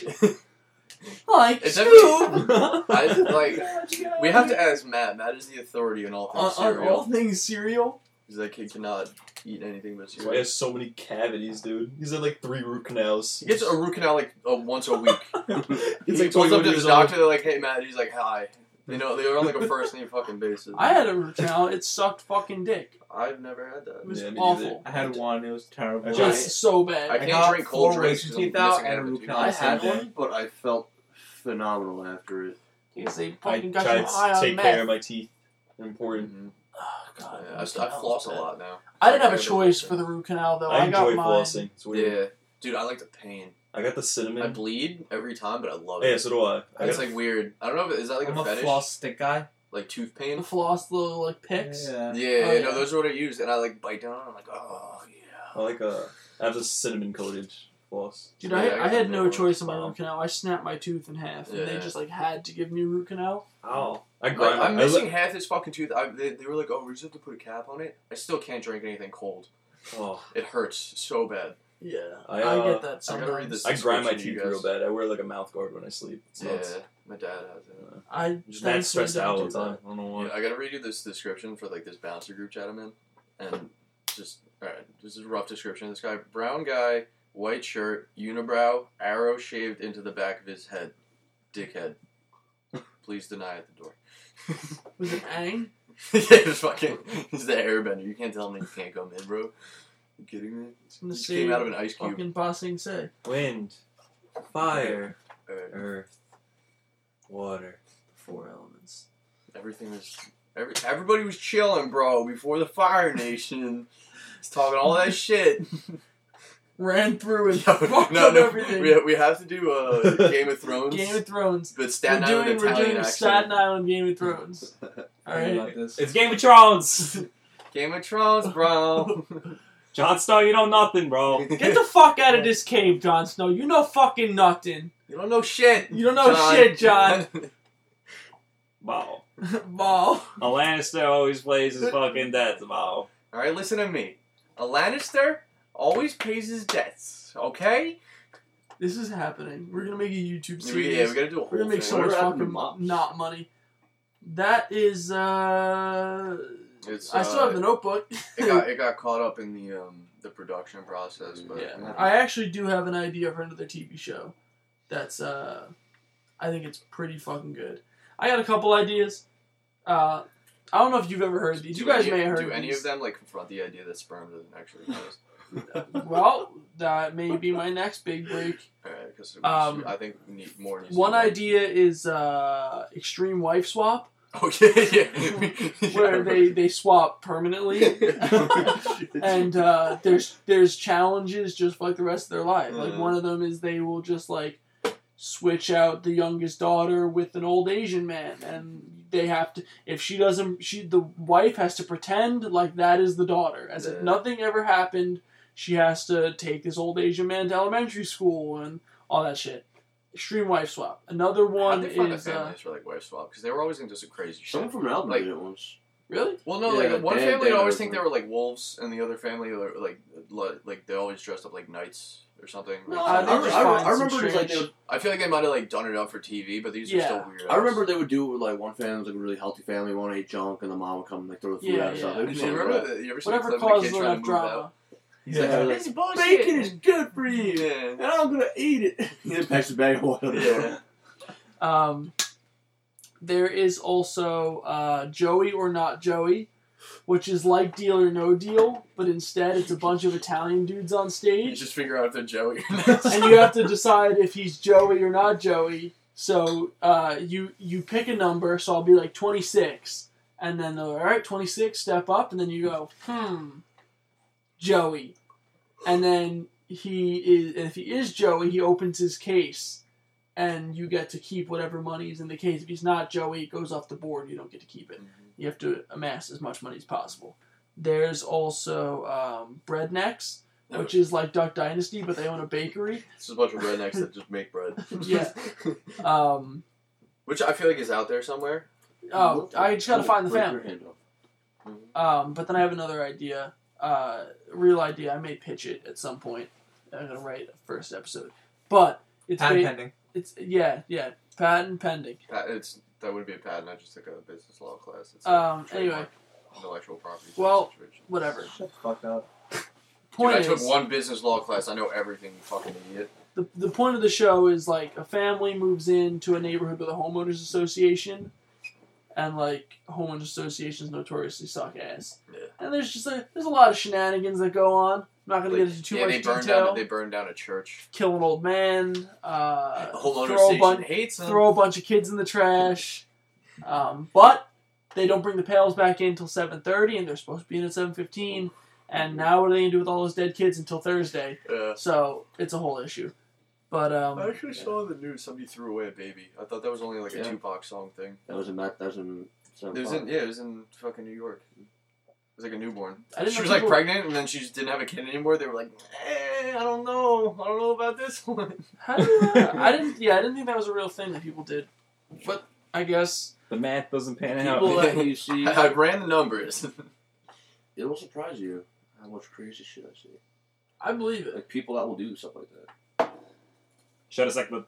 Like
It's
Scoob.
I like. We have to ask Matt. Matt is the authority on all
on,
things
on
cereal.
all things cereal.
Because that kid cannot eat anything but
That's why he
cereal.
has so many cavities, dude. He's had like three root canals.
He gets a root canal like uh, once a week.
He's
he
like
pulls up
twenty-one
to
years
the
old.
doctor. They're like, "Hey, Matt." He's like, "Hi." You know, they were on like a first name fucking basis.
I had a root canal. It sucked fucking dick.
I've never had that.
It was
Yeah, me
awful.
neither.
I had one. It was terrible.
I
It
tried.
was so bad.
I
I
can't
got
drink cold
four
drinks.
wisdom
'cause I'm
teeth out
missing
and
half
a
the
root
tooth.
canal.
I
Same
had
day.
one, but I felt phenomenal after it.
Because they
I
fucking got
tried
you high
to
on
take
meth.
care of my teeth. Important.
Mhm.
Oh, God,
Yeah,
root
I, I
canal
floss a
was bad.
lot now.
I didn't have a
Like,
choice for the root canal though.
I
I, got
enjoy
mine.
flossing. It's weird.
Yeah, dude, I like the pain.
I got the
I
cinnamon.
bleed every time, but I love
Yeah,
it.
so do I. I
It's
got
like weird. I don't know if is that like
I'm
a
a
fetish,
floss stick guy.
like tooth
The
pain.
floss, the little like picks.
Yeah.
Yeah,
Oh,
no,
yeah.
those are what I use, and I like bite down. I'm like, oh yeah.
I like a. I have the cinnamon coated floss.
Dude,
Yeah,
I,
I
I
got
had
the
no
one.
choice in my root canal. I snapped my tooth in half, and they
Yeah.
just like had to give me a root canal.
Ow. I
Like,
grind.
I'm
I
missing
li-
half this fucking tooth. I, they, they were like, oh, we just have to put a cap on it. I still can't drink anything cold.
Oh,
It hurts so bad.
Yeah,
I,
I,
uh,
get that
I gotta read
sometimes.
this.
I grind my
description, you
teeth real
guys.
bad. I wear like a mouth guard when I sleep. It's
Yeah,
nuts.
my dad has it.
I
I'm just
thankfully
that stressed
don't
out all
do
the time.
that.
I don't know why.
Yeah, I gotta read you this description for like this bouncer group chat I'm in, and just all right. This is a rough description. This guy, brown guy, white shirt, unibrow, arrow shaved into the back of his head, dickhead. Please deny at the door.
Was it Aang?
Yeah, it's fucking. He's the airbender. You can't tell me you can't come in, bro. You kidding me?
It's gonna
He just
say
came out of an ice cube.
fucking passing say.
Wind, fire,
Alright.
earth, water.
Four elements.
Everything was. Every, everybody was chilling, bro, before the Fire Nation. He's talking all that shit.
Ran through and
No,
fucked
no,
up
no.
everything.
We, we have to do uh, Game of Thrones.
Game of Thrones.
But Staten
we're doing,
Island
we're
Italian
doing
accent.
Staten Island Game of Thrones. All
Think
right.
about this.
It's Game of Thrones.
Game of Thrones, bro.
Jon Snow, you know nothing, bro.
Get the fuck out of this cave, Jon Snow. You know fucking nothing.
You don't know shit.
You don't know
John.
shit, John.
Wow.
Ball.
A Lannister always plays his fucking debts, wow.
Alright, listen to me. A Lannister always pays his debts, okay?
This is happening. We're gonna make a YouTube
Yeah, we,
series.
yeah, we gotta do a whole
We're gonna make
thing.
so much
What happened to
fucking
Mops?
not money. That is, uh...
It's,
I still
uh,
have the notebook.
It got, it got caught up in the um the production process, but
Yeah, I actually do have an idea for another T V show. That's uh, I think it's pretty fucking good. I got a couple ideas. Uh, I don't know if you've ever heard these.
Do
You guys
any,
may have heard
Do any
these.
of them like confront the idea that sperm doesn't actually exist?
Well, that may be my next big break.
Alright, because
Um,
I think we need more. Needs to
One
be done.
idea is uh, extreme wife swap,
Oh yeah, yeah.
where they, they swap permanently. And uh, there's there's challenges just like the rest of their life. Like
Mhm.
one of them is they will just like switch out the youngest daughter with an old Asian man, and they have to. If she doesn't, she the wife has to pretend like that is the daughter, as if
Yeah.
nothing ever happened. She has to take this old Asian man to elementary school and all that shit. Extreme wife swap. Another
How'd
one
they find
is
the
uh,
families for like wife swap? Because they were always into some crazy shit.
Someone from Melbourne
Like-
did it once.
really.
Well, no,
Yeah,
like one
Dan-
family would
Dan
always
was
think
one.
they were like wolves, and the other family were like li- like they always dressed up like knights or something.
No,
Like,
I
I,
think
I,
just
I,
find
I
some
remember it was like they
strange-
would,
I feel like they might have like done it up for T V, but these
Yeah.
are still weird.
I remember they would do it with like one family was like a really healthy family, one ate junk, and the mom would come and like throw the food
Yeah,
out and stuff.
yeah.
It was
You
something
remember
like that.
the, you ever seen
Whatever
the clip of the
causes
kid trying
enough
to move
drama.
out?
He's
Yeah.
like,
This
like,
is bullshit.
bacon is good for you,
Yeah.
and I'm gonna eat it. He just packs the bag of oil.
Yeah.
Um, there is also uh, Joey or Not Joey, which is like Deal or No Deal, but instead it's a bunch of Italian dudes on
You
stage,
just figure out if they're Joey.
and you have to decide if he's Joey or not Joey. So uh, you you pick a number, so I'll be like twenty-six, and then they're all right, twenty-six, step up, and then you go, hmm, Joey, and then he is, if he is Joey, he opens his case. And you get to keep whatever money is in the case. If he's not Joey, it goes off the board. You don't get to keep it. You have to amass as much money as possible. There's also um, Breadnecks, which is like Duck Dynasty, but they own a bakery.
It's just a bunch of rednecks that just make bread.
Yeah. Um,
Which I feel like is out there somewhere.
oh, I just gotta find the
Break
family.
your hand off.
Um, but then I have another idea, uh, real idea. I may pitch it at some point. I'm gonna write a first episode, but it's
Patent
ba-
pending.
it's yeah yeah patent pending.
Pat, it's that would be a patent. I just took a business law class. It's
Um,
a
anyway.
trademark, intellectual property.
Well,
situation.
Whatever.
Shut the fuck up.
Dude,
Point
I took
is,
one business law class. I know everything. You fucking idiot.
the the point of the show is like a family moves into a neighborhood with a homeowners association, and like homeowners associations notoriously suck ass.
Yeah.
And there's just like there's a lot of shenanigans that go on. I'm not gonna
Like,
get into too
yeah,
much
they burned
detail.
down. They burned down a church.
Kill an old man. Uh,
The whole
throw a
station
bunch
hates them.
throw a bunch of kids in the trash. Um, but they don't bring the pails back in until seven thirty, and they're supposed to be in at seven fifteen. And now what are they gonna do with all those dead kids until Thursday?
Yeah.
So it's a whole issue. But um,
I actually saw in the news somebody threw away a baby. I thought that was only like a
Yeah.
Tupac song thing.
That was in that. That was in.
It was in yeah, it was in fucking New York. It was like a newborn.
I didn't
She
know
was like
people-
pregnant, and then she just didn't have a kid anymore. They were like, eh, I don't know, I don't know about this one.
how do you, I didn't. Yeah, I didn't think that was a real thing that people did. But I guess
The math doesn't pan out.
People that you see,
I, I ran the numbers.
it will surprise you how much crazy shit I see.
I believe it.
Like people that will do stuff like that.
Shut a second.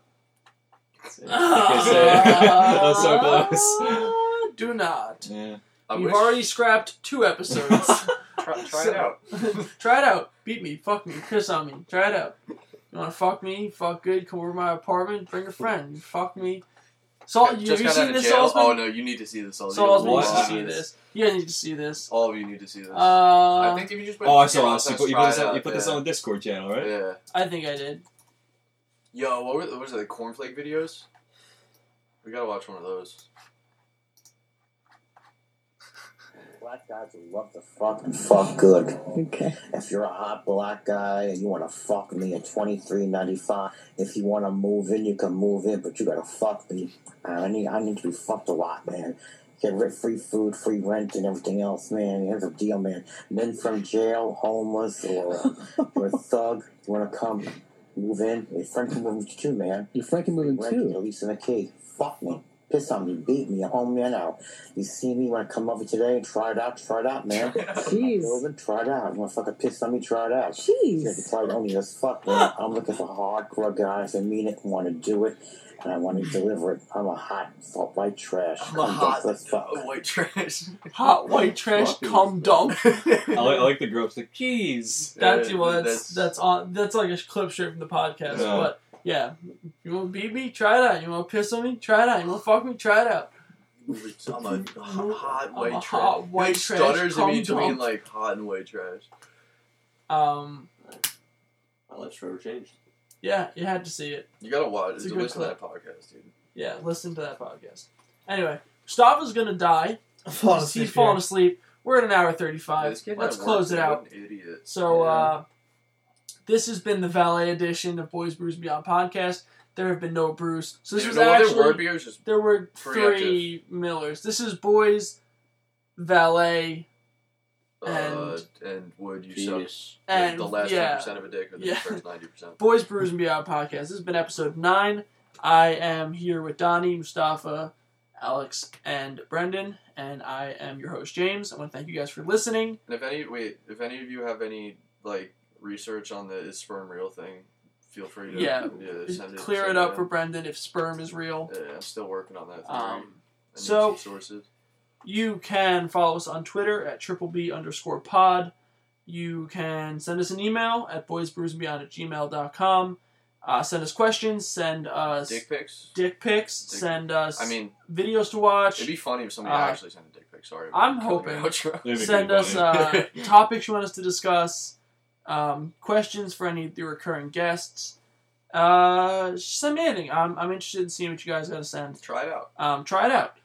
Ah,
so close.
Do not.
Yeah.
I
You've
wish-
already scrapped two episodes.
try, try it out.
Try it out. Beat me. Fuck me. Piss on me. Try it out. You want to fuck me? Fuck good. Come over to my apartment. Bring a friend. Fuck me. Salt.
Just
have you
got
seen
out of
this,
jail.
Salzman?
Oh no, you need to see this. All
Salzman
What?
needs to see this. You guys need to see this.
All of you need to see this.
Uh,
I think if you just went
Oh, I
to
saw
Jail,
us. You
let's
put, you
try
put, this,
it
on, you
out,
put this
yeah.
on the Discord channel, right?
Yeah.
I think I did.
Yo, what were what was it? The cornflake videos? We gotta watch one of those.
black guys who love to fuck and fuck good.
Okay.
If you're a hot black guy and you want to fuck me at twenty-three ninety-five, if you want to move in, you can move in, but you gotta fuck me. I need, I need to be fucked a lot, man. Get rid free food, free rent, and everything else, man. Here's the deal, man. Men from jail, homeless, or uh, you're a thug, you want to come move in? Your friend can move in too, man.
Your friend can move in
Rent,
too.
At least in a key. Fuck me. Piss on me, beat me, home me out. You see me when I come over today and try it out, try it out, man.
Jeez.
Moving, try it out. You want to fucking piss on me, try it out.
Jeez.
You can try it only as fuck, man. I'm looking for hardcore guys that mean it and want to do it, and I want to deliver it. I'm a hot, fuck, white trash.
I'm a
Come
hot
let's fuck.
white trash.
Hot white trash, cum dump.
I like, I like the gross. Like, jeez.
That's
Yeah,
well, that's
that's-
that's on. That's like a clip straight from the podcast.
Yeah.
But yeah, you want to beat me? Try it out. You want to piss on me? Try it out. You want to fuck me? Try it out.
I'm a hot
I'm
white
a
trash.
hot white
He
trash,
stutters in
cum
between
dump.
like hot and white trash.
Um,
My life's forever changed.
yeah, you had to see it.
You gotta watch.
It's a
It's
good
listen to
clip.
that podcast, dude.
Yeah, listen to that podcast. Anyway, Mustafa's gonna die.
I'm falling
He's,
asleep
he's falling
here.
asleep. We're at an hour
Yeah,
thirty-five.
this kid
Let's
had
close
work,
it
dude.
out.
What an idiot.
So,
Yeah.
uh, this has been the valet edition of Boys Brews and Beyond podcast. There have been no brews. So this
Dude,
was
no,
actually
there were beers, just
there were
preemptive.
three Millers. This is Boys, Valet,
uh,
and
and would you
Venus.
suck
and
the last
yeah,
ten percent of a dick or the
Yeah.
first ninety percent?
Boys Brews and Beyond podcast. This has been episode nine. I am here with Donnie, Mustafa, Alex, and Brendan, and I am your host James. I want to thank you guys for listening.
And if any wait, if any of you have any like research on the is sperm real thing, feel free to
Yeah,
send it.
Clear
send
it up
in.
for Brendan if sperm is real.
Yeah, I'm still working on that theory.
Um,
I need
so-
some sources.
You can follow us on Twitter at triple B underscore pod. You can send us an email at boysbrewsandbeyond at gmail dot com. Uh, send us questions. Send us
Dick pics.
dick pics.
Dick-
Send us
I mean,
videos to watch.
it'd be funny if somebody
Uh,
actually sent a dick pic. Sorry,
I'm
Cut the
hoping.
outro.
It'd be
Send
pretty
us
funny.
uh, topics you want us to discuss. Um, questions for any of the recurring guests. Uh, send me anything. I'm, I'm interested in seeing what you guys got to send.
Try it out.
Um, try it out.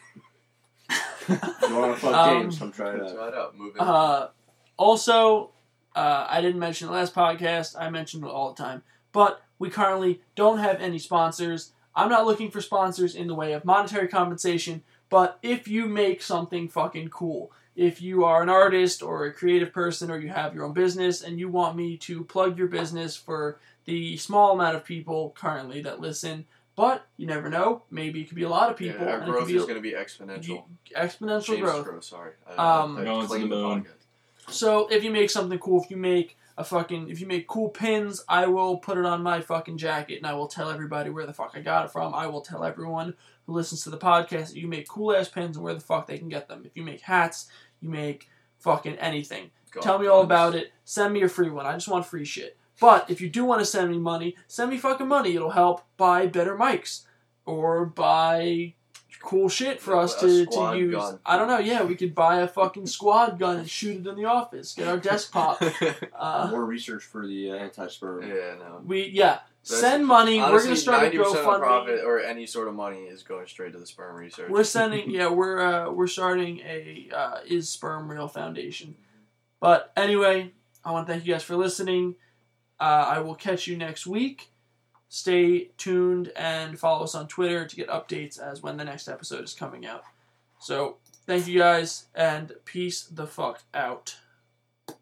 If you want to fuck
Um,
James, come try it out.
Try it out. Move in.
Uh, also, uh, I didn't mention the last podcast. I mentioned it all the time. But we currently don't have any sponsors. I'm not looking for sponsors in the way of monetary compensation. But if you make something fucking cool, if you are an artist or a creative person or you have your own business and you want me to plug your business for the small amount of people currently that listen, but you never know, maybe it could be a lot of people.
yeah, our
and it could
growth
be
is
a-
going to be exponential.
exponential
James'
growth.
growth. Sorry. I,
Um,
I
Going to
claimed
the moon.
podcast.
So if you make something cool, if you make a fucking, if you make cool pins, I will put it on my fucking jacket and I will tell everybody where the fuck I got it from. I will tell everyone who listens to the podcast that you make cool ass pins and where the fuck they can get them. If you make hats, you make fucking anything.
God
Tell me all
bless.
about it. Send me a free one. I just want free shit. But if you do want to send me money, send me fucking money. It'll help buy better mics or buy cool shit for
Yeah,
us
a
to, to
squad
use.
gun.
I don't know. Yeah, we could buy a fucking squad gun and shoot it in the office. Get our desk pop. Uh,
More research for the uh, anti-sperm.
yeah, no.
we yeah.
That's-
Send money.
Honestly,
We're gonna start a
ninety percent of
GoFundMe.
profit or any sort of money is going straight to the sperm research.
We're sending. Yeah, we're uh, we're starting a uh, Is Sperm Real Foundation. But anyway, I want to thank you guys for listening. Uh, I will catch you next week. Stay tuned and follow us on Twitter to get updates as when the next episode is coming out. So, thank you guys, and peace the fuck out.